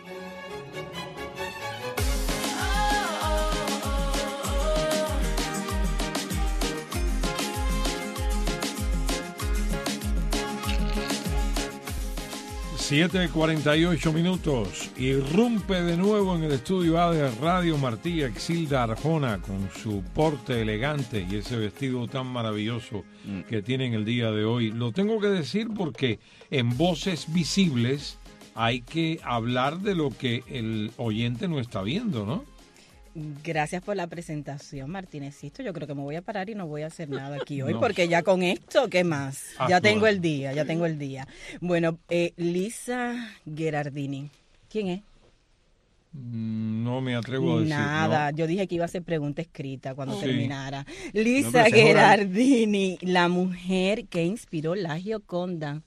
7:48 minutos. Irrumpe de nuevo en el estudio A de Radio Martí Exilda Arjona con su porte elegante y ese vestido tan maravilloso que tiene en el día de hoy. Lo tengo que decir porque en Voces Visibles hay que hablar de lo que el oyente no está viendo, ¿no? Gracias por la presentación, Martínezito. Yo creo que me voy a parar y no voy a hacer nada aquí hoy, porque ya con esto, ¿qué más? Ya tengo el día. Bueno, Lisa Gherardini, ¿quién es? No me atrevo a decir. Nada, ¿no? Yo dije que iba a hacer pregunta escrita cuando terminara. Lisa Gherardini, la mujer que inspiró la Gioconda.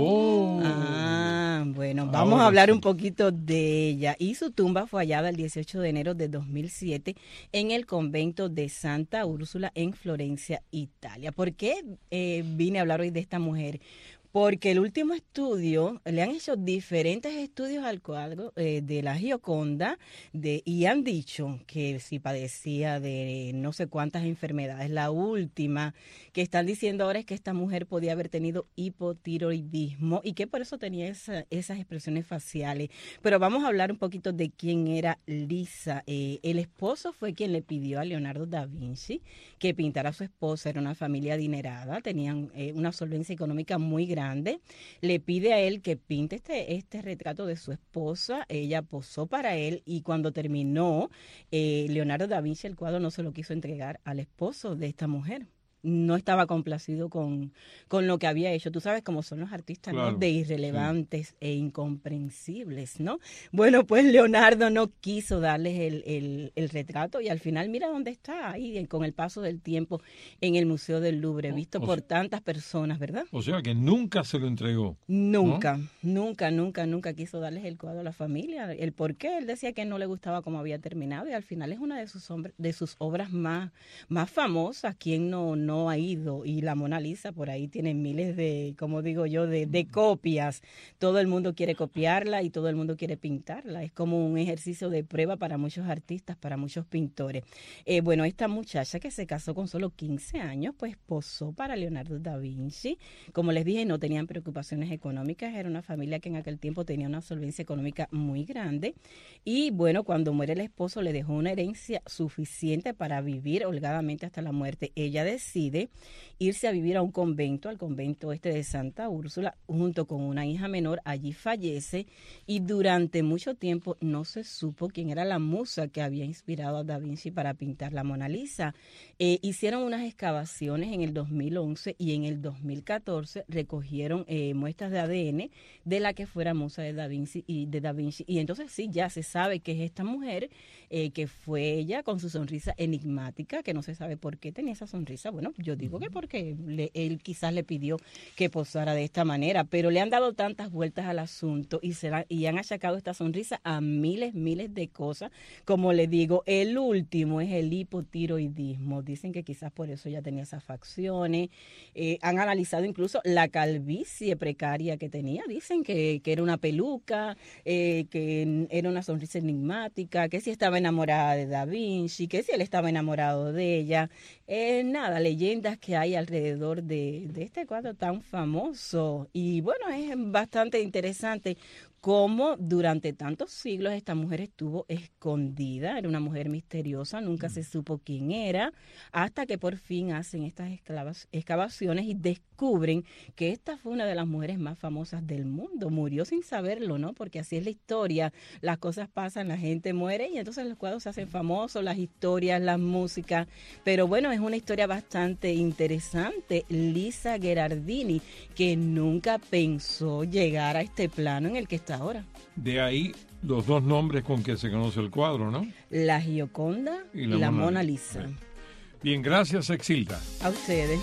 Bueno, vamos a hablar un poquito de ella. Y su tumba fue hallada el 18 de enero de 2007 en el convento de Santa Úrsula en Florencia, Italia. ¿Por qué vine a hablar hoy de esta mujer? Porque el último estudio, le han hecho diferentes estudios al cuadro de la Gioconda y han dicho que si padecía de no sé cuántas enfermedades. La última que están diciendo ahora es que esta mujer podía haber tenido hipotiroidismo y que por eso tenía esas expresiones faciales. Pero vamos a hablar un poquito de quién era Lisa. El esposo fue quien le pidió a Leonardo da Vinci que pintara a su esposa. Era una familia adinerada, tenían una solvencia económica muy grande. Le pide a él que pinte este retrato de su esposa. Ella posó para él y cuando terminó, Leonardo da Vinci el cuadro no se lo quiso entregar al esposo de esta mujer. No estaba complacido con lo que había hecho. Tú sabes cómo son los artistas, claro, ¿no? De irrelevantes e incomprensibles, ¿no? Bueno, pues Leonardo no quiso darles el retrato y al final mira dónde está, ahí con el paso del tiempo en el Museo del Louvre, visto por tantas personas, ¿verdad? O sea que nunca se lo entregó. Nunca quiso darles el cuadro a la familia. El por qué, él decía que no le gustaba cómo había terminado y al final es una de sus obras más famosas. ¿Quién no no ha ido, y la Mona Lisa por ahí tiene miles de, como digo yo, de copias. Todo el mundo quiere copiarla y todo el mundo quiere pintarla. Es como un ejercicio de prueba para muchos artistas, para muchos pintores. Bueno, esta muchacha que se casó con solo 15 años, pues posó para Leonardo da Vinci. Como les dije, no tenían preocupaciones económicas, era una familia que en aquel tiempo tenía una solvencia económica muy grande. Y bueno, cuando muere el esposo le dejó una herencia suficiente para vivir holgadamente hasta la muerte. Ella decide irse a vivir a un convento, al convento de Santa Úrsula, junto con una hija menor. Allí fallece y durante mucho tiempo no se supo quién era la musa que había inspirado a Da Vinci para pintar la Mona Lisa. Hicieron unas excavaciones en el 2011 y en el 2014 recogieron muestras de ADN de la que fuera musa de Da Vinci y entonces sí, ya se sabe que es esta mujer, que fue ella con su sonrisa enigmática, que no se sabe por qué tenía esa sonrisa. Bueno, yo digo que porque él quizás le pidió que posara de esta manera, pero le han dado tantas vueltas al asunto y han achacado esta sonrisa a miles de cosas. Como le digo, el último es el hipotiroidismo. Dicen que quizás por eso ella tenía esas facciones. Han analizado incluso la calvicie precaria que tenía. Dicen que era una peluca, que era una sonrisa enigmática, que si estaba enamorada de Da Vinci, que si él estaba enamorado de ella. Nada, leyendas que hay alrededor de este cuadro tan famoso. Y bueno, es bastante interesante cómo durante tantos siglos esta mujer estuvo escondida. Era una mujer misteriosa, nunca se supo quién era, hasta que por fin hacen estas excavaciones y descubren que esta fue una de las mujeres más famosas del mundo. Murió sin saberlo, ¿no? Porque así es la historia, las cosas pasan, la gente muere y entonces los cuadros se hacen famosos, las historias, la música. Pero bueno, es una historia bastante interesante. Lisa Gherardini, que nunca pensó llegar a este plano en el que está ahora. De ahí los dos nombres con que se conoce el cuadro, ¿no? La Gioconda y la Mona Lisa. Bien, gracias, Exilda. A ustedes.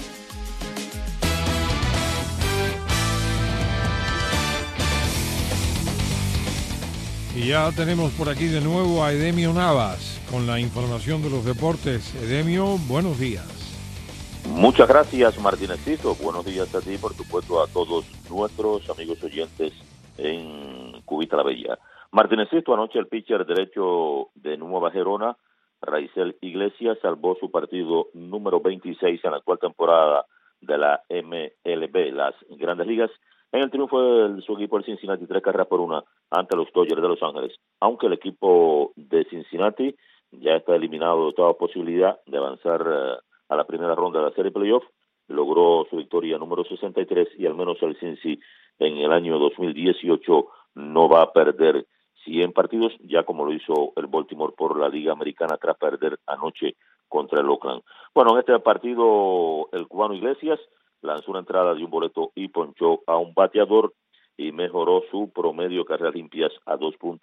Y ya tenemos por aquí de nuevo a Edemio Navas con la información de los deportes. Edemio, buenos días. Muchas gracias, Martínezito. Buenos días a ti, por supuesto, a todos nuestros amigos oyentes en Cubita la Bella. Martínezito, anoche el pitcher derecho de Nueva Gerona, Raisel Iglesias, salvó su partido número 26 en la actual temporada de la MLB, las Grandes Ligas, en el triunfo de su equipo, el Cincinnati, 3-1 ante los Dodgers de Los Ángeles. Aunque el equipo de Cincinnati ya está eliminado de toda posibilidad de avanzar a la primera ronda de la serie playoff, logró su victoria número 63 y al menos el Cincy en el año 2018 no va a perder 100 partidos, ya como lo hizo el Baltimore por la Liga Americana tras perder anoche contra el Oakland. Bueno, en este partido el cubano Iglesias lanzó una entrada de un boleto y ponchó a un bateador y mejoró su promedio de carreras limpias a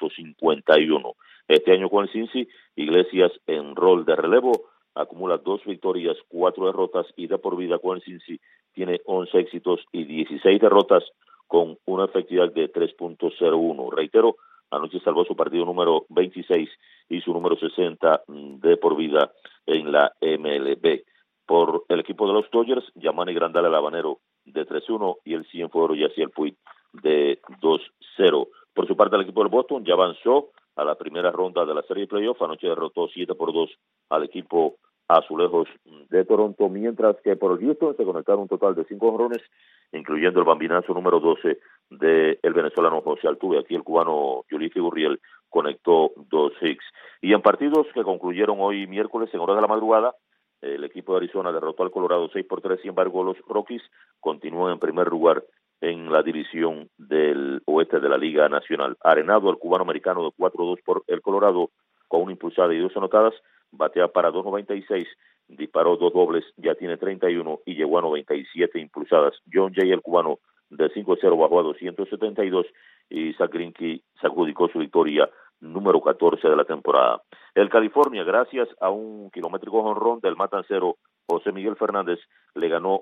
2.51. Este año con el Cincy, Iglesias en rol de relevo acumula 2 victorias, 4 derrotas y de por vida con el Cincy tiene 11 éxitos y 16 derrotas con una efectividad de 3.01. Reitero, anoche salvó su partido número 26 y su número 60 de por vida en la MLB. Por el equipo de los Dodgers, Yamani Grandal, el habanero, de 3-1 y el Cienfuegos Yasiel Puig de 2-0. Por su parte, el equipo del Boston ya avanzó a la primera ronda de la serie de playoff. Anoche derrotó 7-2 al equipo Azulejos de Toronto, mientras que por el Houston se conectaron un total de 5 jonrones, incluyendo el bambinazo número 12 del venezolano José Altuve. Aquí el cubano Yulisi Gurriel conectó 2 hits. Y en partidos que concluyeron hoy miércoles en horas de la madrugada, el equipo de Arizona derrotó al Colorado 6-3, sin embargo los Rockies continúan en primer lugar en la división del oeste de la Liga Nacional. Arenado, el cubano americano, de 4-2 por el Colorado, con una impulsada y 2 anotadas, batea para 2.96, disparó 2 dobles, ya tiene 31 y llegó a 97 impulsadas. John Jay, el cubano, de 5-0 bajó a 272 y Zach Greinke se adjudicó su victoria número 14 de la temporada. El California, gracias a un kilométrico jonrón del matancero José Miguel Fernández, le ganó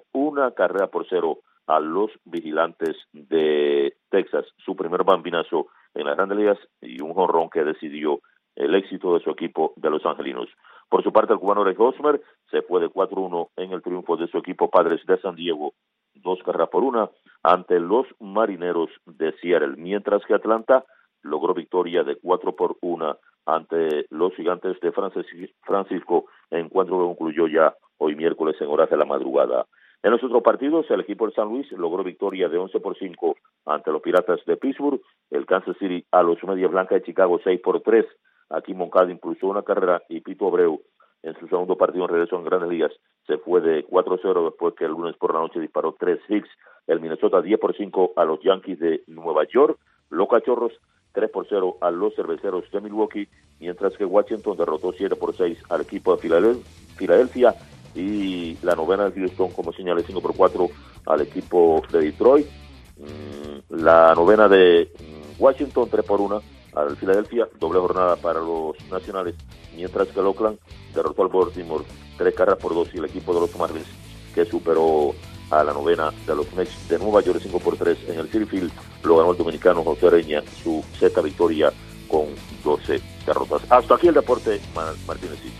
1-0 a los Vigilantes de Texas, su primer bambinazo en las Grandes Ligas y un jonrón que decidió el éxito de su equipo de Los Angelinos. Por su parte, el cubano Greg Hosmer se fue de 4-1 en el triunfo de su equipo Padres de San Diego, 2-1 ante los Marineros de Seattle, mientras que Atlanta logró victoria de 4-1 ante los Gigantes de Francisco, encuentro que concluyó ya hoy miércoles en horas de la madrugada. En los otros partidos, el equipo de San Luis logró victoria de 11-5 ante los Piratas de Pittsburgh, el Kansas City a los Medias Blancas de Chicago 6-3, aquí Moncada impulsó una carrera y Pito Abreu en su segundo partido en regreso en Grandes Ligas se fue de 4-0 después que el lunes por la noche disparó 3 hits. El Minnesota 10-5 a los Yankees de Nueva York, los Cachorros 3-0 a los Cerveceros de Milwaukee, mientras que Washington derrotó 7-6 al equipo de Filadelfia y la novena de Houston, como señalé, 5-4 al equipo de Detroit. La novena de Washington 3-1 al Filadelfia, doble jornada para los nacionales, mientras que el Oakland derrotó al Baltimore 3-2 y el equipo de los Marlins, que superó a la novena de los Mets de Nueva York 5-3 en el Citi Field, lo ganó el dominicano José Areña, su sexta victoria con 12 derrotas. Hasta aquí el deporte, Martínezito.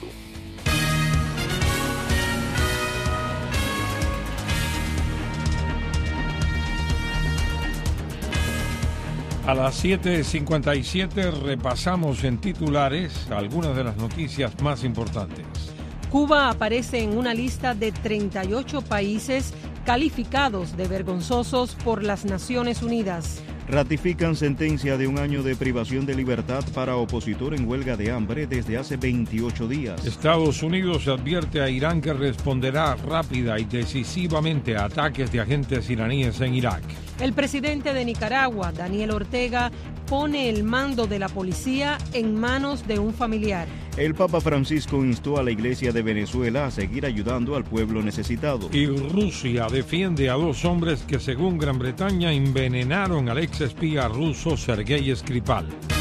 A las 7:57 repasamos en titulares algunas de las noticias más importantes. Cuba aparece en una lista de 38 países calificados de vergonzosos por las Naciones Unidas. Ratifican sentencia de 1 año de privación de libertad para opositor en huelga de hambre desde hace 28 días. Estados Unidos advierte a Irán que responderá rápida y decisivamente a ataques de agentes iraníes en Irak. El presidente de Nicaragua, Daniel Ortega, pone el mando de la policía en manos de un familiar. El Papa Francisco instó a la Iglesia de Venezuela a seguir ayudando al pueblo necesitado. Y Rusia defiende a 2 hombres que, según Gran Bretaña, envenenaron al ex espía ruso Sergei Skripal.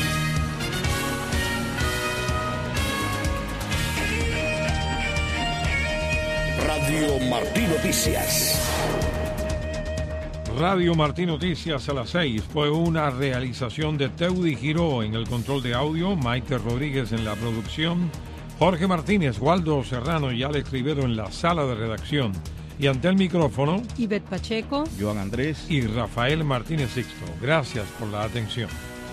Radio Martí Noticias. Radio Martí Noticias a las 6 fue una realización de Teudi Giró en el control de audio, Maite Rodríguez en la producción, Jorge Martínez, Waldo Serrano y Alex Rivero en la sala de redacción. Y ante el micrófono, Ivette Pacheco, Joan Andrés y Rafael Martínez Sixto. Gracias por la atención.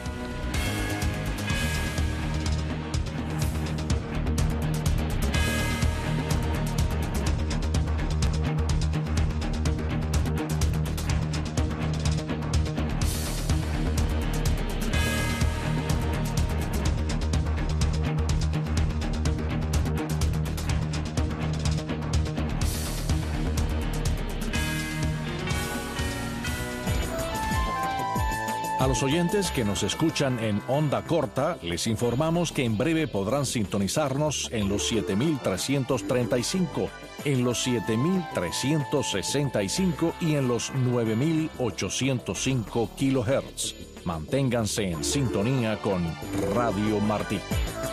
A los oyentes que nos escuchan en onda corta, les informamos que en breve podrán sintonizarnos en los 7.335, en los 7.365 y en los 9.805 kHz. Manténganse en sintonía con Radio Martí.